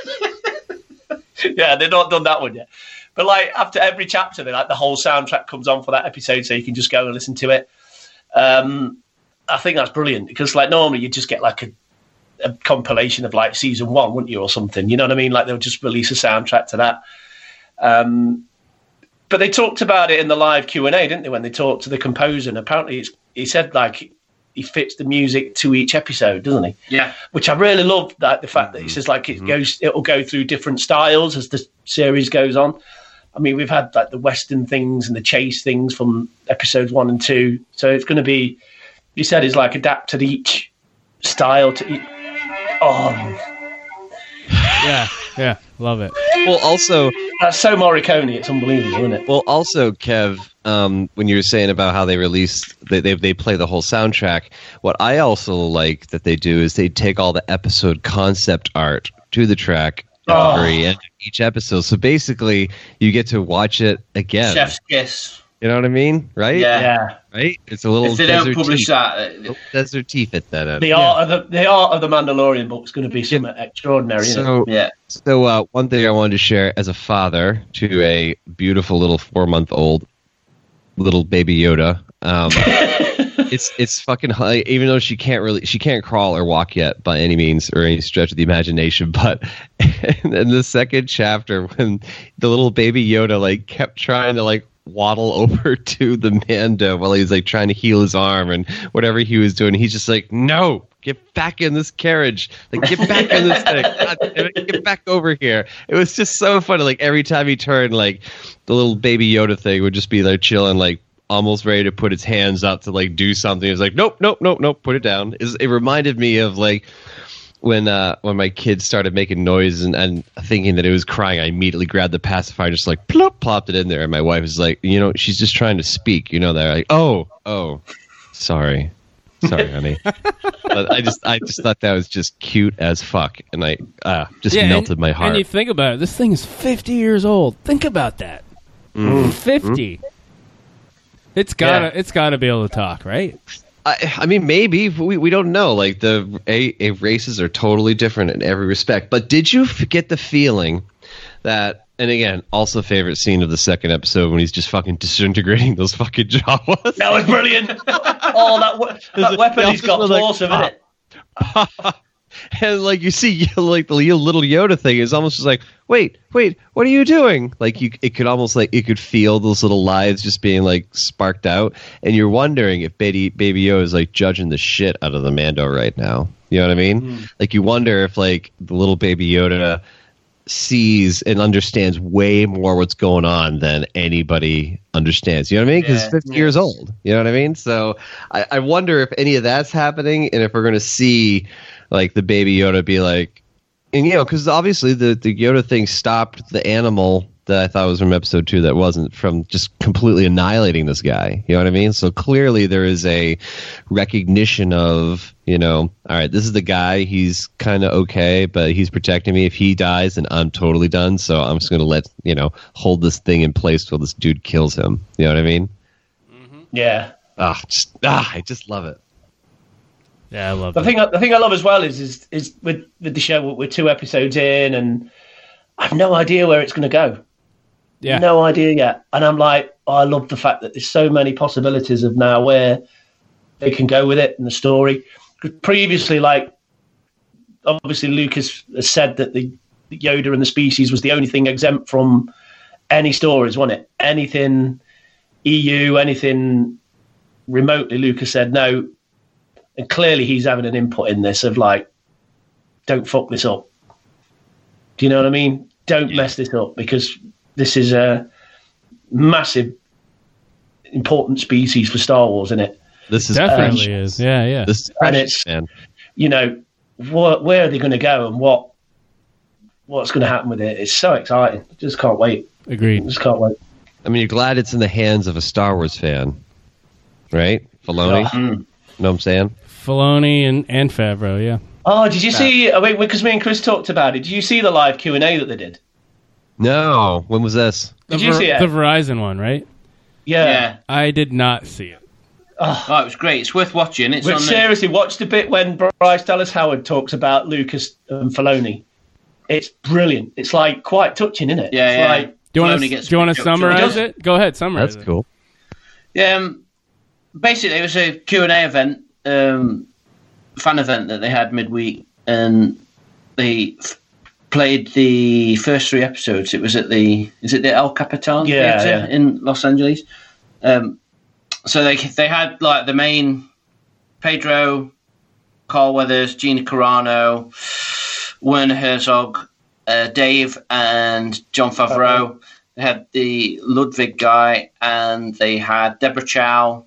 Yeah, they've not done that one yet. But like after every chapter, they like the whole soundtrack comes on for that episode, so you can just go and listen to it. Um, I think that's brilliant because like normally you just get like a a compilation of like season one, wouldn't you, or something? You know what I mean? Like they'll just release a soundtrack to that. Um, but they talked about it in the live Q and A, didn't they? When they talked to the composer, and apparently it's, he said like he fits the music to each episode, doesn't he? Yeah. Which I really love. That the fact that he says like it goes, it'll go through different styles as the series goes on. I mean, we've had like the Western things and the chase things from episodes one and two, so it's going to be. He said it's like adapted each style to each. Oh, yeah, yeah, love it. Well, also, that's so Morricone. It's unbelievable, isn't it? well, also, Kev, um, when you were saying about how they release, they, they they play the whole soundtrack. What I also like that they do is they take all the episode concept art to the track at Oh. the very end of each episode. So basically, you get to watch it again. Chef's kiss. You know what I mean? Right? Yeah. Yeah. Right? It's a little If they don't desert publish teeth. that, Little desert teeth at that end. The art of the, the art of the Mandalorian book is going to be something extraordinary. Isn't So, it? yeah. so uh, one thing I wanted to share as a father to a beautiful little four-month-old little baby Yoda. Um, it's it's fucking high, even though she can't really she can't crawl or walk yet by any means or any stretch of the imagination. But in the second chapter, when the little baby Yoda like kept trying to like waddle over to the Mando while he's like trying to heal his arm and whatever he was doing, he's just like, no, get back in this carriage, like get back in this thing. God damn it, get back over here. It was just so funny. Like every time he turned, like the little baby Yoda thing would just be there chilling, like almost ready to put its hands up to like do something. It was like, nope, nope, nope, nope, put it down. It's, it reminded me of like when uh, when my kids started making noise and, and thinking that it was crying, I immediately grabbed the pacifier, just like plop, plopped it in there. And my wife was like, you know, she's just trying to speak. You know, they're like, oh, oh, sorry, sorry, honey. But I just I just thought that was just cute as fuck, and I uh, just Yeah, melted and, my heart. And you think about it, this thing is fifty years old. Think about that. Mm. fifty. It's gotta Yeah. it's gotta be able to talk, right? I, I mean, maybe we, we don't know. Like the a, a races are totally different in every respect. But did you f- get the feeling that? And again, also favorite scene of the second episode when he's just fucking disintegrating those fucking Jawas. That was brilliant. Oh, that, we- that weapon he's got is like, awesome, isn't it? And like you see, like the little Yoda thing is almost just like, wait, wait, what are you doing? Like you, it could almost like you could feel those little lives just being like sparked out, and you're wondering if Baby Baby Yoda is like judging the shit out of the Mando right now. You know what I mean? Mm. Like you wonder if like the little Baby Yoda sees and understands way more what's going on than anybody understands. You know what I mean? Because Yeah, he's fifty yeah. years old. You know what I mean? So I, I wonder if any of that's happening, and if we're going to see like the Baby Yoda be like, and you know, because obviously the the Yoda thing stopped the animal that I thought was from episode two that wasn't, from just completely annihilating this guy. You know what I mean? So clearly there is a recognition of, you know, all right, this is the guy. He's kind of okay, but he's protecting me. If he dies, then I'm totally done. So I'm just going to let, you know, hold this thing in place till this dude kills him. You know what I mean? Yeah. Ah, just, ah, I just love it. Yeah, I love The that. thing, the thing I love as well is, is, is with, with the show, we're two episodes in, and I've no idea where it's going to go. Yeah. No idea yet. And I'm like, oh, I love the fact that there's so many possibilities of now where they can go with it in the story. 'Cause previously, like, obviously Lucas has said that the, the Yoda and the species was the only thing exempt from any stories, wasn't it? Anything E U, anything remotely, Lucas said no. And clearly he's having an input in this of like, don't fuck this up. Do you know what I mean? Don't mess this up, because this is a massive, important species for Star Wars, isn't it? This is Definitely Um, is. Yeah, yeah. This is And precious, it's, man. you know, what, where are they going to go and what what's going to happen with it? It's so exciting. Just can't wait. Agreed. Just can't wait. I mean, you're glad it's in the hands of a Star Wars fan, right? Filoni? Oh, You know what I'm saying? Filoni and, and Favreau, yeah. Oh, did you see? I mean, because me and Chris talked about it. Did you see the live Q and A that they did? No. When was this? Did the you Ver- see it? The Verizon one, right? Yeah. Yeah. I did not see it. Oh, it was great. It's worth watching. It's But on the, seriously, watch the bit when Bryce Dallas Howard talks about Lucas and Filoni. It's brilliant. It's like quite touching, isn't it? Yeah, it's yeah. Like, Do you want Filoni to gets do you want to picked up, so summarize he does. it? Go ahead, summarize That's it. cool. Yeah, um, basically, it was a Q and A event, um, fan event that they had midweek, and they f- played the first three episodes. It was at the is it the El Capitan Yeah, Theatre yeah. in Los Angeles. Um, so they they had like the main Pedro, Carl Weathers, Gina Carano, Werner Herzog, uh, Dave, and John Favreau. They had the Ludwig guy, and they had Deborah Chow.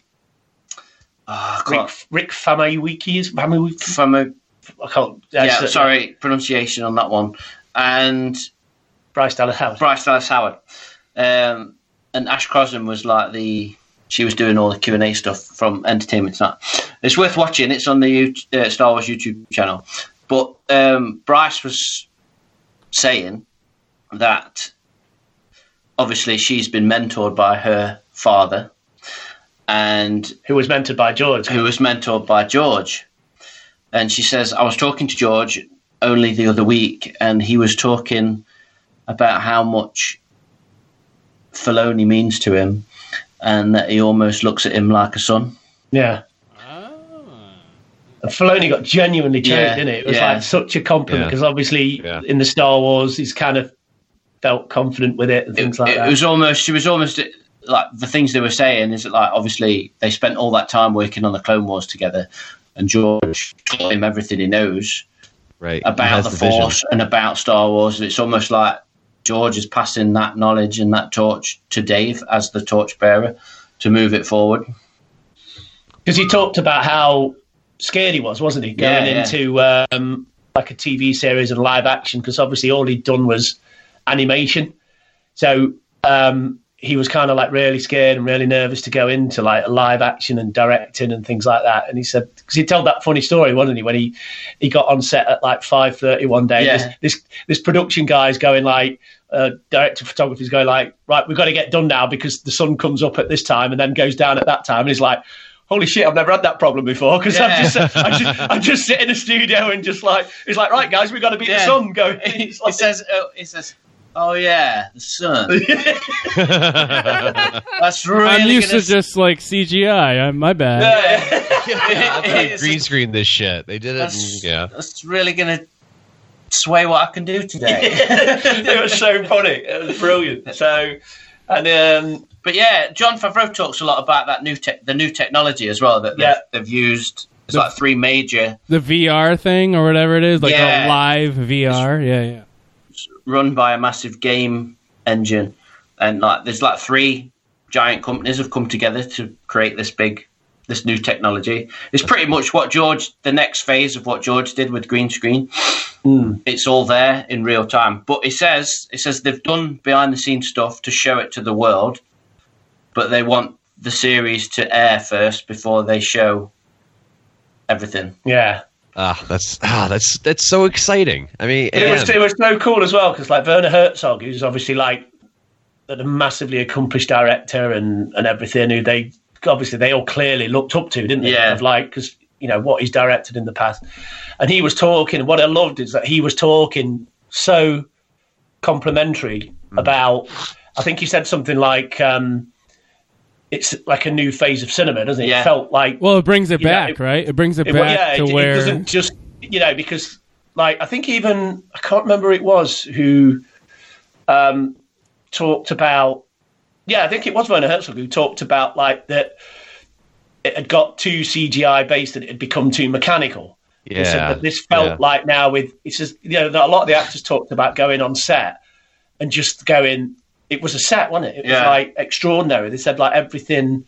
Oh, Rick, Rick Famuyiwa is Famuyiwa. From I can't. yeah, that's it. sorry, pronunciation on that one. And Bryce Dallas Howard. Bryce Dallas Howard. Um, and Ash Crossan was like the, she was doing all the Q and A stuff from Entertainment Tonight. It's worth watching. It's on the U- uh, Star Wars YouTube channel. But um, Bryce was saying that obviously she's been mentored by her father, and who was mentored by George. Who was mentored by George. And she says, I was talking to George only the other week, and he was talking about how much Filoni means to him, and that he almost looks at him like a son. Yeah. And Filoni got genuinely choked, Yeah, didn't it? It was yeah. like such a compliment, Yeah. because obviously Yeah. in the Star Wars, he's kind of felt confident with it and things like it, that. It was almost, she was almost, like, the things they were saying is that, like, obviously they spent all that time working on the Clone Wars together, and George taught him everything he knows right. about Has the, the vision. Force and about Star Wars. It's almost like George is passing that knowledge and that torch to Dave as the torchbearer to move it forward. Because he talked about how scared he was, wasn't he, going Yeah, yeah. into um, like a T V series and live action, because obviously all he'd done was animation. So um, he was kind of like really scared and really nervous to go into like live action and directing and things like that. And he said, because he told that funny story, wasn't he, when he, he got on set at like five thirty one day. Yeah. This, this this production guy's going like, uh, director of photography is going like, right, we've got to get done now because the sun comes up at this time and then goes down at that time. And he's like, holy shit, I've never had that problem before, because Yeah. I'm just I just I just sit in a studio and just like, it's like, right guys, we've got to beat the Yeah. sun. Go. He, It's like, he says, oh, he says, oh yeah, the sun. That's really I'm used gonna to just like C G I. I'm, my bad. Yeah, they green screened this shit. They did it. That's, and- yeah. that's really going to sway what I can do today. it was so funny. It was brilliant. So, and um, but yeah, Jon Favreau talks a lot about that new te- the new technology as well that they've, Yeah. they've used. There's like three major The V R thing or whatever it is, like Yeah. a live V R. Yeah, yeah. run by a massive game engine, and like there's like three giant companies have come together to create this big this new technology. It's pretty much what George the next phase of what George did with green screen. It's all there in real time, but it says it says they've done behind the scenes stuff to show it to the world, but they want the series to air first before they show everything. yeah. Ah, that's ah, that's that's so exciting. I mean, It was, and- it was so cool as well, because like Werner Herzog, who's obviously like a massively accomplished director and, and everything, who they obviously they all clearly looked up to, didn't they? Yeah. Of like, because you know what he's directed in the past, and he was talking. What I loved is that he was talking so complimentary about. I think he said something like, um, "It's like a new phase of cinema," doesn't it? Yeah. It felt like. Well, it brings it You know, back, it- right? It brings it It- back well, yeah, to it, it where doesn't just, you know, because like I think even I can't remember who it was who um, talked about. Yeah, I think it was Werner Herzog who talked about like that it had got too C G I based and it had become too mechanical. He said Yeah, that this felt yeah. like now with he says you know that a lot of the actors talked about going on set and just going. It was a set, wasn't it? It was Yeah. like extraordinary. They said like everything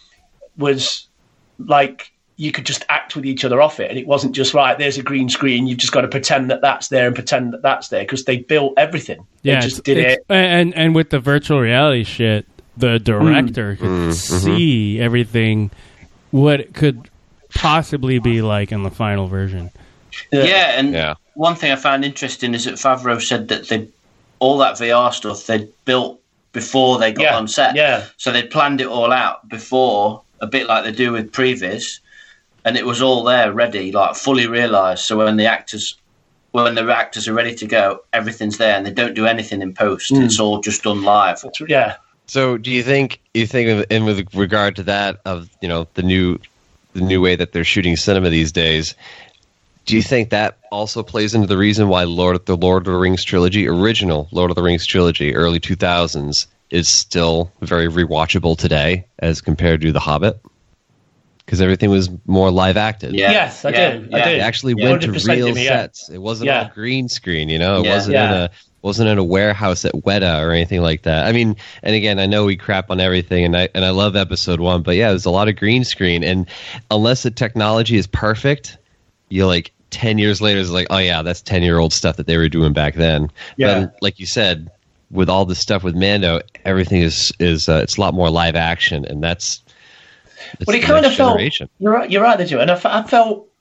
was like you could just act with each other off it, and it wasn't just right. There's a green screen. You've just got to pretend that that's there and pretend that that's there because they built everything. yeah, they just it's- did it's- it. and and with the virtual reality shit, the director could Mm, see everything what it could possibly be like in the final version. Yeah, and Yeah. one thing I found interesting is that Favreau said that they all that V R stuff they'd built before they got Yeah, on set. yeah. So they'd planned it all out before, a bit like they do with Previs, and it was all there ready, like fully realised. So when the actors when the actors are ready to go, everything's there and they don't do anything in post. Mm. It's all just done live. Yeah. So, do you think you think of, in with regard to that of you know the new the new way that they're shooting cinema these days? Do you think that also plays into the reason why Lord the Lord of the Rings trilogy, original Lord of the Rings trilogy, early two thousands, is still very rewatchable today as compared to The Hobbit? Because everything was more live acted. Yeah. Yes, I Yeah, do. yeah. I do. They actually Yeah. went to one hundred percent, real Jimmy, yeah. sets. It wasn't Yeah. all green screen, you know. It Yeah. wasn't Yeah. in a wasn't in a warehouse at Weta or anything like that. I mean, and again, I know we crap on everything, and I and I love episode one, but yeah, there's a lot of green screen, and unless the technology is perfect, you like ten years later, it's like, oh yeah, that's ten year old stuff that they were doing back then. Yeah. But like you said, with all the stuff with Mando, everything is is uh, it's a lot more live action, and that's. It's But it the kind of next felt. generation. You're right. You're right, there, Joe. And I, fe- I felt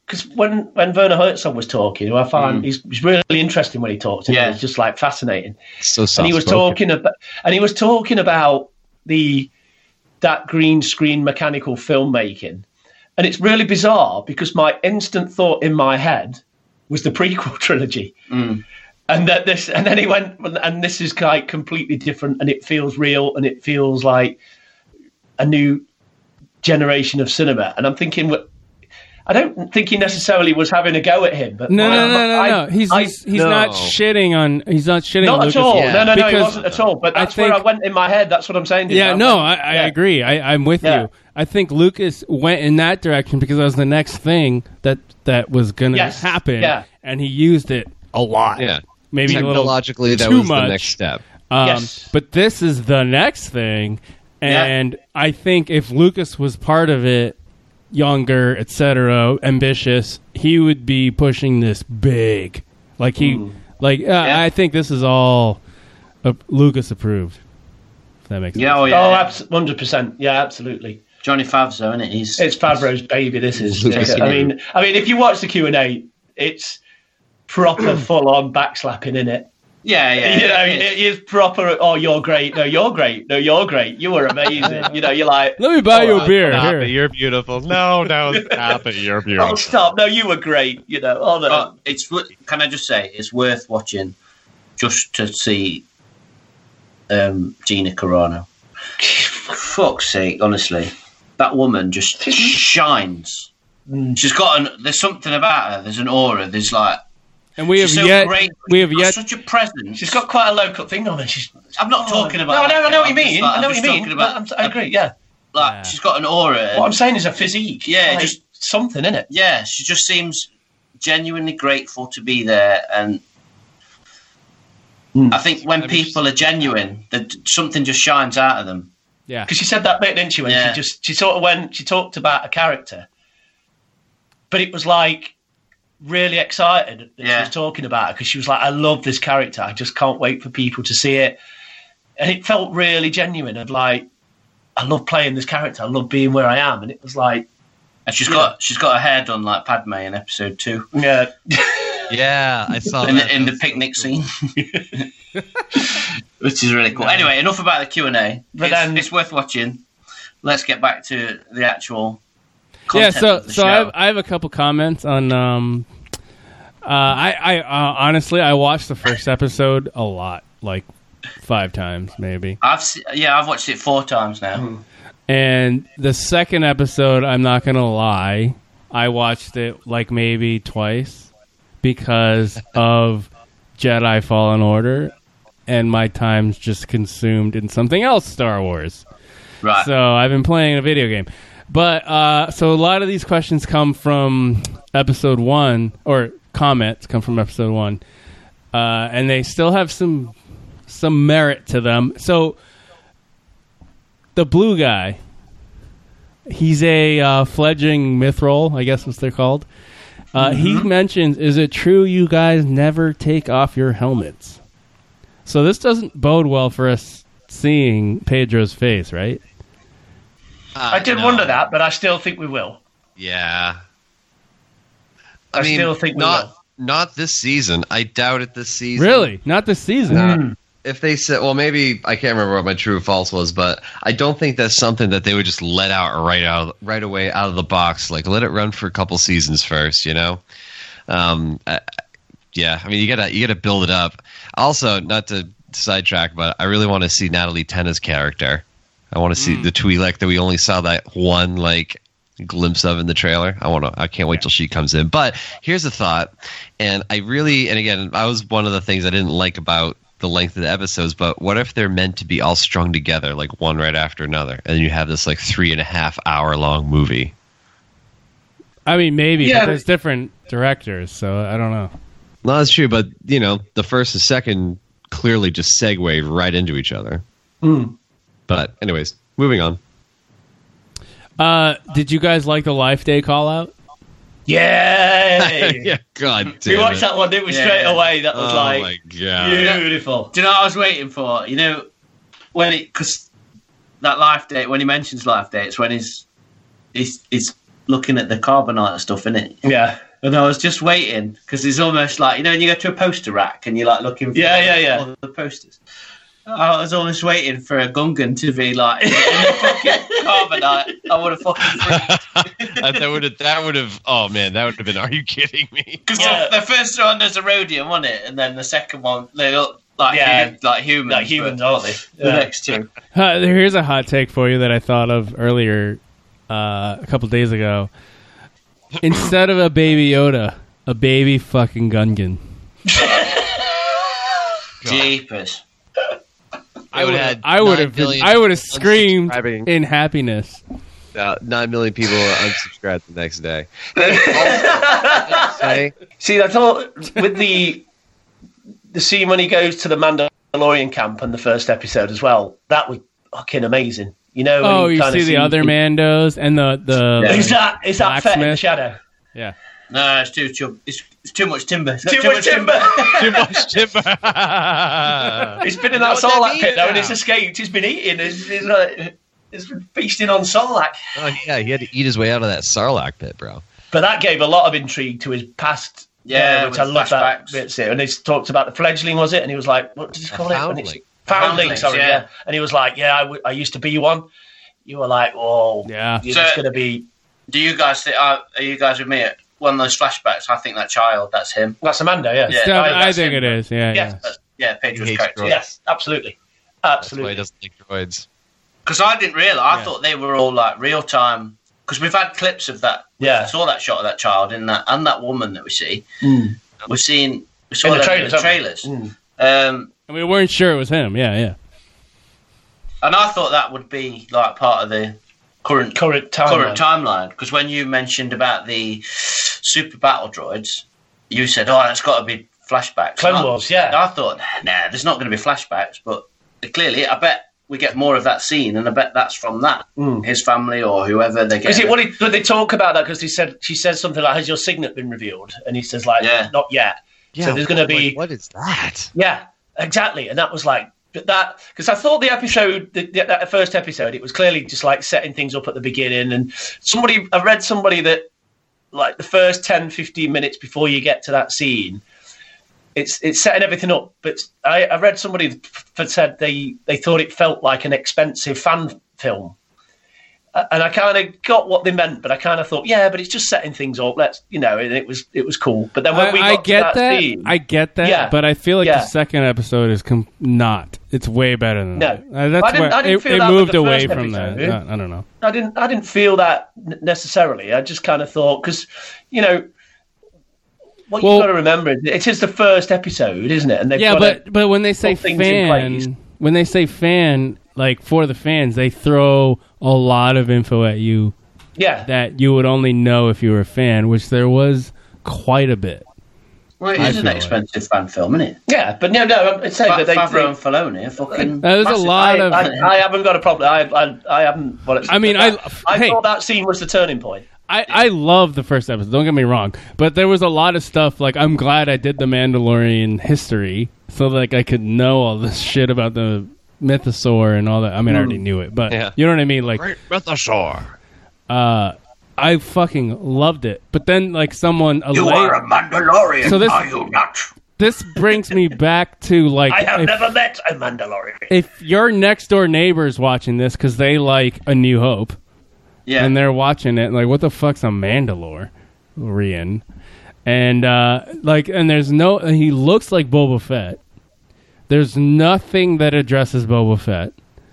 because when, when Werner Herzog was talking, who I find Mm. he's, he's really interesting when he talks, and Yeah. it's just like fascinating. So And he was soft-spoken. talking about, and he was talking about the that green screen mechanical filmmaking, and it's really bizarre because my instant thought in my head was the prequel trilogy, Mm. and that this, and then he went, and this is like completely different, and it feels real, and it feels like a new generation of cinema, and I'm thinking, I don't think he necessarily was having a go at him, but No, I- no, no, no, I- no. He's I- he's, he's No. not shitting on. He's not shitting. not on at Lucas. all. Yeah. No, no, no, he Because wasn't at all. But I that's where think- I went in my head. That's what I'm saying. to you. Yeah, I no, went- I, I yeah. agree. I, I'm with Yeah. you. I think Lucas went in that direction because that was the next thing that that was going to Yes. happen, Yeah. and he used it a lot. Yeah. Maybe a little Technologically, that too was much. the next step. Um, Yes. But this is the next thing, Yeah. and I think if Lucas was part of it, younger, et cetera, ambitious, he would be pushing this big. Like he, like uh, Yeah. I think this is all uh, Lucas approved. If that makes Yeah, sense. oh, yeah. Oh, yeah. abs- one hundred percent. Yeah, absolutely. Johnny Favreau, isn't it? He's It's Favreau's baby. This is. Lucas. I mean, I mean, if you watch the Q and A, it's proper full-on backslapping in it. yeah, yeah. You know, it is. it is proper. Oh, you're great. No, you're great. No, you're great. You were amazing. You know, you're like. Let me buy oh, you a beer. Stop Here. it, you're beautiful. No, no, stop it, you're Oh, beautiful. stop! No, you were great. You know. Oh, no. But it's wo- can I just say it's worth watching just to see um, Gina Carano. Fuck's sake, honestly, that woman just shines. She's got an. There's something about her. There's an aura. There's like. And we have she's so yet. great. We have She's got yet. such a presence. She's got quite a local thing on her. She's. I'm not talking about. No, no, I know what you I'm just mean. like- I know I'm what you just mean. talking about- I'm- I agree. Yeah. Like Yeah. she's got an aura. What I'm saying is a physique. Yeah, Like, just- something in it. yeah, she just seems genuinely grateful to be there, and Mm. I think when people are genuine, that something just shines out of them. Yeah. Because she said that bit, didn't she? When Yeah. she just she sort of when she talked about a character, but it was like really excited that she Yeah. was talking about it because she was like, "I love this character. I just can't wait for people to see it," and it felt really genuine. Of like, I love playing this character. I love being where I am, and it was like, And she's Yeah. got she's got her hair done like Padme in episode two yeah, Yeah, I saw in, that. the, in the picnic scene, which is really cool. Anyway, enough about the Q and A. But It's, then- it's worth watching. Let's get back to the actual. Yeah. Content So of the so show. I have, I have a couple comments on. Um, uh, I I uh, honestly I watched the first episode a lot, like five times maybe. I've se- yeah I've watched it four times now. And the second episode, I'm not going to lie, I watched it like maybe twice because of Jedi Fallen Order, and my time's just consumed in something else Star Wars. Right. So I've been playing a video game. But, uh, so a lot of these questions come from episode one, or comments come from episode one, uh, and they still have some some merit to them. So the blue guy, he's a uh, fledgling mithril, I guess what they're called. Uh, He mentions, is it true you guys never take off your helmets? So this doesn't bode well for us seeing Pedro's face, right? Uh, I did no. wonder that, but I still think we will. Yeah. I still think we not will. not this season. I doubt it this season. Really? Not this season? Nah. If they said, well, maybe I can't remember what my true or false was, but I don't think that's something that they would just let out right out right away out of the box. Like, let it run for a couple seasons first, you know. Um, I, yeah, I mean, you gotta you gotta build it up. Also, not to sidetrack, but I really want to see Natalie Tenna's character. I want to see the Twi'lek that we only saw that one like glimpse of in the trailer. I want to. I can't wait till she comes in. But here's a thought, and I really, and again, I was one of the things I didn't like about the length of the episodes, but what if they're meant to be all strung together, like one right after another, and you have this like three and a half hour long movie? I mean, maybe, Yeah, but there's different directors, so I don't know. No, that's true, but you know, the first and second clearly just segue right into each other. Mm. But anyways, moving on. Uh, did you guys like the Life Day call out? Yay! Yeah, God damn We watched it. that one, didn't we? Yeah. Straight away. That was Oh like my god! beautiful. Do you know what I was waiting for? You know, when it because that life date when he mentions life date, it's when his his his looking at the carbonite stuff in it. Yeah. And I was just waiting because it's almost like, you know, when you go to a poster rack and you're like looking for Yeah, yeah, yeah. all the posters. I was almost waiting for a Gungan to be like in the fucking carbonite. I would have fucking freaked. that would have. That would have. Oh man, that would have been. Are you kidding me? Because Yeah. the, the first one there's a rhodium on it, and then the second one they look like Yeah. hu- like humans. Like humans, but aren't they? The Yeah. next two. Uh, here's a hot take for you that I thought of earlier, uh, a couple days ago. Instead of a baby Yoda, a baby fucking Gungan. Jeepers. I would have. I would have. I would have screamed unsubscribing. in happiness. Uh, Nine million people unsubscribed the next day. See, I thought with the the scene when he goes to the Mandalorian camp in the first episode as well, that was fucking amazing. You know? when Oh, he you kinda see the sees- other Mandos and the the. Yeah. Is that is that Fett in the Blacksmith? shadow? Yeah. No, it's too too it's, it's too much timber. It's got Too much timber. Too much timber. He's been in that Know what that Sarlacc pit means though, and now. he's escaped. He's been eating. He's, he's, like, he's been feasting on Sarlacc. Oh yeah, he had to eat his way out of that Sarlacc pit, bro. But that gave a lot of intrigue to his past. Yeah, which with I love that flashbacks. bit. And he talked about the fledgling, was it? And he was like, "What did he call it?" And foundling. it's- Foundling, Foundlings, sorry, yeah. yeah. And he was like, "Yeah, I, w- I used to be one." You were like, "Oh, Yeah. you're So- just gonna be." Do you guys think? Are, are you guys with me? At one of those flashbacks, I think that child, that's him. That's Amanda, yeah. Yeah. So, oh, I that's think him. it is. Yeah. Yes, Yeah. But, yeah, Pedro's He hates correct. droids. yes, absolutely, That's why absolutely. he doesn't like droids. Because I didn't realise. I Yeah. thought they were all like real time. Because we've had clips of that. Yeah. I saw that shot of that child in that and that woman that we see. Mm. We're seeing. We saw In the them trailers, in the haven't we? trailers. Mm. Um, And we weren't sure it was him. Yeah. Yeah. and I thought that would be like part of the current Current timeline. current timeline. Because when you mentioned about the super battle droids, you said, "Oh, that's got to be flashbacks." Clone And I- Wars, yeah. I thought, nah, there's not going to be flashbacks, but clearly, I bet we get more of that scene, and I bet that's from that Mm. his family or whoever they get. Is it what he, but they talk about that because he said she says something like, "Has your signet been revealed?" And he says like, Yeah. "Not yet." so there's going to be Like, what is that? Yeah, exactly. And that was like but that because I thought the episode, the, the, that first episode, it was clearly just like setting things up at the beginning. And somebody, I read somebody that like the first ten, fifteen minutes before you get to that scene, it's it's setting everything up. But I, I read somebody that said they they thought it felt like an expensive fan film. And I kind of got what they meant, but I kind of thought, yeah, but it's just setting things up. Let's, you know, and it was it was cool. But then when I, we got I to get that, that. scene, I get that. Yeah. But I feel like Yeah. the second episode is com- not. It's way better than No. that. Uh, that's I didn't- where I didn't it, feel it that with moved the away first from that. episode. I, I don't know. I didn't I didn't feel that n- necessarily. I just kind of thought because you know what Well- you've got to remember is it is the first episode, isn't it? And they've Yeah, got but to but when they say put things in place. fan, when they say fan, like for the fans, they throw a lot of info at you yeah, that you would only know if you were a fan, which there was quite a bit. Well, it I is an feel expensive fan film, isn't it? yeah, but no, no, I'm saying Fa- that they. Favreau they and Filoni are fucking. Uh, there's a massive. lot I, of- I, I haven't got a problem. I I, I haven't. Well, it's, I mean, that- I- I hey. thought that scene was the turning point. I, I love the first episode. Don't get me wrong, but there was a lot of stuff. Like I'm glad I did the Mandalorian history, so like I could know all this shit about the mythosaur and all that. I mean, I already knew it, but Yeah. you know what I mean. Like, Great mythosaur. uh, I fucking loved it. But then, like someone, a You late- are a Mandalorian, So this- are you not? this brings me back to like I have if, never met a Mandalorian. if your next door neighbor's watching this because they like A New Hope. Yeah. And they're watching it like, what the fuck's a Mandalorian? And uh, like, and there's no. He looks like Boba Fett. There's nothing that addresses Boba Fett.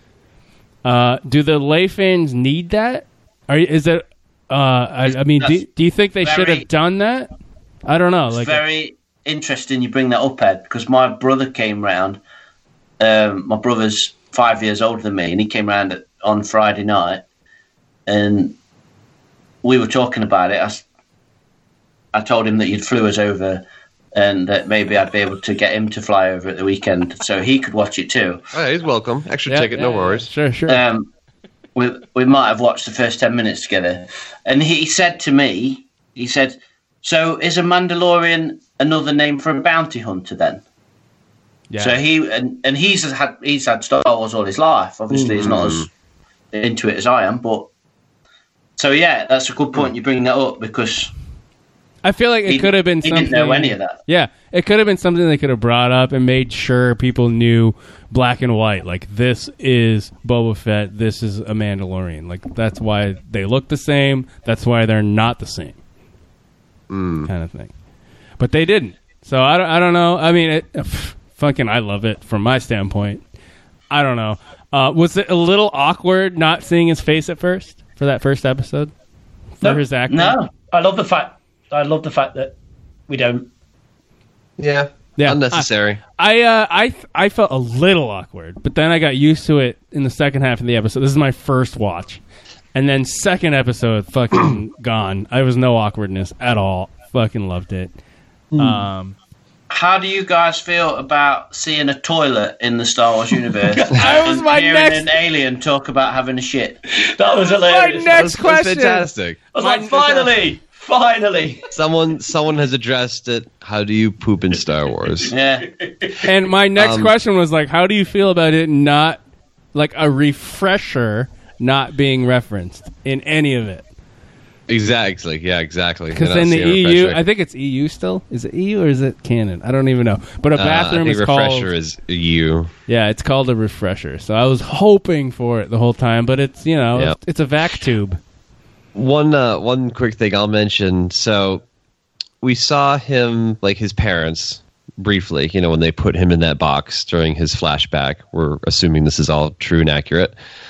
Uh, do the lay fans need that? Are is it? Uh, I, I mean, do, do you think they should very- have done that? I don't know. It's Like, very interesting you bring that up, Ed, because my brother came round. Um, my brother's five years older than me, and he came round at- on Friday night, and we were talking about it. I, s- I told him that you'd flew us over, and that maybe I'd be able to get him to fly over at the weekend so he could watch it too. Oh, he's welcome. Extra yeah, ticket, yeah, no yeah, worries. Sure, sure. Um, we we might have watched the first ten minutes together, and he said to me, he said, "So is a Mandalorian another name for a bounty hunter then?" yeah. So he and, and he's had he's had Star Wars all his life. Obviously, he's not as into it as I am, but So yeah, that's a good point. You bring that up because I feel like it he, could have been he something. didn't know any of that. Yeah, it could have been something they could have brought up and made sure people knew black and white. Like, this is Boba Fett. This is a Mandalorian. Like, that's why they look the same. That's why they're not the same. Mm. Kind of thing. But they didn't. So I don't, I don't know. I mean, it, fucking, I love it from my standpoint. I don't know. Uh, was it a little awkward not seeing his face at first for that first episode? For no, his acting? No, I love the fact. I love the fact that we don't. Yeah, yeah, unnecessary. I, I, uh, I, I felt a little awkward, but then I got used to it in the second half of the episode. This is my first watch, and then second episode, fucking gone. I was no awkwardness at all. Fucking loved it. Mm. Um. How do you guys feel about seeing a toilet in the Star Wars universe? That was my hearing next... an alien talk about having a shit. That was hilarious. My next that was, question. Fantastic. I was like, finally, finally. Someone, someone has addressed it. How do you poop in Star Wars? Yeah. And my next Um, question was like, how do you feel about it not like a refresher not being referenced in any of it? Exactly. Yeah, exactly. Because You know, in the see a E U, refresher. I think it's E U still. Is it E U or is it canon? I don't even know. But a Uh, bathroom I think is refresher called. is you. Yeah, it's called a refresher. So I was hoping for it the whole time, but it's you know Yep. it's, it's a vac tube. One uh, one quick thing I'll mention. So we saw him, like his parents, briefly. You know, when they put him in that box during his flashback. We're assuming this is all true and accurate.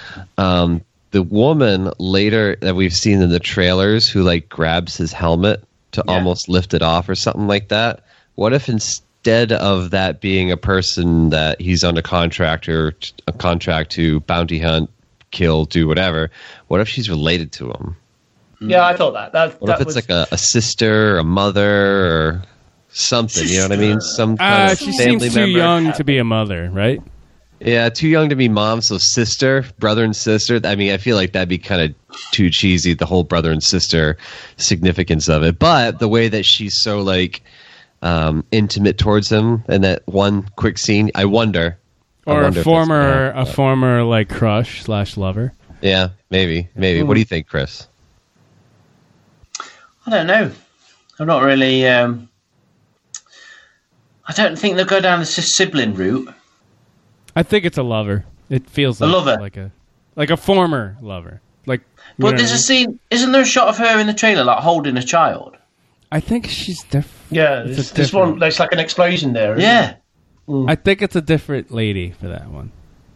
Um, the woman later that we've seen in the trailers who like grabs his helmet to Yeah. almost lift it off or something like that. What if instead of that being a person that he's on a contract or a contract to bounty hunt, kill, do whatever? What if she's related to him? Yeah, I thought that. That, What that if it's was, like a, a sister, a mother, or something? You know what I mean? Some kind Uh, of she family seems too member. young to be a mother, right? Yeah, too young to be mom, so sister, brother and sister. I mean, I feel like that'd be kind of too cheesy, the whole brother and sister significance of it. But the way that she's so, like, um, intimate towards him in that one quick scene, I wonder. I Or wonder a if that's former, gonna a happen. former like crush slash lover. Yeah, maybe, maybe. What do you think, Chris? I don't know. I'm not really. Um, I don't think they'll go down the s- sibling route. I think it's a lover. It feels A like, lover? like a like a former lover. Like, you know But what there's I a mean? scene. Isn't there a shot of her in the trailer, like holding a child? I think she's different. yeah, It's a there's, there's different- one. There's like an explosion there. isn't Yeah. there? I think it's a different lady for that one.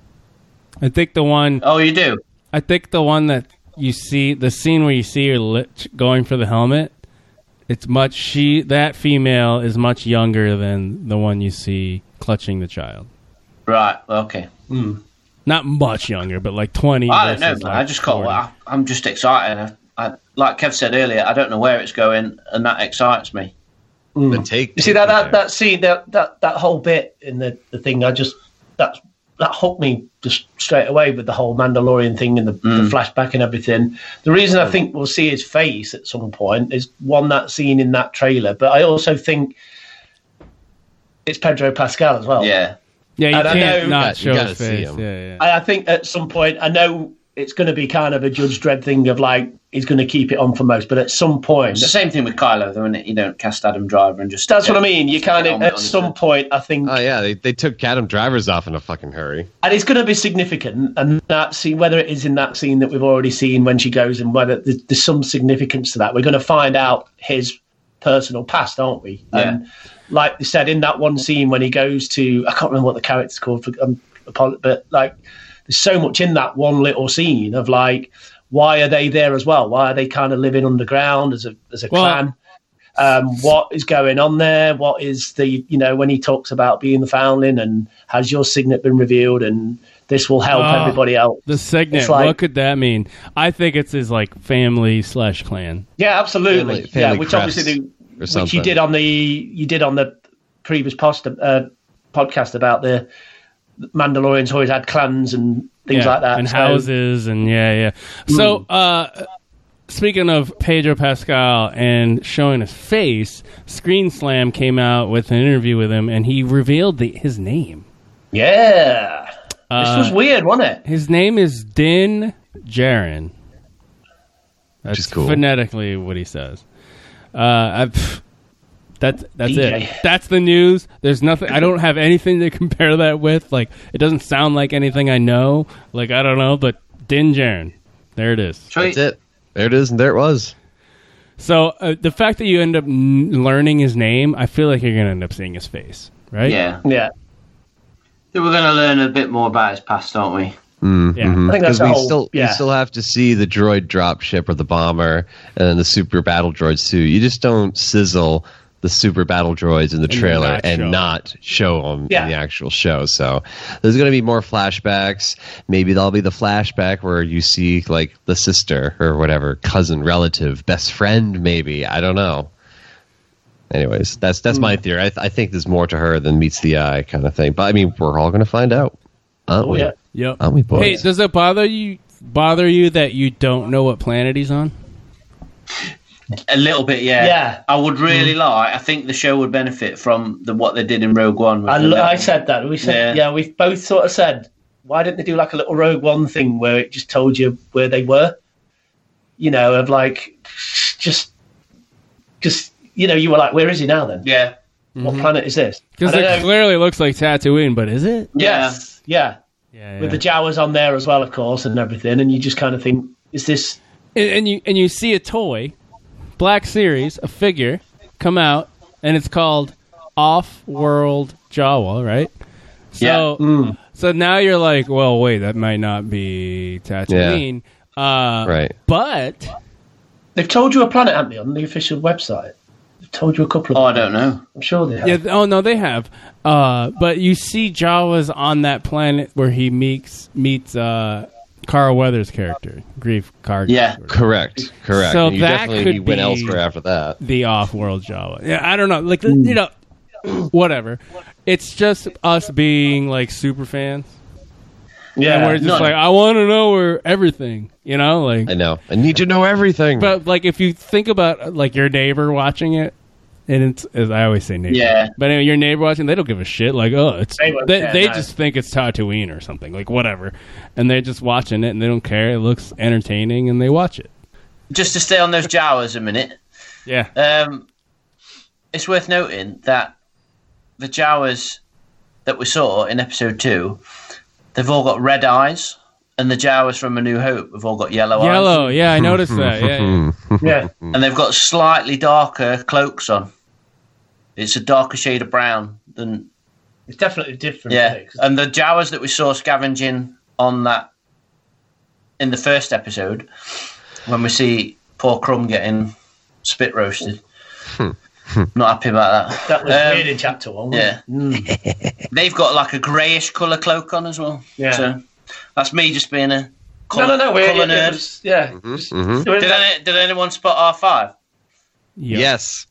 I think the one. Oh, you do. I think the one that you see, the scene where you see her lit, going for the helmet. It's much. She that female is much younger than the one you see clutching the child. Right. Okay. Not much younger, but like twenty. I don't know. versus, Man. like I just can't. forty. I, I'm just excited. I, I, like Kev said earlier, I don't know where it's going, and that excites me. The take. You see that that that scene that that that whole bit in the the thing. I just that that hooked me just straight away with the whole Mandalorian thing and the, the flashback and everything. The reason I think we'll see his face at some point is one, that scene in that trailer, but I also think it's Pedro Pascal as well. Yeah. Yeah, you And I can't know- not You show gotta his see face. him. Yeah, yeah. I, I think at some point, I know it's going to be kind of a Judge Dredd thing of like he's going to keep it on for most, but at some point, It's the same thing with Kylo, though, isn't it? You don't cast Adam Driver and just. that's what I mean. You kind Get of on at with it. some point, I think, Oh yeah, they they took Adam Drivers off in a fucking hurry. and it's going to be significant. And that scene, whether it is in that scene that we've already seen when she goes, and whether there's, there's some significance to that, we're going to find out his personal past, aren't we? Yeah. And like they said in that one scene when he goes to, I can't remember what the character's called, for, um, but like there's so much in that one little scene of like, why are they there as well? Why are they kind of living underground as a as a Well- clan? Um, what is going on there? What is the, you know, when he talks about being the foundling and has your signet been revealed and this will help Oh, everybody else? The signet. It's like- what could that mean? I think it's his like family slash clan. Yeah, absolutely. Family- family yeah, which crest obviously the, or which something. you did on the you did on the previous post, uh, podcast about the Mandalorians always had clans and things Yeah, like that and So- houses and yeah, yeah. So, uh, speaking of Pedro Pascal and showing his face, Screen Slam came out with an interview with him, and he revealed the, his name. Yeah, this Uh, was weird, wasn't it? His name is Din Djarin. That's is cool. phonetically what he says. Uh, I've, that's that's D J. it. That's the news. There's nothing. I don't have anything to compare that with. Like, it doesn't sound like anything I know. Like, I don't know, but Din Djarin. There it is. That's it. There it is, and there it was. So uh, the fact that you end up n- learning his name, I feel like you're going to end up seeing his face, right? Yeah. Yeah. We're going to learn a bit more about his past, aren't we? Mm, Yeah. mhm. I think that's Because the we whole- still yeah. we still have to see the droid drop ship or the bomber, and then the super battle droids too. You just don't sizzle the super battle droids in the And trailer not and show 'em. not show them Yeah. in the actual show. So there's going to be more flashbacks. Maybe that'll be the flashback where you see like the sister or whatever, cousin, relative, best friend. Maybe I don't know. Anyways, that's that's my theory. I, th- I think there's more to her than meets the eye kind of thing. But I mean, we're all going to find out, aren't Oh, we? yeah. Yep. Aren't we, boys? Hey, does it bother you bother you that you don't know what planet he's on? A little bit, yeah. Yeah. I would really like. I think the show would benefit from the what they did in Rogue One. with I, the little- I said that. We said, Yeah. yeah. we both sort of said, why didn't they do like a little Rogue One thing where it just told you where they were? You know, of like, just, just, you know, you were like, where is he now then? Yeah. What planet is this? Because I don't it know. clearly looks like Tatooine, but is it? Yes. Yeah. Yeah. With the Jawas on there as well, of course, and everything. And you just kind of think, is this. and, and you and you see a toy, Black Series, a figure, come out, and it's called Off-World Jawa, right? So, Mm. so now you're like, well, wait, that might not be Tatooine, uh, Right. But They've told you a planet, haven't they, on the official website? They've told you a couple of. Oh, I don't know. I'm sure they have. yeah, oh no, they have. Uh, but you see Jawas on that planet where he meets meets uh, Carl Weathers' character, Grief Karga. Yeah. Correct, correct. So And you that definitely could he went be- elsewhere after that. The off-world Jawa. Yeah, I don't know. Like, you know, whatever. It's just us being like super fans. Yeah. And we're just no. like, I want to know where everything. You know, like. I know. I need to know everything. But like, if you think about uh, like your neighbor watching it, and it's as I always say neighbor. Yeah. But anyway, your neighbor watching, they don't give a shit. Like, oh, it's They won't they, care, they no. just think it's Tatooine or something. Like whatever, and they're just watching it and they don't care. It looks entertaining and they watch it. Just to stay on those Jawas a minute. Yeah. Um, it's worth noting that the Jawas that we saw in episode two, they've all got red eyes, and the Jawas from A New Hope have all got yellow, Yellow. eyes. Yeah, I noticed that. Yeah. yeah. Yeah. And they've got slightly darker cloaks on. It's a darker shade of brown than It's definitely different. yeah. isn't it? 'Cause And the Jawas that we saw scavenging on that in the first episode, when we see poor Crumb getting spit roasted. Not happy about that. That was Um, weird in chapter one. Wasn't Yeah. it? They've got like a greyish colour cloak on as well. Yeah. So that's me just being a No, colour, no, no. We're, colour yeah, nerd. it was- yeah. Just- we're- Did, any, did anyone spot R five? Yeah. yes,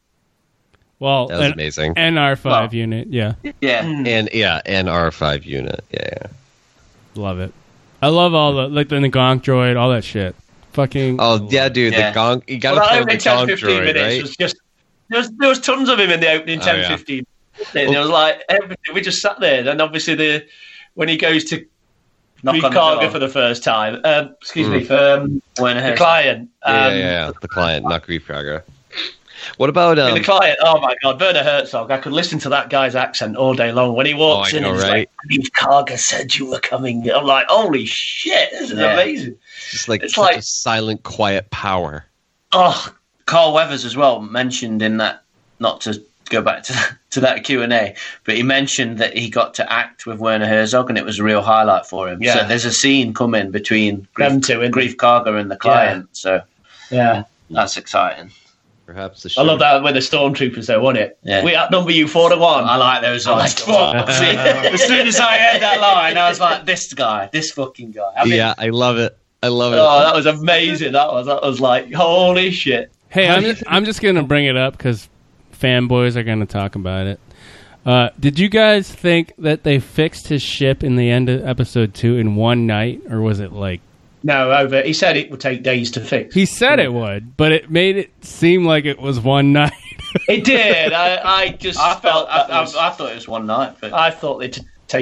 Well, that was an, amazing. N R five Well- unit. Yeah. Yeah. And yeah, and R five unit. Yeah, yeah. Love it. I love all the like the Gonk droid, all that shit. Fucking. Oh yeah, dude, Yeah. the gong. You got to Well, that play opening the ten, gong fifteen droid, minutes right? was just. There was, there was tons of him in the opening Oh, ten, yeah. fifteen. And it was like, everything, we just sat there. And obviously, the when he goes to Knock Grief on the Karga door. for the first time, um, excuse me, Mm. for um, Werner the Herzog. client. Um, yeah, yeah, yeah. The client, not Grief Karga. What about I mean, um? the client, oh my God, Werner Herzog. I could listen to that guy's accent all day long. When he walks Oh, I in know, and he's right? like, Grief Karga said you were coming. I'm like, holy shit, this is Yeah. amazing. Just like it's such like- a silent, quiet power. Oh, Carl Weathers as well mentioned in that, not to go back to to that Q and A, but he mentioned that he got to act with Werner Herzog and it was a real highlight for him. Yeah. So there's a scene coming between Them Grief, two, isn't Grief Karga and the client. So yeah. that's exciting. Perhaps the I love that with the stormtroopers, though, wasn't it? Yeah. We outnumber you four to one. I like those I eyes. like See, as soon as I heard that line, I was like, this guy, this fucking guy. I mean, Yeah, I love it. I love it. Oh, that was amazing. That was that was like holy shit. Hey, I'm just, I'm just gonna bring it up because fanboys are gonna talk about it. Uh, did you guys think that they fixed his ship in the end of episode two in one night, or was it like No, over. He said it would take days to fix. he said it would, but it made it seem like it was one night? It did. I, I just I felt felt, I, that was, I, I thought it was one night, but I thought it'd take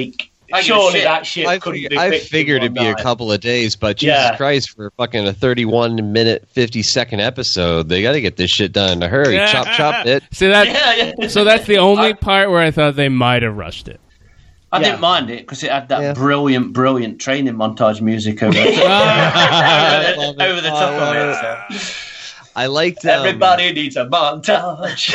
I give a surely shit. that shit I, couldn't fig- be I fixed in figured it'd one be a night. couple of days, but Jesus Yeah. Christ, for fucking a thirty-one minute, fifty second episode, they got to get this shit done in a hurry. Chop, chop it. See that? Yeah, yeah. So that's the only part where I thought they might have rushed it. I Yeah. didn't mind it because it had that Yeah. brilliant, brilliant training montage music over, over, I the, love it. over the I top love of it. it. So. I liked um, Everybody needs a montage.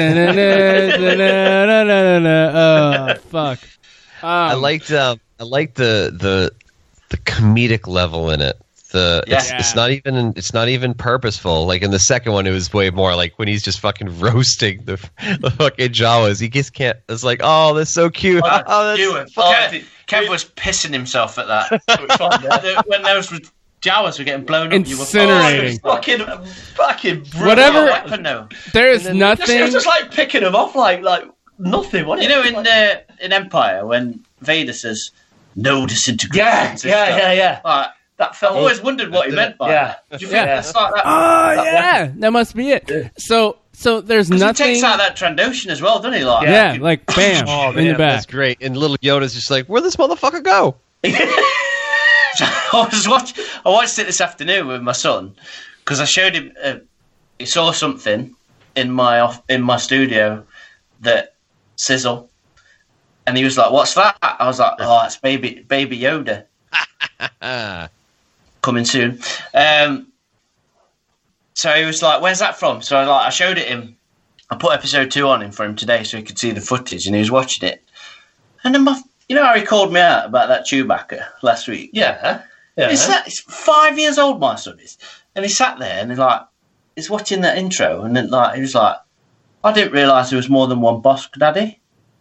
Oh fuck! Um, I liked um, I liked the the the comedic level in it. The it's, Yeah. it's not even it's not even purposeful. Like in the second one, it was way more like when he's just fucking roasting the, the fucking Jawas. He just can't. It's like, oh, that's so cute. Oh, Oh, that's you so were- fucking- Kev, Kev was pissing himself at that. The- when those were- Jawas were getting blown up, you were Incinerating. Oh, fucking, fucking brilliant. Whatever- weapon, though. there is It nothing. was just like picking them off like like nothing. Wasn't You know, it? in uh, in Empire, when Vader says "no disintegration," Yeah, and yeah, stuff, yeah, yeah. Like, That I've felt always wondered what he meant by Yeah. that. Do you think Yeah. it's like that? Oh that yeah, that must be it. So so there's 'Cause nothing. he takes out that Trandoshan as well, doesn't he? Like, yeah, like bam Oh, in man, the back. that's great. And little Yoda's just like, where'd this motherfucker go? I was watch, I watched it this afternoon with my son because I showed him. Uh, he saw something in my off, in my studio that sizzle, and he was like, "What's that?" I was like, "Oh, it's baby baby Yoda coming soon." Um, so he was like, "Where's that from?" So I like I showed it him. I put episode two on him for him today so he could see the footage, and he was watching it. And then my, you know how he called me out about that Chewbacca last week? Yeah, yeah. It's, that, it's five years old, my son is. And he sat there and he like, he's watching that intro and then like, he was like, I didn't realise there was more than one boss, Daddy.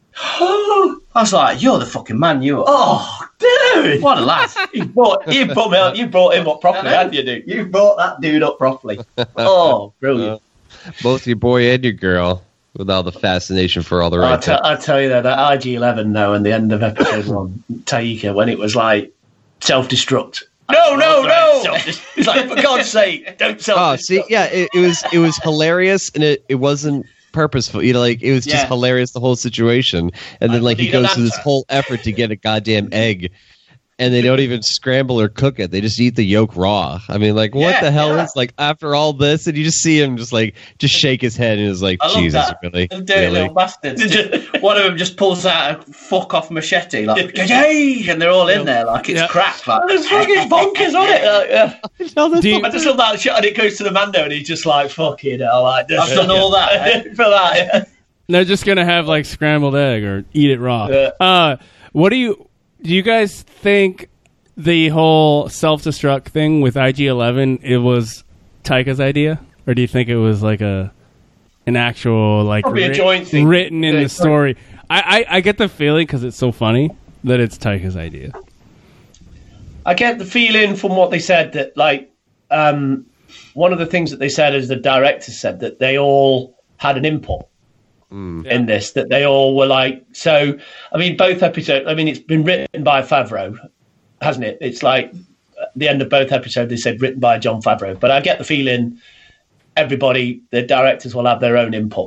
I was like, you're the fucking man, you are. Oh, dude! What a lad. You brought you brought me out, you brought him up properly, I know. hadn't you, dude? You brought that dude up properly. Oh, brilliant! Both your boy and your girl, with all the fascination for all the I'll, right t- I'll tell you that that I G eleven though, and the end of episode one, Taika, when it was like self-destruct. No, no, no! Self-dest- He's like, for God's sake, don't self-destruct. Oh, see, yeah, it, it was it was hilarious, and it, it wasn't purposeful. You know, like it was just Yeah. hilarious the whole situation, and then like he need an goes through this answer. whole effort to get a goddamn egg, and they don't even scramble or cook it. They just eat the yolk raw. I mean, like what Yeah, the hell yeah. is like after all this? And you just see him just like just shake his head and is like, I love Jesus, that. really, Them dirty really. little bastards. One of them just pulls out a fuck off machete, like, "Yay!" and they're all in there like it's Yeah. crack. Like, It's fucking bonkers, wasn't it? Like, yeah. Do you- I just love that shot, and it goes to the Mando, and he's just like, "Fucking hell!" Like, I've done all that. for that. Yeah. They're just gonna have like scrambled egg or eat it raw. Yeah. Uh, what do you do? You guys think the whole self-destruct thing with I G eleven it was Taika's idea, or do you think it was like a an actual like Probably a writ- joint thing. written in Yeah, the it's story? I, I I get the feeling because it's so funny that it's Taika's idea. I get the feeling from what they said that, like, um, one of the things that they said is the directors said that they all had an input in this, that they all were like, so, I mean, both episodes, I mean, it's been written by Favreau, hasn't it? It's like, at the end of both episodes, they said written by Jon Favreau, but I get the feeling everybody, the directors will have their own input.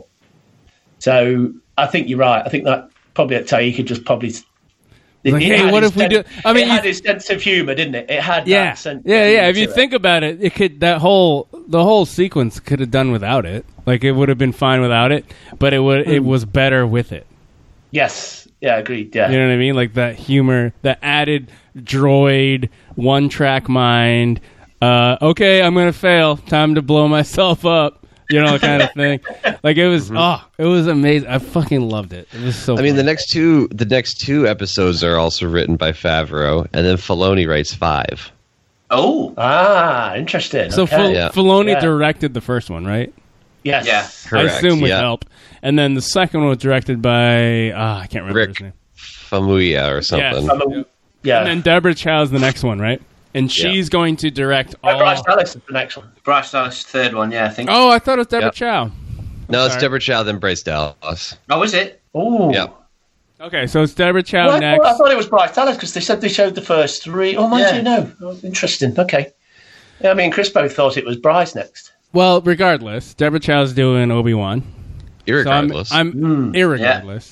So I think you're right. I think that probably at Taika just probably. Like, hey, had what his if we sen- do- I mean, it had you- his sense of humor, didn't it? It had Yeah, that sense. yeah, of yeah. humour If you to it. think about it, it could that whole the whole sequence could have done without it. Like it would have been fine without it, but it would it was better with it. Yes, yeah, agreed. Yeah, You know what I mean? Like that humor, the added droid, one track mind. Uh, okay, I'm gonna fail. Time to blow myself up. You know, kind of thing. Like it was. Oh, it was amazing. I fucking loved it. It was so. I mean, the funny. next two the next two episodes are also written by Favreau, and then Filoni writes five. oh, Ah, interesting. So okay. Fil- Yeah. Filoni Yeah. directed the first one, right? yes, yeah. Correct. I assume with yeah. help. And then the second one was directed by ah, I can't remember Rick his name. Famuyiwa or something. I'm a- yeah. And then Deborah Chow's the next one, right? And she's going to direct Oh, all. Bryce Dallas is the next one. Bryce Dallas, third one, yeah, I think. Oh, I thought it was Deborah Yep. Chow. No, it's sorry. Deborah Chow, then Bryce Dallas. Oh, is it? Oh, Yeah. Okay, so it's Deborah Chow Well, I, next. thought, I thought it was Bryce Dallas because they said they showed the first three. Oh, mind Yeah. you, no. Oh, interesting. Okay. Yeah, I mean, Chris both thought it was Bryce next. Well, regardless, Deborah Chow's doing Obi Wan. So I'm, Irregardless. I'm Hmm. irregardless.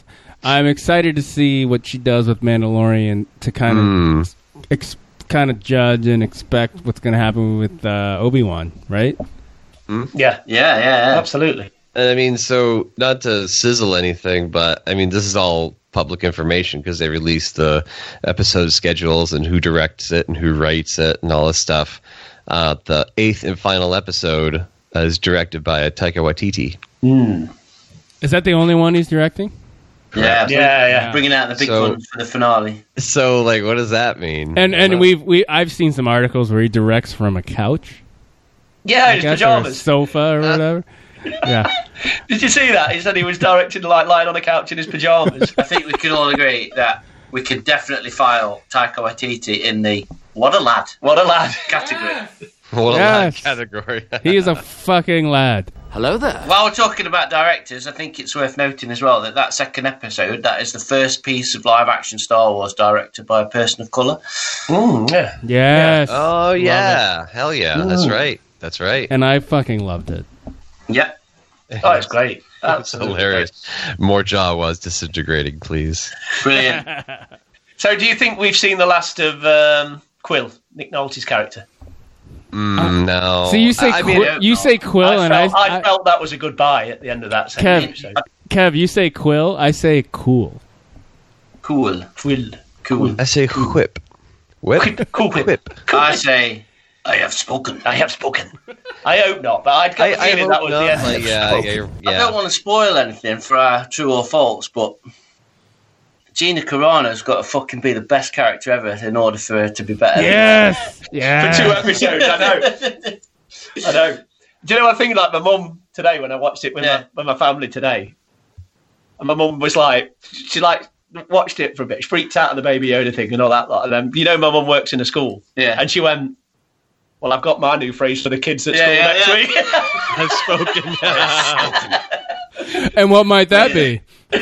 I'm excited to see what she does with Mandalorian to kind of Mm. ex- kind of judge and expect what's going to happen with uh, Obi-Wan, right? Yeah, Yeah, yeah, yeah. absolutely. And I mean, so not to sizzle anything, but I mean, this is all public information because they released the episode schedules and who directs it and who writes it and all this stuff. Uh, the eighth and final episode uh, is directed by Taika Waititi. Mm. Is that the only one he's directing? Yeah, Yeah, yeah. Bringing out the big So- one for the finale. So, like, what does that mean? And and Well, we've we I've seen some articles where he directs from a couch, Yeah, I his guess, or a pajamas. sofa or whatever. Yeah. Did you see that? He said he was directed like lying on a couch in his pajamas. I think we can all agree that we could definitely file Taika Waititi in the what a lad What a lad. category. what a Yes. lad category. He is a fucking lad. Hello there. While we're talking about directors, I think it's worth noting as well that that second episode, that is the first piece of live-action Star Wars directed by a person of colour. Mm, yeah. Yes. Oh, yeah. Hell yeah. That's right. That's right. And I fucking loved it. Yep. Oh, it's great. It's Absolutely hilarious. More Jaw was disintegrating, please. Brilliant. great. So, do you think we've seen the last of um, Quill, Nick Nolte's character? Mm, no. So you say I mean, Qui- you say Quill, I and felt, I, I, I felt that was a goodbye at the end of that second Kev, episode. Kev, you say Quill, I say cool. Cool. Quill. Cool. I say whip. Whip? Quip, cool whip. Whip. I say, I have spoken. I have spoken. I hope not, but I'd got I, the I feeling hope that was not, the end. but of yeah, spoken. yeah, you're- I yeah. don't want to spoil anything for our true or false, but Gina Carano's got to fucking be the best character ever in order for her to be better. Yes. For Yeah. two episodes, I know. I know. Do you know what I think? Like my mum today when I watched it with Yeah. my with my family today, and my mum was like, she like watched it for a bit. She freaked out at the Baby Yoda thing and all that lot. And then you know, my mum works in a school, Yeah. and she went, "Well, I've got my new phrase for the kids at Yeah, school yeah, next yeah. week." I've spoken. And what might that be?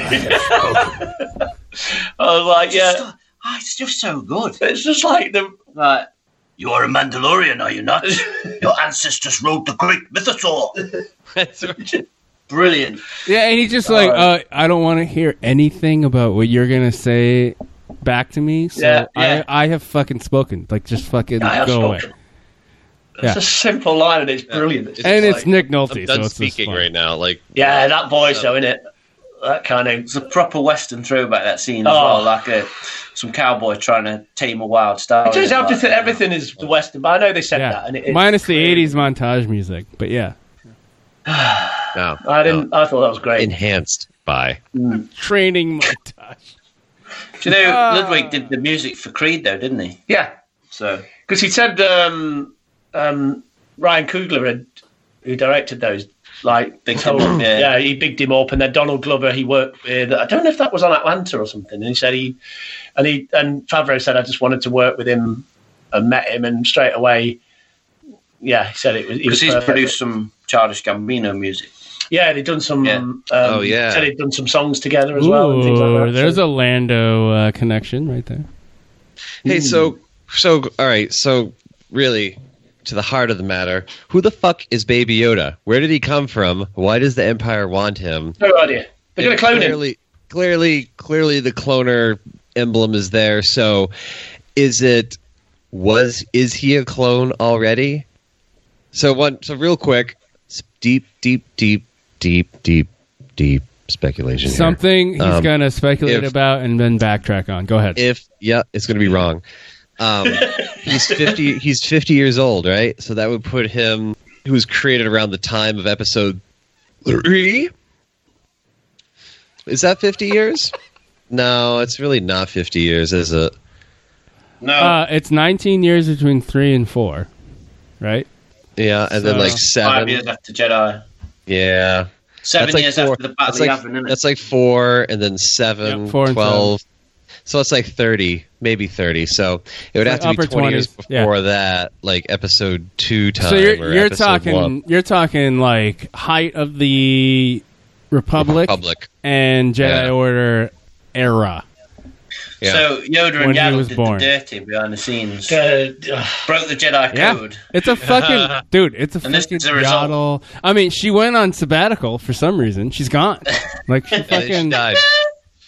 I was like, "Yeah, Oh, it's just so good. it's just like the." Like, you are a Mandalorian, are you not? Your ancestors rode the great mythosaur. That's right. Brilliant. Yeah, and he's just like, uh, I don't want to hear anything about what you're gonna say back to me. So Yeah, yeah. I, I have fucking spoken. Like, just fucking I have go spoken. away. It's Yeah. a simple line and it's brilliant. It's And just it's like- Nick Nolte, I'm so done it's just speaking fun. right now. Like, Yeah, that voice though, innit? That kind of. It's a proper Western throwback, that scene as Oh. well. Like a, some cowboy trying to tame a wild star. It turns out everything, everything is the Western, but I know they said Yeah, that. And it, it's minus the clearly- eighties montage music, but yeah, no, I didn't. no. I thought that was great. Enhanced by. training montage. Do you know Ah. Ludwig did the music for Creed though, didn't he? Yeah, So because he said um, um, Ryan Coogler had, who directed those, like Bigged told- him up, yeah. yeah, he bigged him up, and then Donald Glover he worked with. I don't know if that was on Atlanta or something. And he said he, and he and Favreau said I just wanted to work with him, and met him, and straight away, yeah, he said it was. He was because he's perfect. produced some Childish Gambino music. Yeah, they'd done some. Yeah. Um, Oh, yeah. said they'd done some songs together as well, and things Ooh, like that. there's so. a Lando uh, connection right there. Hey, so, so, all right, so, really, to the heart of the matter, who the fuck is Baby Yoda? Where did he come from? Why does the Empire want him? No idea. They're going to clone him. clearly, Clearly, clearly, the cloner emblem is there. So, is it? Was is he a clone already? So one. So real quick, s- deep, deep, deep, deep, deep, deep speculation. here. Something he's Um, gonna speculate if- about and then backtrack on. Go ahead. If yeah, it's going to be wrong. Um, he's fifty. He's fifty years old, right? So that would put him. He was created around the time of Episode three. Is that fifty years? No, it's really not fifty years, is it? No, Uh, it's nineteen years between three and four, right? Yeah, and then So- like five seven. years after Jedi. Yeah, Seven That's like years four. after the Battle That's of like, Yavin, isn't it? that's like four, and then seven, Yep, four and twelve. So it's like thirty, maybe thirty. So it would It's have to like be upper twenty years twenties, yeah. before that, like episode two time. So or you're you're episode talking one. you're talking like height of the Republic, Republic. and Jedi Yeah. Order era. Yeah. So Yoda When and he Yaddle was did born. the dirty behind the scenes. Uh, ugh. Broke the Jedi Yeah, code. it's a fucking dude. It's a And this fucking is a result. Yaddle. I mean, she went on sabbatical for some reason. She's gone. Like she And then she fucking died.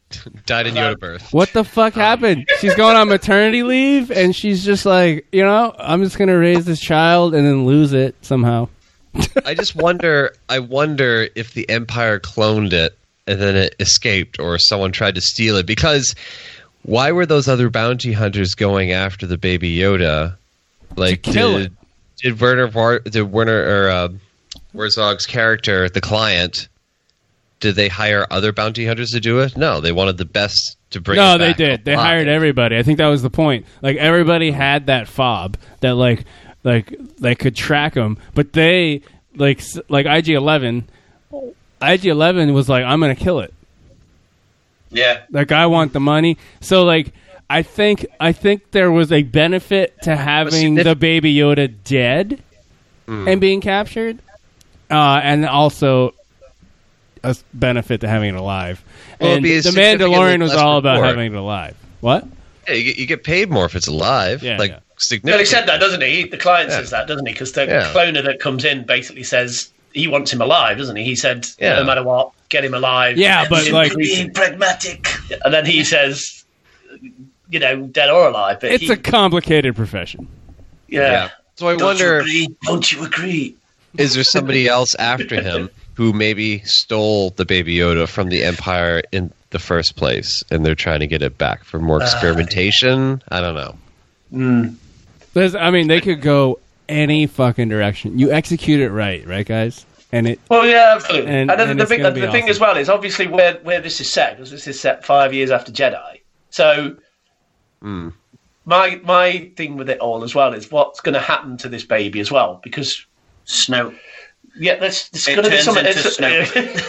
Died in Yoda birth. What the fuck happened? She's going on maternity leave, and she's just like, you know, I'm just gonna raise this child and then lose it somehow. I just wonder. I wonder if the Empire cloned it and then it escaped, or someone tried to steal it. Because why were those other bounty hunters going after the Baby Yoda? Like, to kill did, it. did Werner Var- did Werner or uh, Herzog's character, the client, did they hire other bounty hunters to do it? No, they wanted the best to bring. No, it they back did. They alive. hired everybody. I think that was the point. Like everybody had that fob that like like they could track them, but they like s- like I G eleven. I G eleven was like, I'm gonna kill it. Yeah. Like I want the money. So like I think I think there was a benefit to having the Baby Yoda dead Mm. and being captured, uh, and also a s- benefit to having it alive. Well, it'd and be the significantly Mandalorian was less all about reward. having it alive. What? Yeah, you, get, you get paid more if it's alive. Yeah, like yeah. significant. Well, he said that, doesn't he? The client Yeah. says that, doesn't he? Because the Yeah. cloner that comes in basically says he wants him alive, doesn't he? He said, Yeah. no matter what, get him alive. Yeah, but And like- Being pragmatic. and then he says, you know, dead or alive. But It's he, a complicated profession. yeah. Yeah. So I Don't wonder, you agree? Don't you agree? is there somebody else after him who maybe stole the Baby Yoda from the Empire in the first place, and they're trying to get it back for more experimentation? I don't know. Mm. There's, I mean, they could go any fucking direction. You execute it right, right, guys? And it. Well, yeah, absolutely. And- And, then and the, it's thing, gonna the be thing awesome. as well is obviously where, where this is set, because this is set five years after Jedi. So Mm. my my thing with it all as well is what's going to happen to this baby as well, because Snow. yeah, there's, there's It going to be turns something. into it's-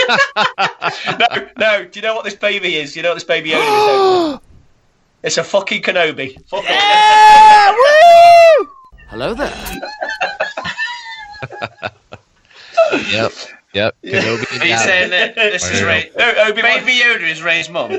no, no. Do you know what this baby is? Do you know what this baby Yoda is? It's a fucking Kenobi. Fuck it. Hello there. Yep. Yep. Kenobi and Are you Yoda. saying that this is I Ray? No, Obi-Wan. Baby Yoda is Ray's mum.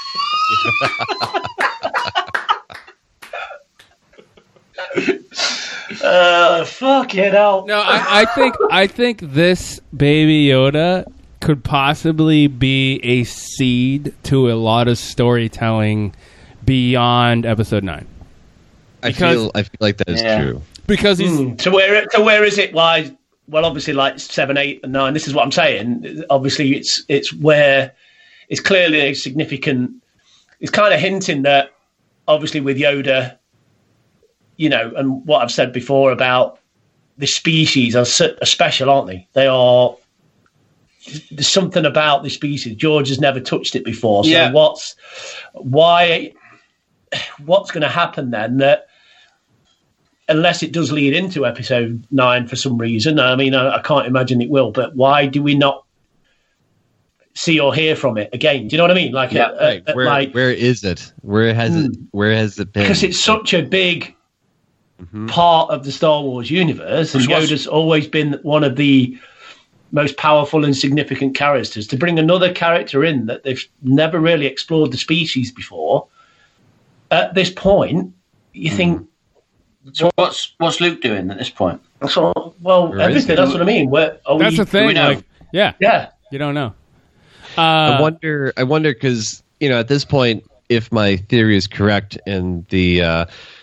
Uh, fuck it out. No, I, I think I think this Baby Yoda could possibly be a seed to a lot of storytelling beyond Episode Nine. I Because- feel. I feel like that is Yeah. true. Because he's Mm, so where so where is it? Why? Well, obviously, like seven, eight, and nine. This is what I'm saying. Obviously, it's it's where it's clearly a significant. It's kind of hinting that, obviously, with Yoda, you know, and what I've said before about the species are, so- are special, aren't they? They are. There's something about the species. George has never touched it before. So Yeah. what's why? What's going to happen then? That unless it does lead into episode nine for some reason, I mean, I, I can't imagine it will. But why do we not see or hear from it again? Do you know what I mean? Like, Yeah, uh, Right. uh, Where like where is it? Where has it? Where has it been? because it's such a big Mhm. part of the Star Wars universe, and Which was- Yoda's always been one of the most powerful and significant characters. To bring another character in that they've never really explored the species before, at this point, you think, So what's what's Luke doing at this point? so, well, Where is everything. he? That's what I mean. Where are that's we, the thing. we know? Like, yeah, Yeah. you don't know. I Uh, wonder. I wonder because you know at this point, if my theory is correct, and the uh,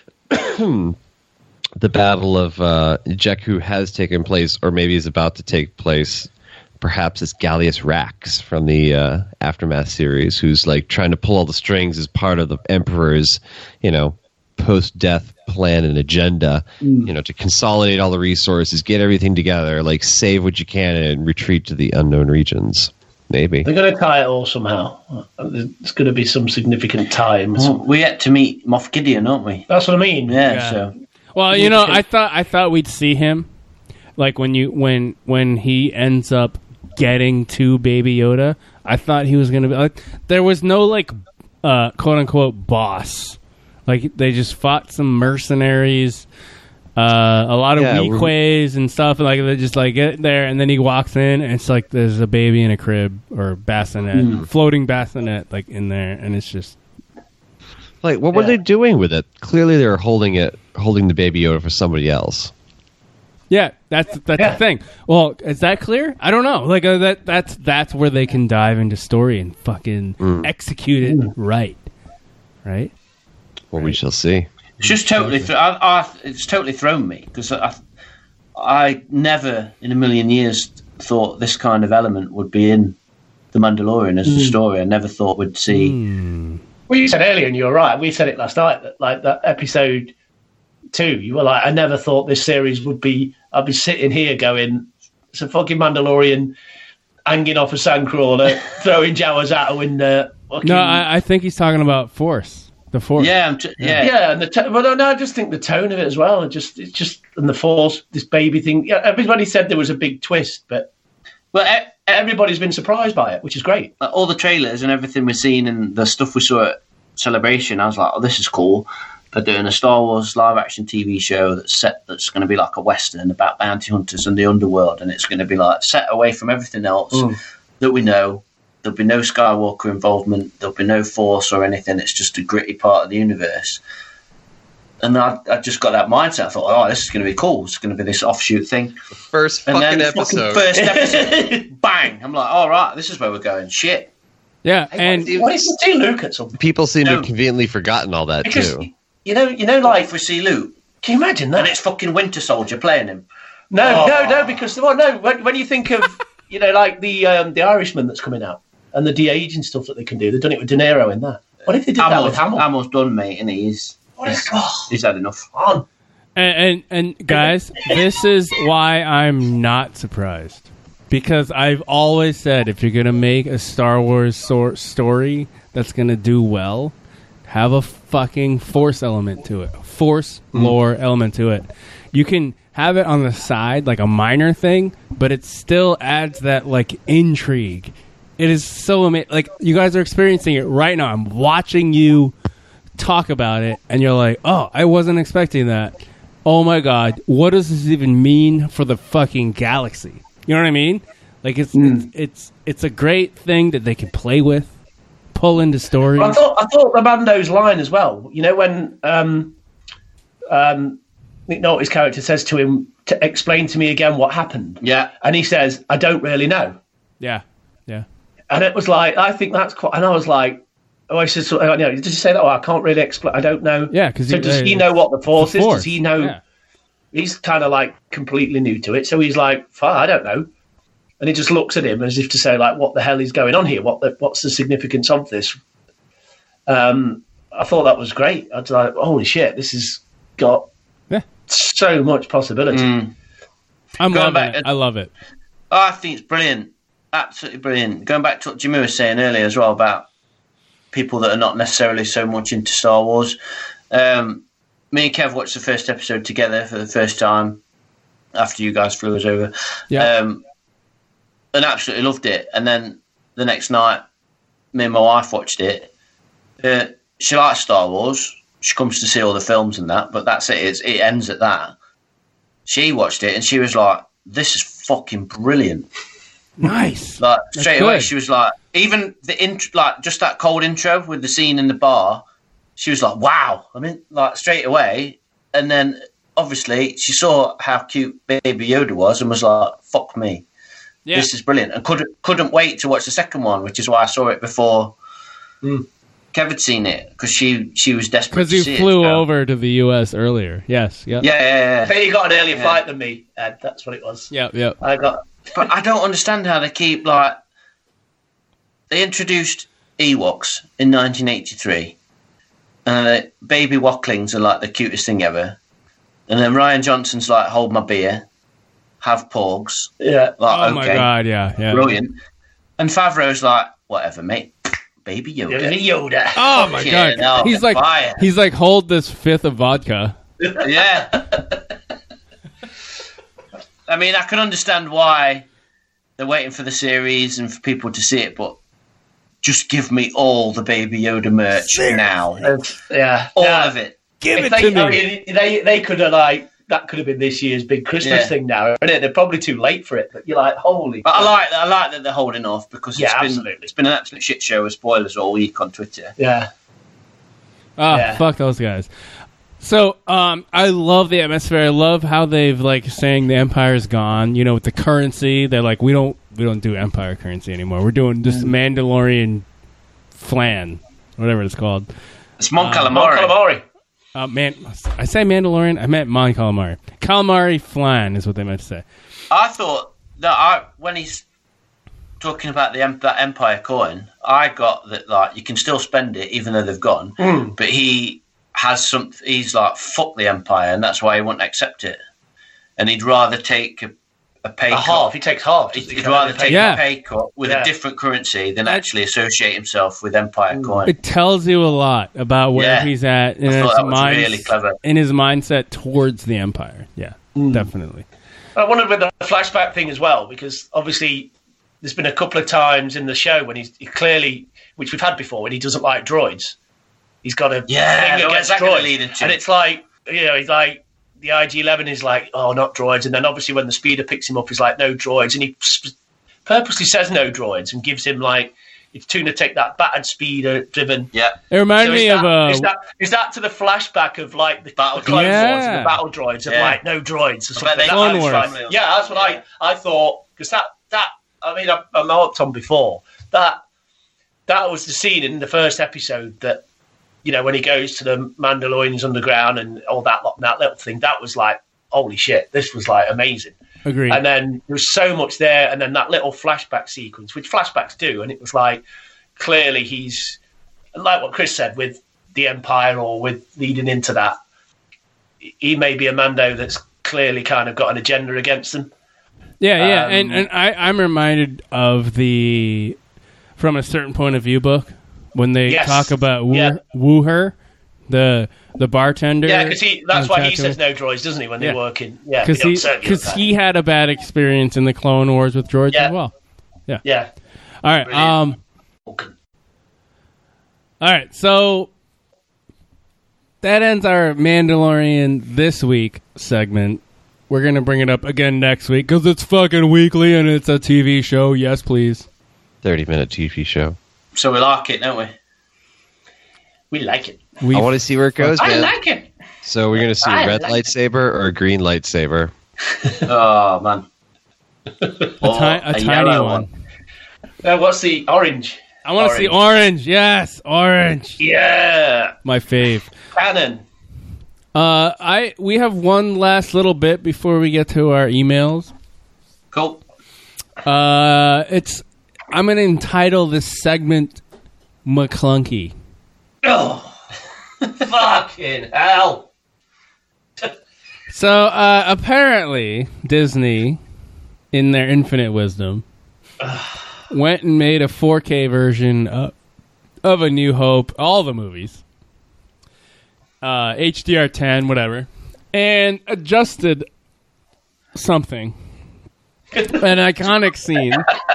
the battle of uh, Jakku has taken place, or maybe is about to take place. Perhaps it's Gallius Rax from the uh, Aftermath series, who's like trying to pull all the strings as part of the Emperor's, you know, post-death plan and agenda. You know, to consolidate all the resources, get everything together, like save what you can, and retreat to the unknown regions. Maybe. They're going to tie it all somehow. There's going to be some significant time. Well, we yet to meet Moff Gideon, aren't we? That's what I mean. Yeah. Yeah. So well, you know, I thought I thought we'd see him, like when you when when he ends up getting to Baby Yoda. I thought he was gonna be like there was no like uh, quote unquote boss. Like they just fought some mercenaries, uh, a lot of Yeah, weak we're- ways and stuff. And like they just like get there, and then he walks in, and it's like there's a baby in a crib or bassinet, floating bassinet, like in there, and it's just Like, what were Yeah. they doing with it? Clearly, they were holding it, holding the Baby Yoda for somebody else. Yeah, that's that's Yeah. the thing. Well, is that clear? I don't know. Like uh, that that's that's where they can dive into story and fucking Mm. execute it right. Right? Well, we shall see. It's just totally. Th- I, I, it's totally thrown me because I, I never in a million years thought this kind of element would be in The Mandalorian as a Mm. story. I never thought we'd see. Mm. Well, you said earlier, and you were right. We said it last night that like that episode two. You were like, I never thought this series would be. I'd be sitting here going, it's a fucking Mandalorian hanging off a sandcrawler, throwing Jawas out a window. Fucking... No, I, I think he's talking about Force. The Force. Yeah, I'm t- yeah, yeah, and the to- well, no, I just think the tone of it as well. It just, it's just, and the Force, this baby thing. Yeah, everybody said there was a big twist, but well, e- everybody's been surprised by it, which is great. like, all the trailers and everything we've seen and the stuff we saw at Celebration, I was like, oh, this is cool. They're doing a Star Wars live action T V show that's set that's going to be like a western about bounty hunters and the underworld, and it's going to be like set away from everything else Mm. that we know. There'll be no Skywalker involvement. There'll be no Force or anything. It's just a gritty part of the universe. And I, I just got that mindset. I thought, oh, this is going to be cool. It's going to be this offshoot thing. First And fucking then episode. fucking first episode, bang! I'm like, all right, this is where we're going. Shit. Yeah, and What if we see Luke at something? People seem to No. have conveniently forgotten all that Because too. you know, you know, Like like, if we see Luke, can you imagine and that? it's fucking Winter Soldier playing him. No, Oh. no, no, because well, no. When, when you think of, you know, like the um, the Irishman that's coming out and the de-aging stuff that they can do, they've done it with De Niro in that. What if they did that with Hamill's, Hamill? Hamill's done, mate, and he's What is- he's, oh. he's had enough. On. And, and and guys, this is why I'm not surprised, because I've always said if you're gonna make a Star Wars sor- story that's gonna do well, have a fucking Force element to it, Force lore element to it. You can have it on the side like a minor thing, but it still adds that like intrigue. It is so amazing. Like you guys are experiencing it right now. I'm watching you talk about it, and you're like, "Oh, I wasn't expecting that." Oh my god, what does this even mean for the fucking galaxy? You know what I mean? Like it's it's, it's it's a great thing that they can play with, pull into stories. Well, I thought I thought the Mando's line as well. You know when um, um, Nick Nolte's character says to him to explain to me again what happened. Yeah, and he says, "I don't really know." Yeah, yeah. And it was like, I think that's quite. And I was like, oh, I said, so, you know, did you say that? Oh, I can't really explain. I don't know. Yeah, because so does he know what the Force the is? Force, Does he know? yeah. He's kind of like completely new to it, so he's like, "Fine, I don't know." And he just looks at him as if to say, like, "What the hell is going on here? What the, what's the significance of this?" Um, I thought that was great. I was like, "Holy shit, this has got Yeah. so much possibility." Mm. I'm Going loving back- it. I love it. Oh, I think it's brilliant. Absolutely brilliant. Going back to what Jimmy was saying earlier as well about people that are not necessarily so much into Star Wars. Um, me and Kev watched the first episode together for the first time after you guys flew us over. Yeah. Um, and absolutely loved it. And then the next night, me and my wife watched it. Uh, she likes Star Wars. She comes to see all the films and that, but that's it. It's, it ends at that. She watched it and she was like, this is fucking brilliant. Nice. Like That's straight away, good. she was like, even the intro, like just that cold intro with the scene in the bar. She was like, "Wow!" I mean, like straight away, and then obviously she saw how cute Baby Yoda was and was like, "Fuck me, Yeah. this is brilliant!" And couldn't couldn't wait to watch the second one, which is why I saw it before Mm. Kev had seen it because she she was desperate Because to you see flew it. so- over to the U S earlier. Yes. Yep. Yeah, yeah, I yeah. think you got an earlier Yeah. flight than me, Ed. That's what it was. Yep. Yep. I got. But I don't understand how they keep like they introduced Ewoks in nineteen eighty-three, and uh, baby Wocklings are like the cutest thing ever, and then Ryan Johnson's like, "Hold my beer, have porgs." Yeah. Like, Oh okay, my god. Yeah. Yeah. brilliant. And Favreau's like, "Whatever, mate, Baby Yoda." Yoda. Oh my Yeah, god. no, he's like fire. he's like hold this fifth of vodka. Yeah. I mean, I can understand why they're waiting for the series and for people to see it, but just give me all the Baby Yoda merch now. Yeah. All yeah. of it. Give If it they, to me. I mean, they they could have like that could have been this year's big Christmas Yeah. thing now, isn't it? They're probably too late for it, but you're like, holy. But I like I like that they're holding off because Yeah, it's been absolutely. it's been an absolute shit show with spoilers all week on Twitter. Yeah. Oh, Yeah. fuck those guys. So, um, I love the atmosphere. I love how they've like saying the Empire's gone. You know, with the currency, they're like, we don't, we don't do Empire currency anymore. We're doing this Mandalorian flan, whatever it's called. It's Mon Uh, Calamari. Mon Calamari. Uh, man, I say Mandalorian. I meant Mon Calamari. Calamari flan is what they meant to say. I thought that I when he's talking about the em- that Empire coin, I got that like you can still spend it even though they've gone, Mm. but he has some. He's like fuck the Empire, and that's why he won't accept it, and he'd rather take a, a pay A cut. half. He takes half. He'd, doesn't he? he'd rather take Yeah. a pay cut with Yeah. a different currency than actually associate himself with Empire coin. It tells you a lot about where Yeah. he's at in I his, thought that was mind- really clever. in his mindset towards the Empire. Yeah, definitely. I wondered with the flashback thing as well, because obviously there's been a couple of times in the show when he's he clearly, which we've had before, when he doesn't like droids. He's got a Yeah, thing no, against where's that gonna droids. lead into? And it's like, you know, he's like, the I G eleven is like, oh, not droids. And then obviously when the speeder picks him up, he's like, no droids. And he sp- purposely says no droids and gives him like, it's tune to take that battered speeder driven. Yeah. It reminded So is me that, of uh, is that is that to the flashback of like the battle Droids. Clone Wars and Yeah. the battle droids of Yeah. like no droids or I bet something? they- That- Clone I was Wars. like- yeah, that's what I I thought, because that that I mean I, I marked on before that that was the scene in the first episode that, you know, when he goes to the Mandalorians underground and all that lot- that little thing, that was like, holy shit, this was like amazing. agreed. And then there was so much there, and then that little flashback sequence, which flashbacks do, and it was like, clearly he's, like what Chris said, with the Empire or with leading into that, he may be a Mando that's clearly kind of got an agenda against them. Yeah, yeah, Um, and and I, I'm reminded of the From a Certain Point of View book when they Yes. talk about Woo, Yeah. Woo Her, the the bartender. Yeah, because he that's on why he Tatooine. says no droids, doesn't he, when Yeah. they're working? Yeah, because you know, he certainly because that. he had a bad experience in the Clone Wars with droids Yeah. as well. Yeah. All right, Brilliant. um, all right, so that ends our Mandalorian this week segment. We're gonna bring it up again next week because it's fucking weekly and it's a T V show. Yes, please. thirty minute T V show. So we like it, don't we? We like it. We I want to see where it goes, I man. like it. So we're going to see I a red like it. lightsaber or a green lightsaber. Oh man, a, ti- a, a tiny yellow one. one. Uh, what's the orange? I want to see orange. Yes, orange. Yeah, My fave. cannon. Uh, I we have one last little bit before we get to our emails. Cool. Uh, it's I'm gonna entitle this segment McClunky. Oh, fucking hell! So uh, apparently Disney, in their infinite wisdom, went and made a four K version of, of A New Hope, all the movies, uh, H D R ten, whatever, and adjusted something, an iconic scene.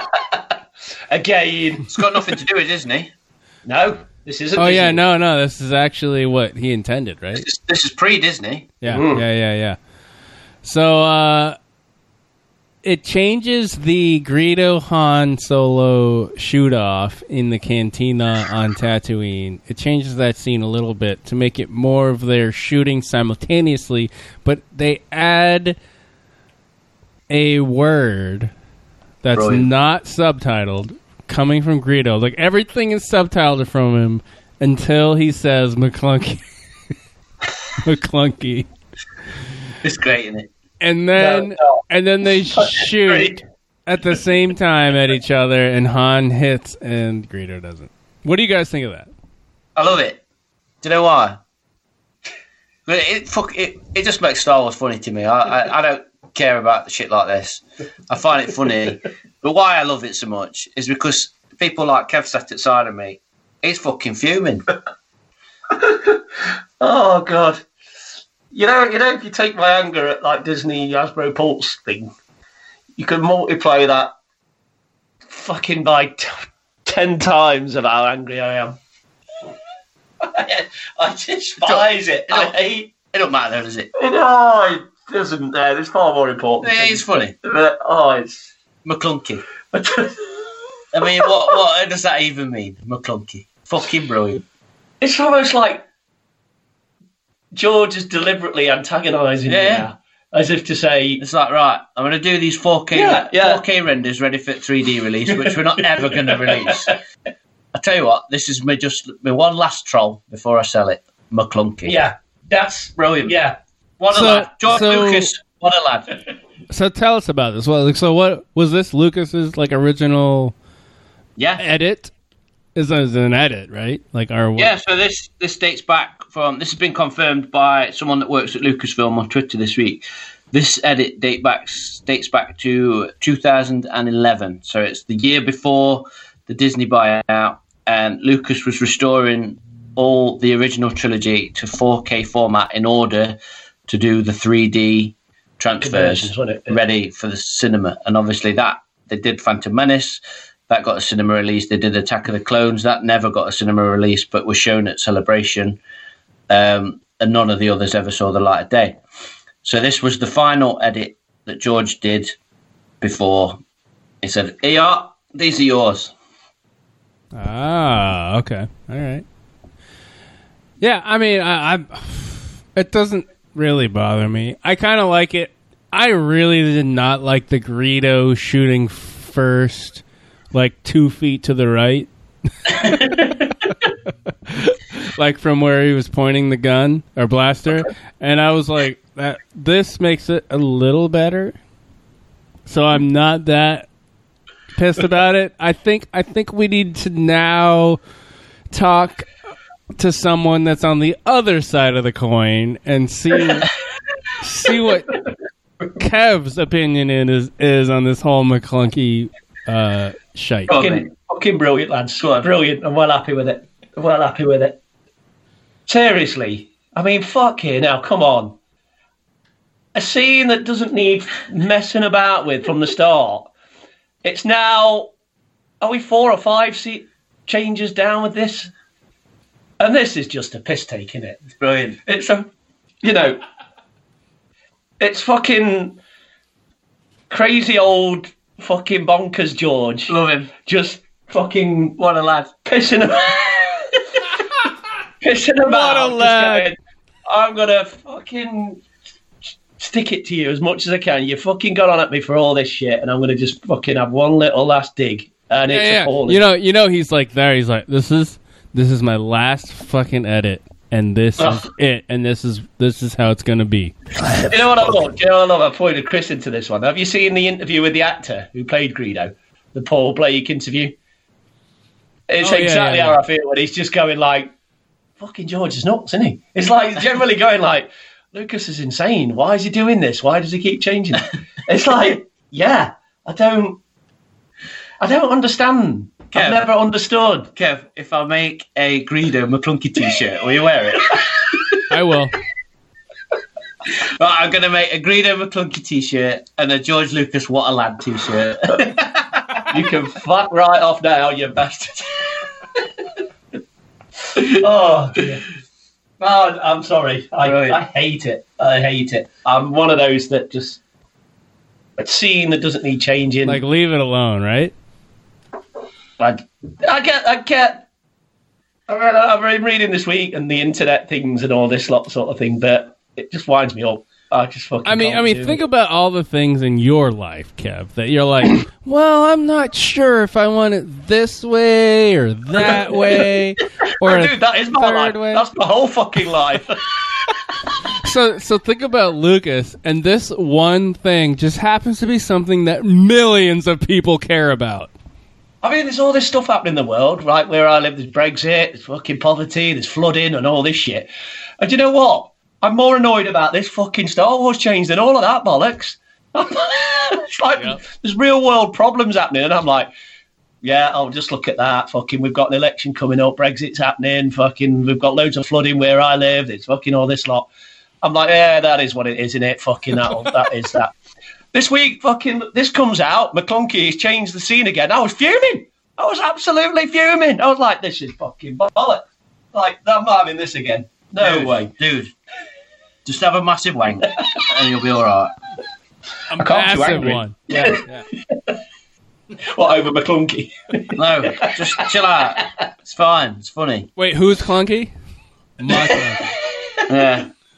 Again, It's got nothing to do with Disney. no, this isn't. Oh yeah, Disney. no, no, this is actually what he intended, right? This is, this is pre-Disney. Yeah, Mm. yeah, yeah, yeah. So uh, it changes the Greedo Han Solo shoot off in the cantina on Tatooine. It changes that scene a little bit to make it more of their shooting simultaneously, but they add a word that's Brilliant. not subtitled coming from Greedo. Like everything is subtitled from him until he says McClunky. McClunky. It's great, isn't it? And then No, no. and then they Great. shoot at the same time at each other, and Han hits and Greedo doesn't. What do you guys think of that? I love it. Do you know why? But it, fuck, it, it just makes Star Wars funny to me. I, I, I don't care about shit like this. I find it funny. But why I love it so much is because people like Kev sat outside of me, he's fucking fuming. Oh god. You know, you know, if you take my anger at like Disney Hasbro Pulse thing, you can multiply that fucking by t- ten times of how angry I am. I despise it. I hate. It don't matter, though, does it? No, it doesn't. Uh, there's far more important. Yeah, things. it's funny. But, oh, it's. McClunky. I mean, what what does that even mean? McClunky. Fucking brilliant. It's almost like George is deliberately antagonising Yeah. me now, as if to say, It's like, right, I'm going to do these four K Yeah, yeah. four K renders ready for three D release, which we're not ever going to release. I tell you what, this is my just my one last troll before I sell it. McClunky. yeah, that's Brilliant. Yeah, What a So- lad. George so- Lucas, what a lad. So tell us about this. Well, like, so what was this Lucas's like original Yeah. edit? Is is an edit, right? Like our Yeah, so this this dates back from this has been confirmed by someone that works at Lucasfilm on Twitter this week. This edit date back dates back to two thousand eleven, so it's the year before the Disney buyout, and Lucas was restoring all the original trilogy to four K format in order to do the three D transfers Conversions, wasn't it? Yeah. ready for the cinema. And obviously that they did Phantom Menace. That got a cinema release. They did Attack of the Clones. That never got a cinema release, but was shown at Celebration. Um, and none of the others ever saw the light of day. So this was the final edit that George did before he said, "Hey, yeah, these are yours." Ah, okay, all right. Yeah, I mean, I, I it doesn't really bother me. I kind of like it. I really did not like the Greedo shooting first, like two feet to the right, like from where he was pointing the gun or blaster, and I was like, that. This makes it a little better. So I'm not that pissed about it. I think I think we need to now talk to someone that's on the other side of the coin and see see what Kev's opinion in is is on this whole McClunky uh, shite. fucking, fucking brilliant, lads. Brilliant. I'm well happy with it. I'm well happy with it. Seriously, I mean, fuck here now. Come on. A scene that doesn't need messing about with from the start. It's now, are we four or five se- changes down with this? And this is just a piss take, isn't it? It's brilliant. It's a, you know, it's fucking crazy old fucking bonkers George. Love him. Just fucking What a lad. pissing about. pissing about. a just lad. going, I'm gonna fucking stick it to you as much as I can. You fucking got on at me for all this shit, and I'm gonna just fucking have one little last dig, and it's Yeah, yeah. appalling. You know, you know, he's like there. He's like, this is this is my last fucking edit, and this Ugh. is it, and this is this is how it's gonna be. You know what I love? Do you know what I love? I pointed Chris into this one. Have you seen the interview with the actor who played Greedo? The Paul Blake interview? It's Oh, yeah, exactly yeah, how yeah. I feel when he's just going like, fucking George is nuts, isn't he? It's like he's generally going like, Lucas is insane. Why is he doing this? Why does he keep changing it? It's like, yeah, I don't, I don't understand. Kev. I've never understood. Kev, if I make a Greedo McClunky t-shirt, will you wear it? I will. Right, I'm going to make a Greedo McClunky t-shirt and a George Lucas What a Lad t-shirt. You can fuck right off now, you bastard. Oh, dear. Oh, I'm sorry. I, Brilliant. I hate it. I hate it. I'm one of those that just a scene that doesn't need changing. Like, leave it alone, right? I, I get, I get. I read, I've been reading this week and the internet things and all this lot sort of thing, but it just winds me up. I just fucking. I mean, can't I mean, do think it. about all the things in your life, Kev, that you're like, well, I'm not sure if I want it this way or that way, or Oh, a dude, that is my third life. way. That's my whole fucking life. So, so think about Lucas, and this one thing just happens to be something that millions of people care about. I mean, there's all this stuff happening in the world, right? Where I live, there's Brexit, there's fucking poverty, there's flooding and all this shit. And do you know what? I'm more annoyed about this fucking Star Wars change than all of that bollocks. It's like, Yep. there's real world problems happening, and I'm like, yeah, I'll just look at that. Fucking, we've got an election coming up, Brexit's happening, fucking, we've got loads of flooding where I live, there's fucking all this lot. I'm like, yeah, that is what it is, isn't it? Fucking that, that is that. This week, fucking, this comes out, McClunky has changed the scene again. I was fuming. I was absolutely fuming. I was like, this is fucking bollocks. Like, I'm not having this again. No Dude, way. Dude, just have a massive wank and you'll be all right. A I can't be too massive angry. one. Yeah, yeah. What, over McClunky? No, just chill out. It's fine. It's funny. Wait, who's clunky? My clunky. Yeah.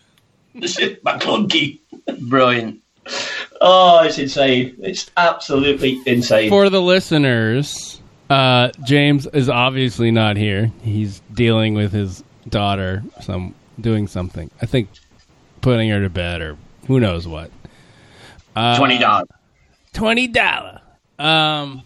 McClunky. Brilliant. Oh, it's insane. It's absolutely insane. For the listeners, uh, James is obviously not here. He's dealing with his daughter, some doing something. I think putting her to bed or who knows what. Uh, twenty dollars. Twenty dollar. Um.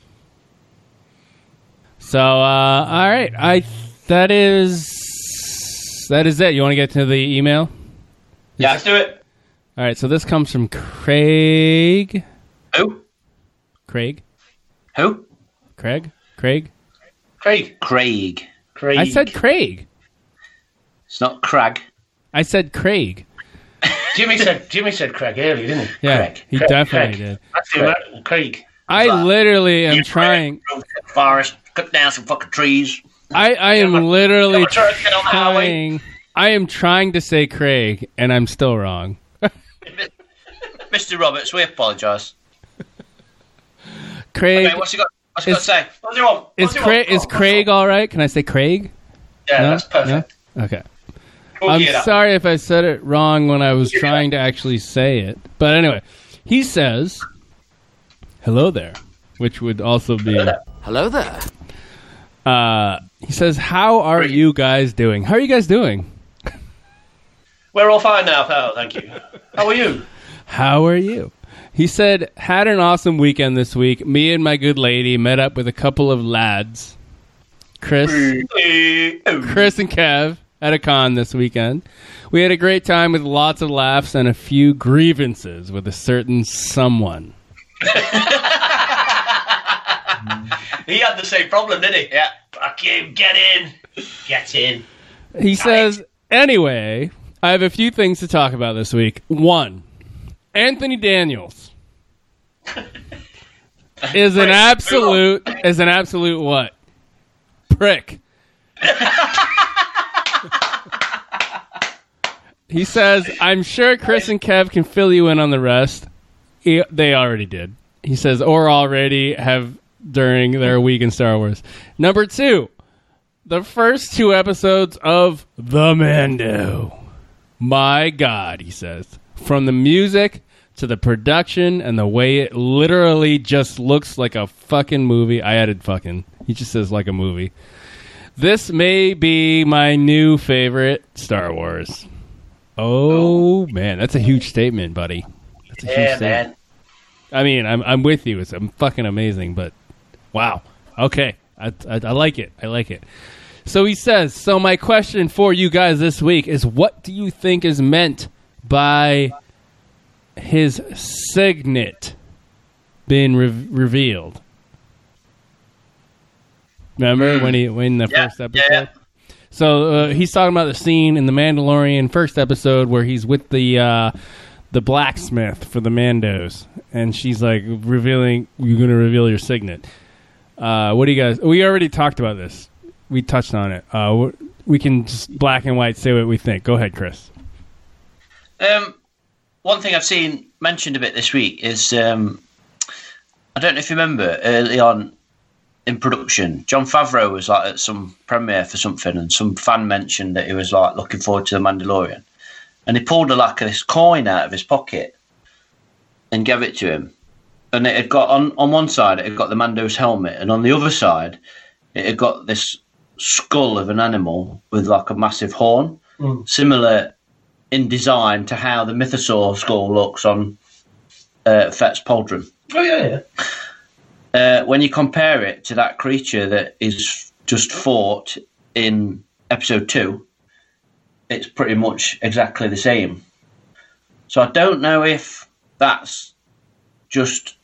So, uh, all right. I that is that is it. You want to get to the email? Yeah, let's do it. All right. So this comes from Craig. Who? Craig. Who? Craig. Craig. Craig. Craig. Craig. I said Craig. It's not Craig. I said Craig. Jimmy said Jimmy said Craig earlier, didn't he? Yeah, Craig. he Craig. definitely Craig. did. That's the American Craig. I Like, literally am you trying. Forest, cut down some fucking trees. I, I am literally Come on, try to get on the highway. trying. I am trying to say Craig, and I'm still wrong. Mister Roberts, we apologise. Craig. Okay, what's he got? What's he got to Is- say? What's he want? Is What's he Craig want? is Craig all right? Can I say Craig? Yeah, No? that's perfect. No? Okay. We'll I'm get it up. sorry if I said it wrong when I was Get it trying to actually say it. But anyway, he says, hello there, which would also be. Hello there. Uh, he says, how are you guys doing? How are you guys doing? We're all fine now, pal. Thank you. How are you? How are you? He said, had an awesome weekend this week. Me and my good lady met up with a couple of lads. Chris, Chris and Kev at a con this weekend. We had a great time with lots of laughs and a few grievances with a certain someone. He had the same problem, didn't he? Yeah. Fuck you. Get in. Get in. He says, anyway, I have a few things to talk about this week. One, Anthony Daniels is an absolute is an absolute what? Prick. He says, I'm sure Chris and Kev can fill you in on the rest. He, they already did. He says, or already have during their week in Star Wars. Number two, the first two episodes of The Mando. My God, he says. From the music to the production and the way it literally just looks like a fucking movie. I added fucking. He just says like a movie. This may be my new favorite Star Wars. Oh, man. That's a huge statement, buddy. That's a huge Yeah, statement. man. I mean, I'm I'm with you. It's I'm fucking amazing, but wow. Okay. I, I, I like it. I like it. So he says, so my question for you guys this week is, what do you think is meant by his signet being re- revealed? Remember when he when the Yeah, first episode? yeah. So uh, he's talking about the scene in the Mandalorian first episode where he's with the uh, the blacksmith for the Mandos, and she's like revealing, "You're going to reveal your signet." Uh, what do you guys? We already talked about this. We touched on it. Uh, we can just black and white say what we think. Go ahead, Chris. Um, one thing I've seen mentioned a bit this week is um, I don't know if you remember early on in production, Jon Favreau was like at some premiere for something, and some fan mentioned that he was like looking forward to The Mandalorian, and he pulled a like this coin out of his pocket and gave it to him, and it had got on on one side it had got the Mando's helmet, and on the other side it had got this skull of an animal with like a massive horn, Mm. similar in design to how the Mythosaur skull looks on uh, Fett's Pauldron. Oh, yeah, yeah. Uh, when you compare it to that creature that is just fought in episode two, it's pretty much exactly the same. So I don't know if that's just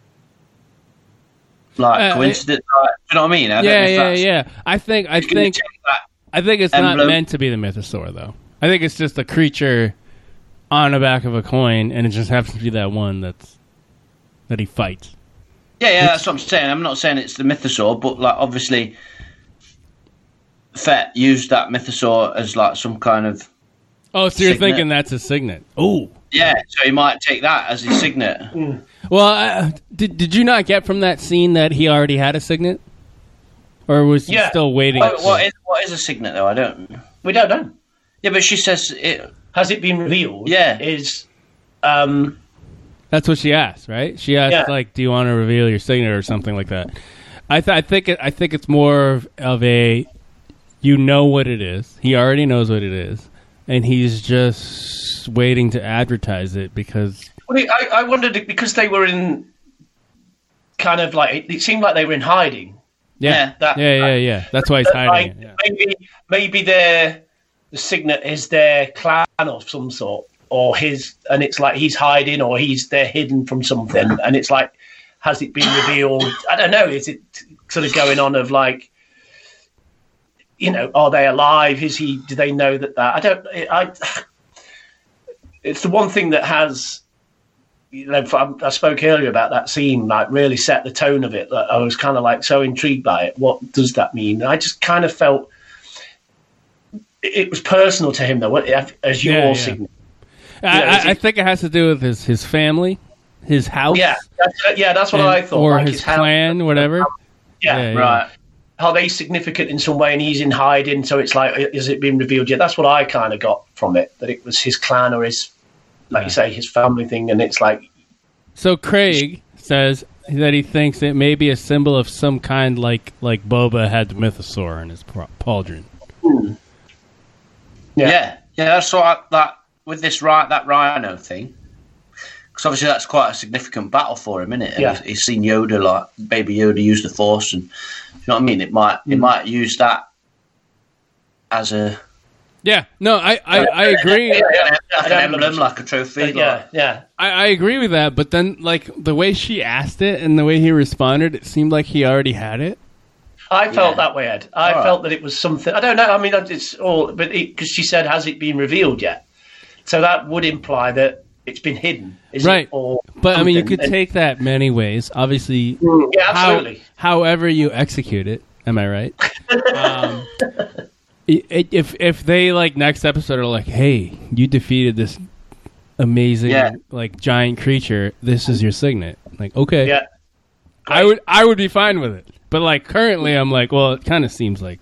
like Uh, coincidence. Like, do you know what I mean? I don't know Yeah, if yeah, that's, yeah. I think I He's gonna think take that I think it's not emblem. meant to be the Mythosaur, though. I think it's just a creature on the back of a coin, and it just happens to be that one that's that he fights. Yeah, yeah, that's what I'm saying. I'm not saying it's the Mythosaur, but like obviously, Fett used that Mythosaur as like some kind of Oh, so you're signet. thinking that's a signet? Ooh. Yeah, so he might take that as his signet. Well, uh, did did you not get from that scene that he already had a signet, or was he Yeah. still waiting? What, what is what is a signet though? I don't. We don't know. Yeah, but she says it has it been revealed? Yeah. Is um, That's what she asked, right? She asked, Yeah. like, "Do you want to reveal your signature or something like that?" I, th- I think it, I think it's more of a, you know what it is. He already knows what it is, and he's just waiting to advertise it because. Well, I, I wondered if- because they were in kind of like it, it seemed like they were in hiding. Yeah, that, yeah, yeah, yeah. That's why he's that, hiding like, it. Yeah. Maybe maybe their the signet is their clan of some sort, or his, and it's like he's hiding, or he's they're hidden from something, and it's like, has it been revealed? I don't know. Is it sort of going on of like, you know, are they alive? Is he? Do they know that that? I don't. I. It's the one thing that has. You know, I spoke earlier about that scene, like really set the tone of it. That I was kind of like so intrigued by it. What does that mean? And I just kind of felt it was personal to him, though, as your Yeah, yeah. signet. I, Yeah, is I, I it- think it has to do with his, his family, his house, Yeah, that's, yeah, that's what and- I thought. or like his house- clan, whatever. Yeah, Yeah, yeah. Right. Are they significant in some way, and he's in hiding? So it's like, is it been revealed yet? That's what I kind of got from it. That it was his clan or his, like you say, his family thing, and it's like. So Craig says that he thinks it may be a symbol of some kind, like like Boba had the mythosaur in his pro- pauldron. Yeah. yeah, yeah, that's right. That with this right, that rhino thing, because obviously that's quite a significant battle for him, isn't it? And Yeah. he's, he's seen Yoda, like Baby Yoda, use the Force, and you know what I mean. It might, Mm. it might use that as a Yeah, no, I I, I agree. Yeah, yeah, like an emblem, like a trophy. yeah, like- yeah. I, I agree with that, but then like the way she asked it and the way he responded, it seemed like he already had it. I felt Yeah. that way, Ed. I All right. felt that it was something. I don't know. I mean, it's all, but because she said, "Has it been revealed yet?" So that would imply that it's been hidden, isn't Right. it? Or But I mean, you something. could And- take that many ways. Obviously, Yeah, how, absolutely. however you execute it. Am I right? um, i- i- if if they like next episode are like, "Hey, you defeated this amazing Yeah. like giant creature. This is your signet." Like, okay, Yeah. I would I would be fine with it. But like currently, I'm like, well, it kind of seems like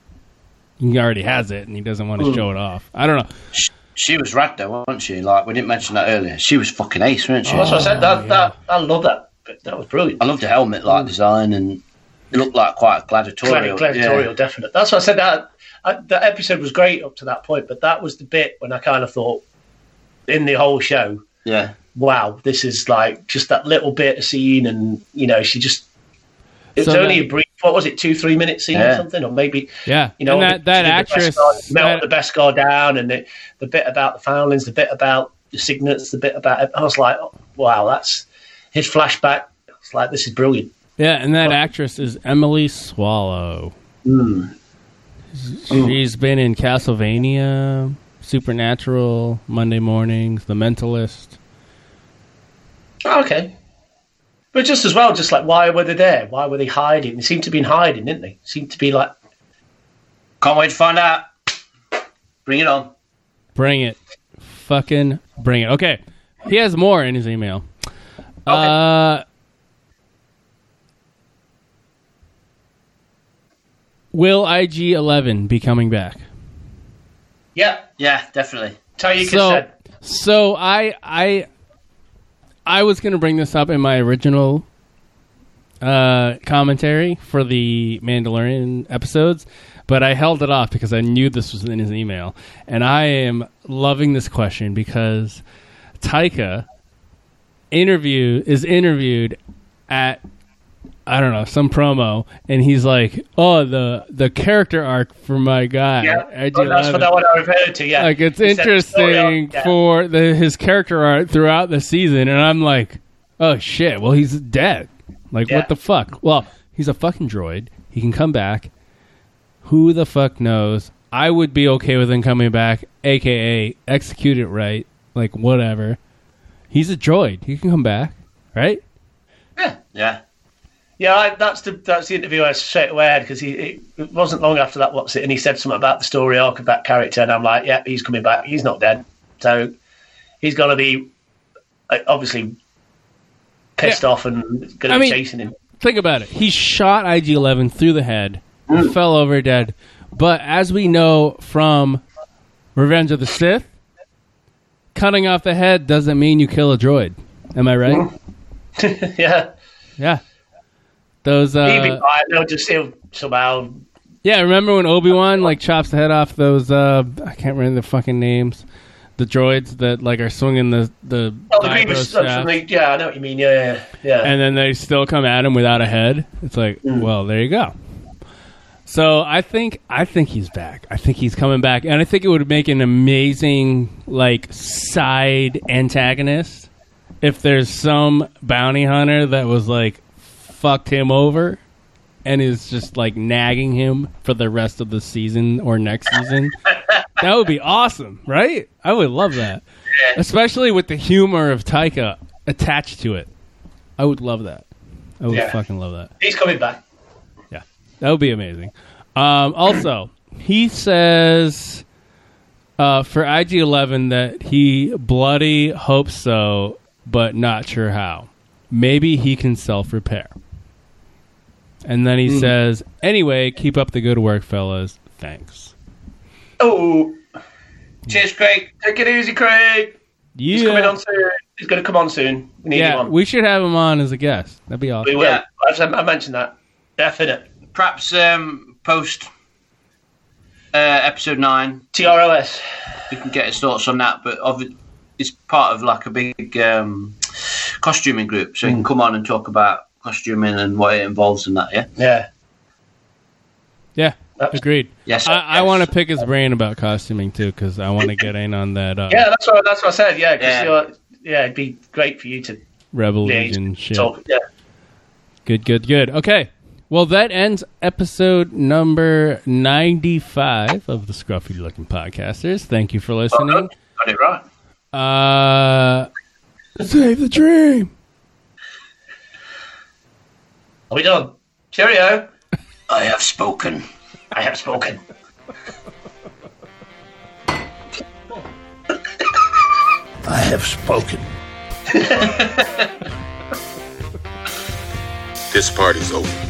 he already has it and he doesn't want to Mm. show it off. I don't know. She, she was rad though, wasn't she? Like we didn't mention that earlier. She was fucking ace, wasn't she? That's what I said. That, that I love that. bit. That was brilliant. I loved the helmet like design, and it looked like quite gladiatorial. Gladiatorial, yeah. definite. That's what I said. That I, that episode was great up to that point, but that was the bit when I kind of thought, in the whole show, Yeah. wow, this is like just that little bit of scene, and you know, she just. It was So only that- a brief. What was it? Two, three minute scene or Yeah. something, or maybe. Yeah, You know, and that that the- the actress. best guard- melt that- the best guard down, and the, the bit about the foundlings, the bit about the signets, the bit about. I was like, oh, wow, that's his flashback. It's like this is brilliant. Yeah, and that actress is Emily Swallow. Mm. She's been in Castlevania, Supernatural, Monday Mornings, The Mentalist. Oh, okay. But just as well, just like why were they there? Why were they hiding? They seemed to be in hiding, didn't they? Seemed to be like. Can't wait to find out. Bring it on. Bring it. Fucking bring it. Okay. He has more in his email. Uh, will I G eleven be coming back? Yeah, Yeah, definitely. Taika So, said. so I I I was going to bring this up in my original uh, commentary for the Mandalorian episodes, but I held it off because I knew this was in his email, and I am loving this question because Taika interview is interviewed at I don't know some promo, and he's like, "Oh, the the character arc for my guy." Yeah, I G oh, that's eleven." what I want to refer to. Yeah, Like it's He said the story interesting arc, yeah. for the his character art throughout the season, and I'm like, oh shit, well he's dead. Like Yeah. what the fuck? Well, he's a fucking droid. He can come back. Who the fuck knows? I would be okay with him coming back, aka execute it right, like whatever. He's a droid. He can come back, right? Yeah. Yeah, I, that's the that's the interview I straight away had because he it, it wasn't long after that. What's it? And he said something about the story arc of that character, and I'm like, yeah, he's coming back. He's not dead, so he's gonna be like, obviously pissed off and gonna I be mean- chasing him. Think about it. He shot I G eleven through the head, Mm. fell over dead. But as we know from Revenge of the Sith, cutting off the head doesn't mean you kill a droid. Am I right? yeah. Yeah. Those. Uh, He'd be fine. They'll just he'll somehow. Yeah, remember when Obi-Wan like chops the head off those? Uh, I can't remember the fucking names. The droids that like are swinging the the. Oh, the Grievous stuff. Yeah, I know what you mean. Yeah, yeah, yeah. And then they still come at him without a head. It's like, mm. well, there you go. So I think I think he's back. I think he's coming back, and I think it would make an amazing like side antagonist if there's some bounty hunter that was like fucked him over and is just like nagging him for the rest of the season or next season. That would be awesome, right? I would love that, especially with the humor of Taika attached to it. I would love that. I would yeah. fucking love that. He's coming back. That would be amazing. Um, also, he says uh, for I G eleven that he bloody hopes so, but not sure how. Maybe he can self-repair. And then he mm. says, anyway, keep up the good work, fellas. Thanks. Oh. Cheers, Craig. Take it easy, Craig. Yeah. He's coming on soon. He's going to come on soon. We need yeah, him on. We should have him on as a guest. That'd be awesome. We will. Yeah. I mentioned that. Definite. Perhaps um, post uh, episode nine. T R L S. We can get his thoughts on that, but obvi- it's part of like a big um, costuming group, so mm. he can come on and talk about costuming and what it involves in that, yeah? Yeah. Yeah, agreed. Yes, I, yes. I want to pick his brain about costuming, too, because I want to get in on that. Uh, yeah, that's what, that's what I said, yeah. Cause yeah. You're, yeah, it'd be great for you to... Rebel Legion shit. Talk, yeah. Good, good, good. Okay. Well, that ends episode number ninety-five of the Scruffy Looking Podcasters. Thank you for listening. Oh, got it right. Uh, save the dream. Are we done? Cheerio. I have spoken. I have spoken. I have spoken. This party's over.